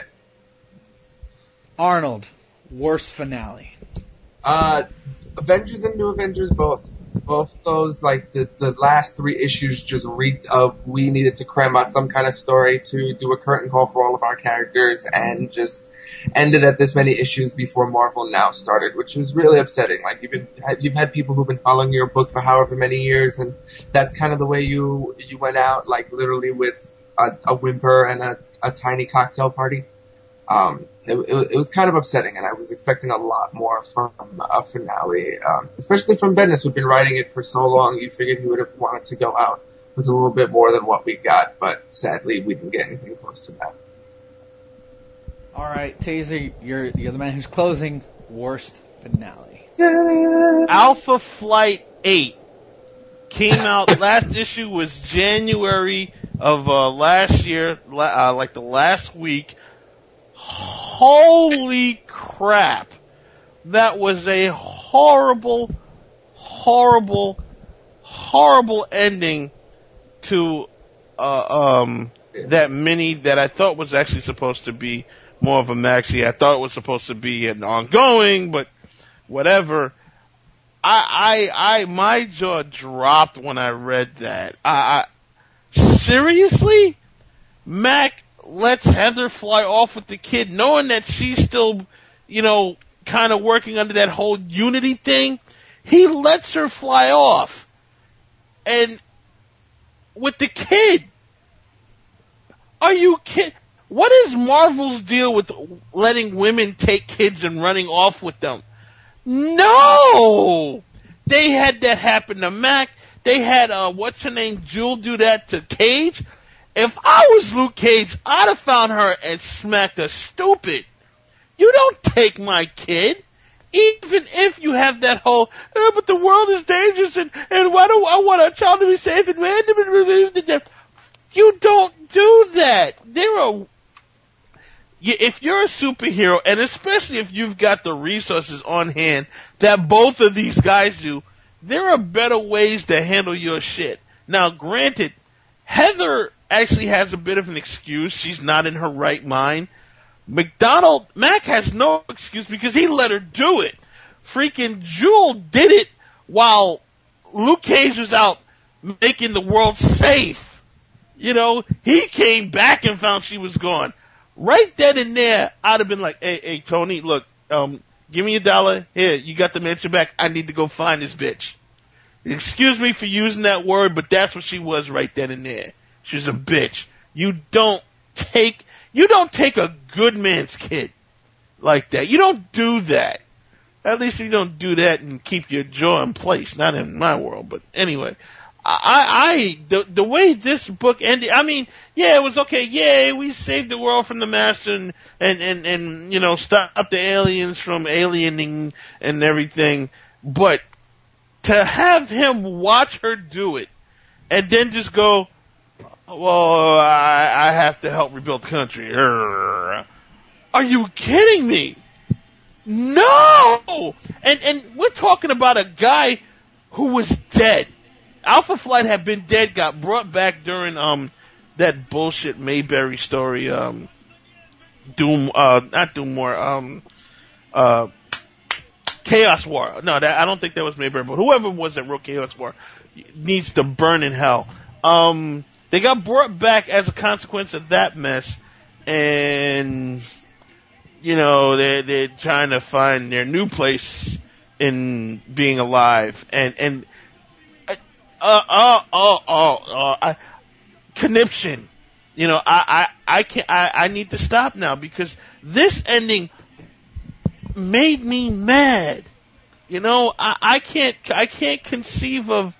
Arnold, worst finale. Avengers and New Avengers both. Both those, like, the last three issues just reeked of we needed to cram out some kind of story to do a curtain call for all of our characters, and just ended at this many issues before Marvel Now started, which was really upsetting. Like, you've had people who've been following your book for however many years, and that's kind of the way you went out, like, literally with a whimper and a tiny cocktail party. It was kind of upsetting, and I was expecting a lot more from a finale, especially from Bendis, who'd been writing it for so long. You figured he would have wanted to go out with a little bit more than what we got, but sadly we didn't get anything close to that. All right, Taser, you're the man who's closing. Worst finale. Alpha Flight 8 came out. Last issue was January of last year, like the last week. Holy crap! That was a horrible, horrible, horrible ending to that mini that I thought was actually supposed to be more of a maxi. I thought it was supposed to be an ongoing, but whatever. My jaw dropped when I read that. Seriously? Mac lets Heather fly off with the kid, knowing that she's still, kind of working under that whole Unity thing. He lets her fly off. And with the kid, are you kidding? What is Marvel's deal with letting women take kids and running off with them? No! They had that happen to Mac. They had, what's her name, Jewel, do that to Cage. If I was Luke Cage, I'd have found her and smacked her stupid. You don't take my kid. Even if you have that whole, but the world is dangerous and why do I want a child to be safe and random? You don't do that. If you're a superhero, and especially if you've got the resources on hand that both of these guys do, there are better ways to handle your shit. Now, granted, Heather actually has a bit of an excuse. She's not in her right mind. Mac has no excuse because he let her do it. Freaking Jewel did it while Luke Cage was out making the world safe. You know, he came back and found she was gone. Right then and there, I'd have been like, hey, Tony, look, give me $1. Here, you got the mansion back. I need to go find this bitch. Excuse me for using that word, but that's what she was right then and there. She was a bitch. You don't take a good man's kid like that. You don't do that. At least you don't do that and keep your jaw in place. Not in my world, but anyway. The way this book ended, I mean, yeah, it was okay. Yay, we saved the world from the master and you know, stopped the aliens from aliening and everything. But to have him watch her do it and then just go, well, I have to help rebuild the country. Are you kidding me? No! And we're talking about a guy who was dead. Alpha Flight had been dead, got brought back during that bullshit Mayberry story, not Doom War, Chaos War. No, I don't think that was Mayberry, but whoever it was that wrote Chaos War needs to burn in hell. They got brought back as a consequence of that mess, and you know, they're trying to find their new place in being alive, and conniption. You know, I need to stop now because this ending made me mad. You know, I can't conceive of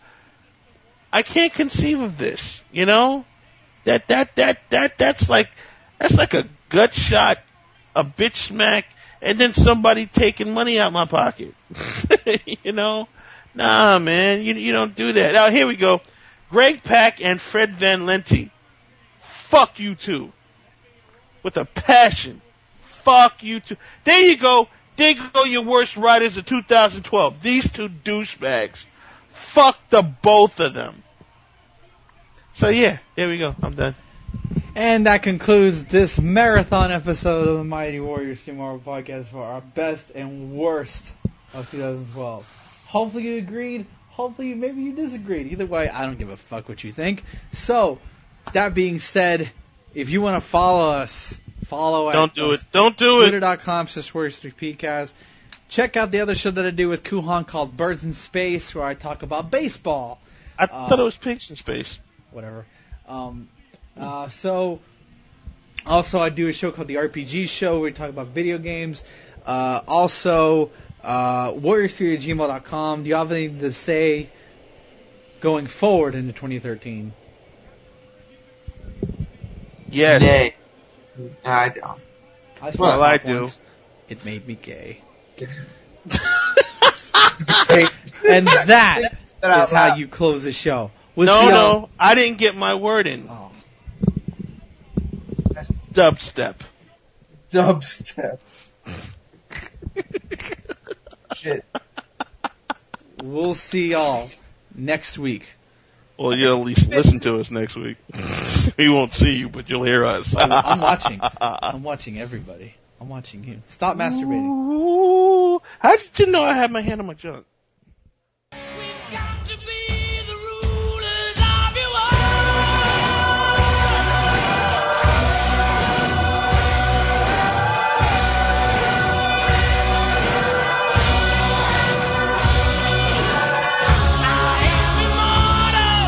this. You know, that's like a gut shot, a bitch smack, and then somebody taking money out my pocket. You know. Nah, man, you don't do that. Now, here we go. Greg Pak and Fred Van Lente. Fuck you two. With a passion. Fuck you two. There you go. There go your worst writers of 2012. These two douchebags. Fuck the both of them. So, yeah, here we go. I'm done. And that concludes this marathon episode of the Mighty Warriors Tomorrow podcast for our best and worst of 2012. Hopefully you agreed. Hopefully maybe you disagreed. Either way, I don't give a fuck what you think. So, that being said, if you want to follow us, Don't do it. Don't do it. Twitter.com/WarriorsPcast. Check out the other show that I do with Kuhan called Birds in Space, where I talk about baseball. I thought it was Pigs in Space. Whatever. So, also I do a show called the RPG Show, where we talk about video games. WarriorsTheory@gmail.com. Do you have anything to say going forward into 2013? Yes. Nay. No, I don't. I do. Once. It made me gay. And that is how you close the show. No, I didn't get my word in. Oh. Dubstep. Shit. We'll see y'all next week. Well, you'll at least listen to us next week. We won't see you, but you'll hear us. I'm watching. I'm watching everybody. I'm watching you. Stop masturbating. Ooh, how did you know I had my hand on my junk? We've got to be the rulers of your world. I am immortal.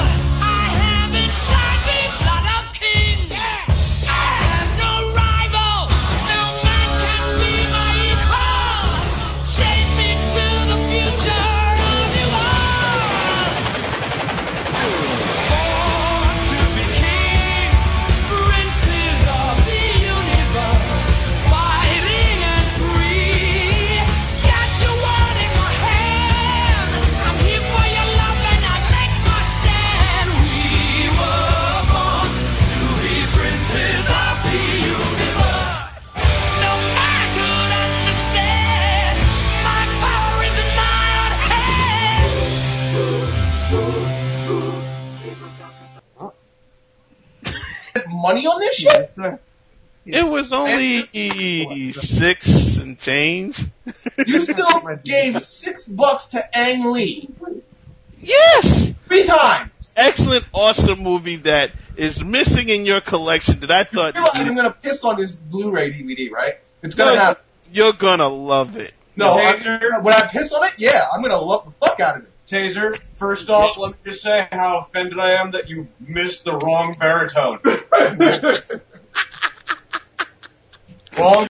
money on this shit? It was only 6 and change. You still gave $6 to Ang Lee. Yes! 3 times. Excellent, awesome movie that is missing in your collection that I thought... You realize I'm gonna piss on this Blu-ray DVD, right? It's gonna happen. You're gonna love it. No, when I piss on it, yeah, I'm gonna love the fuck out of it. Taser, first off, let me just say how offended I am that you missed the wrong baritone. Wrong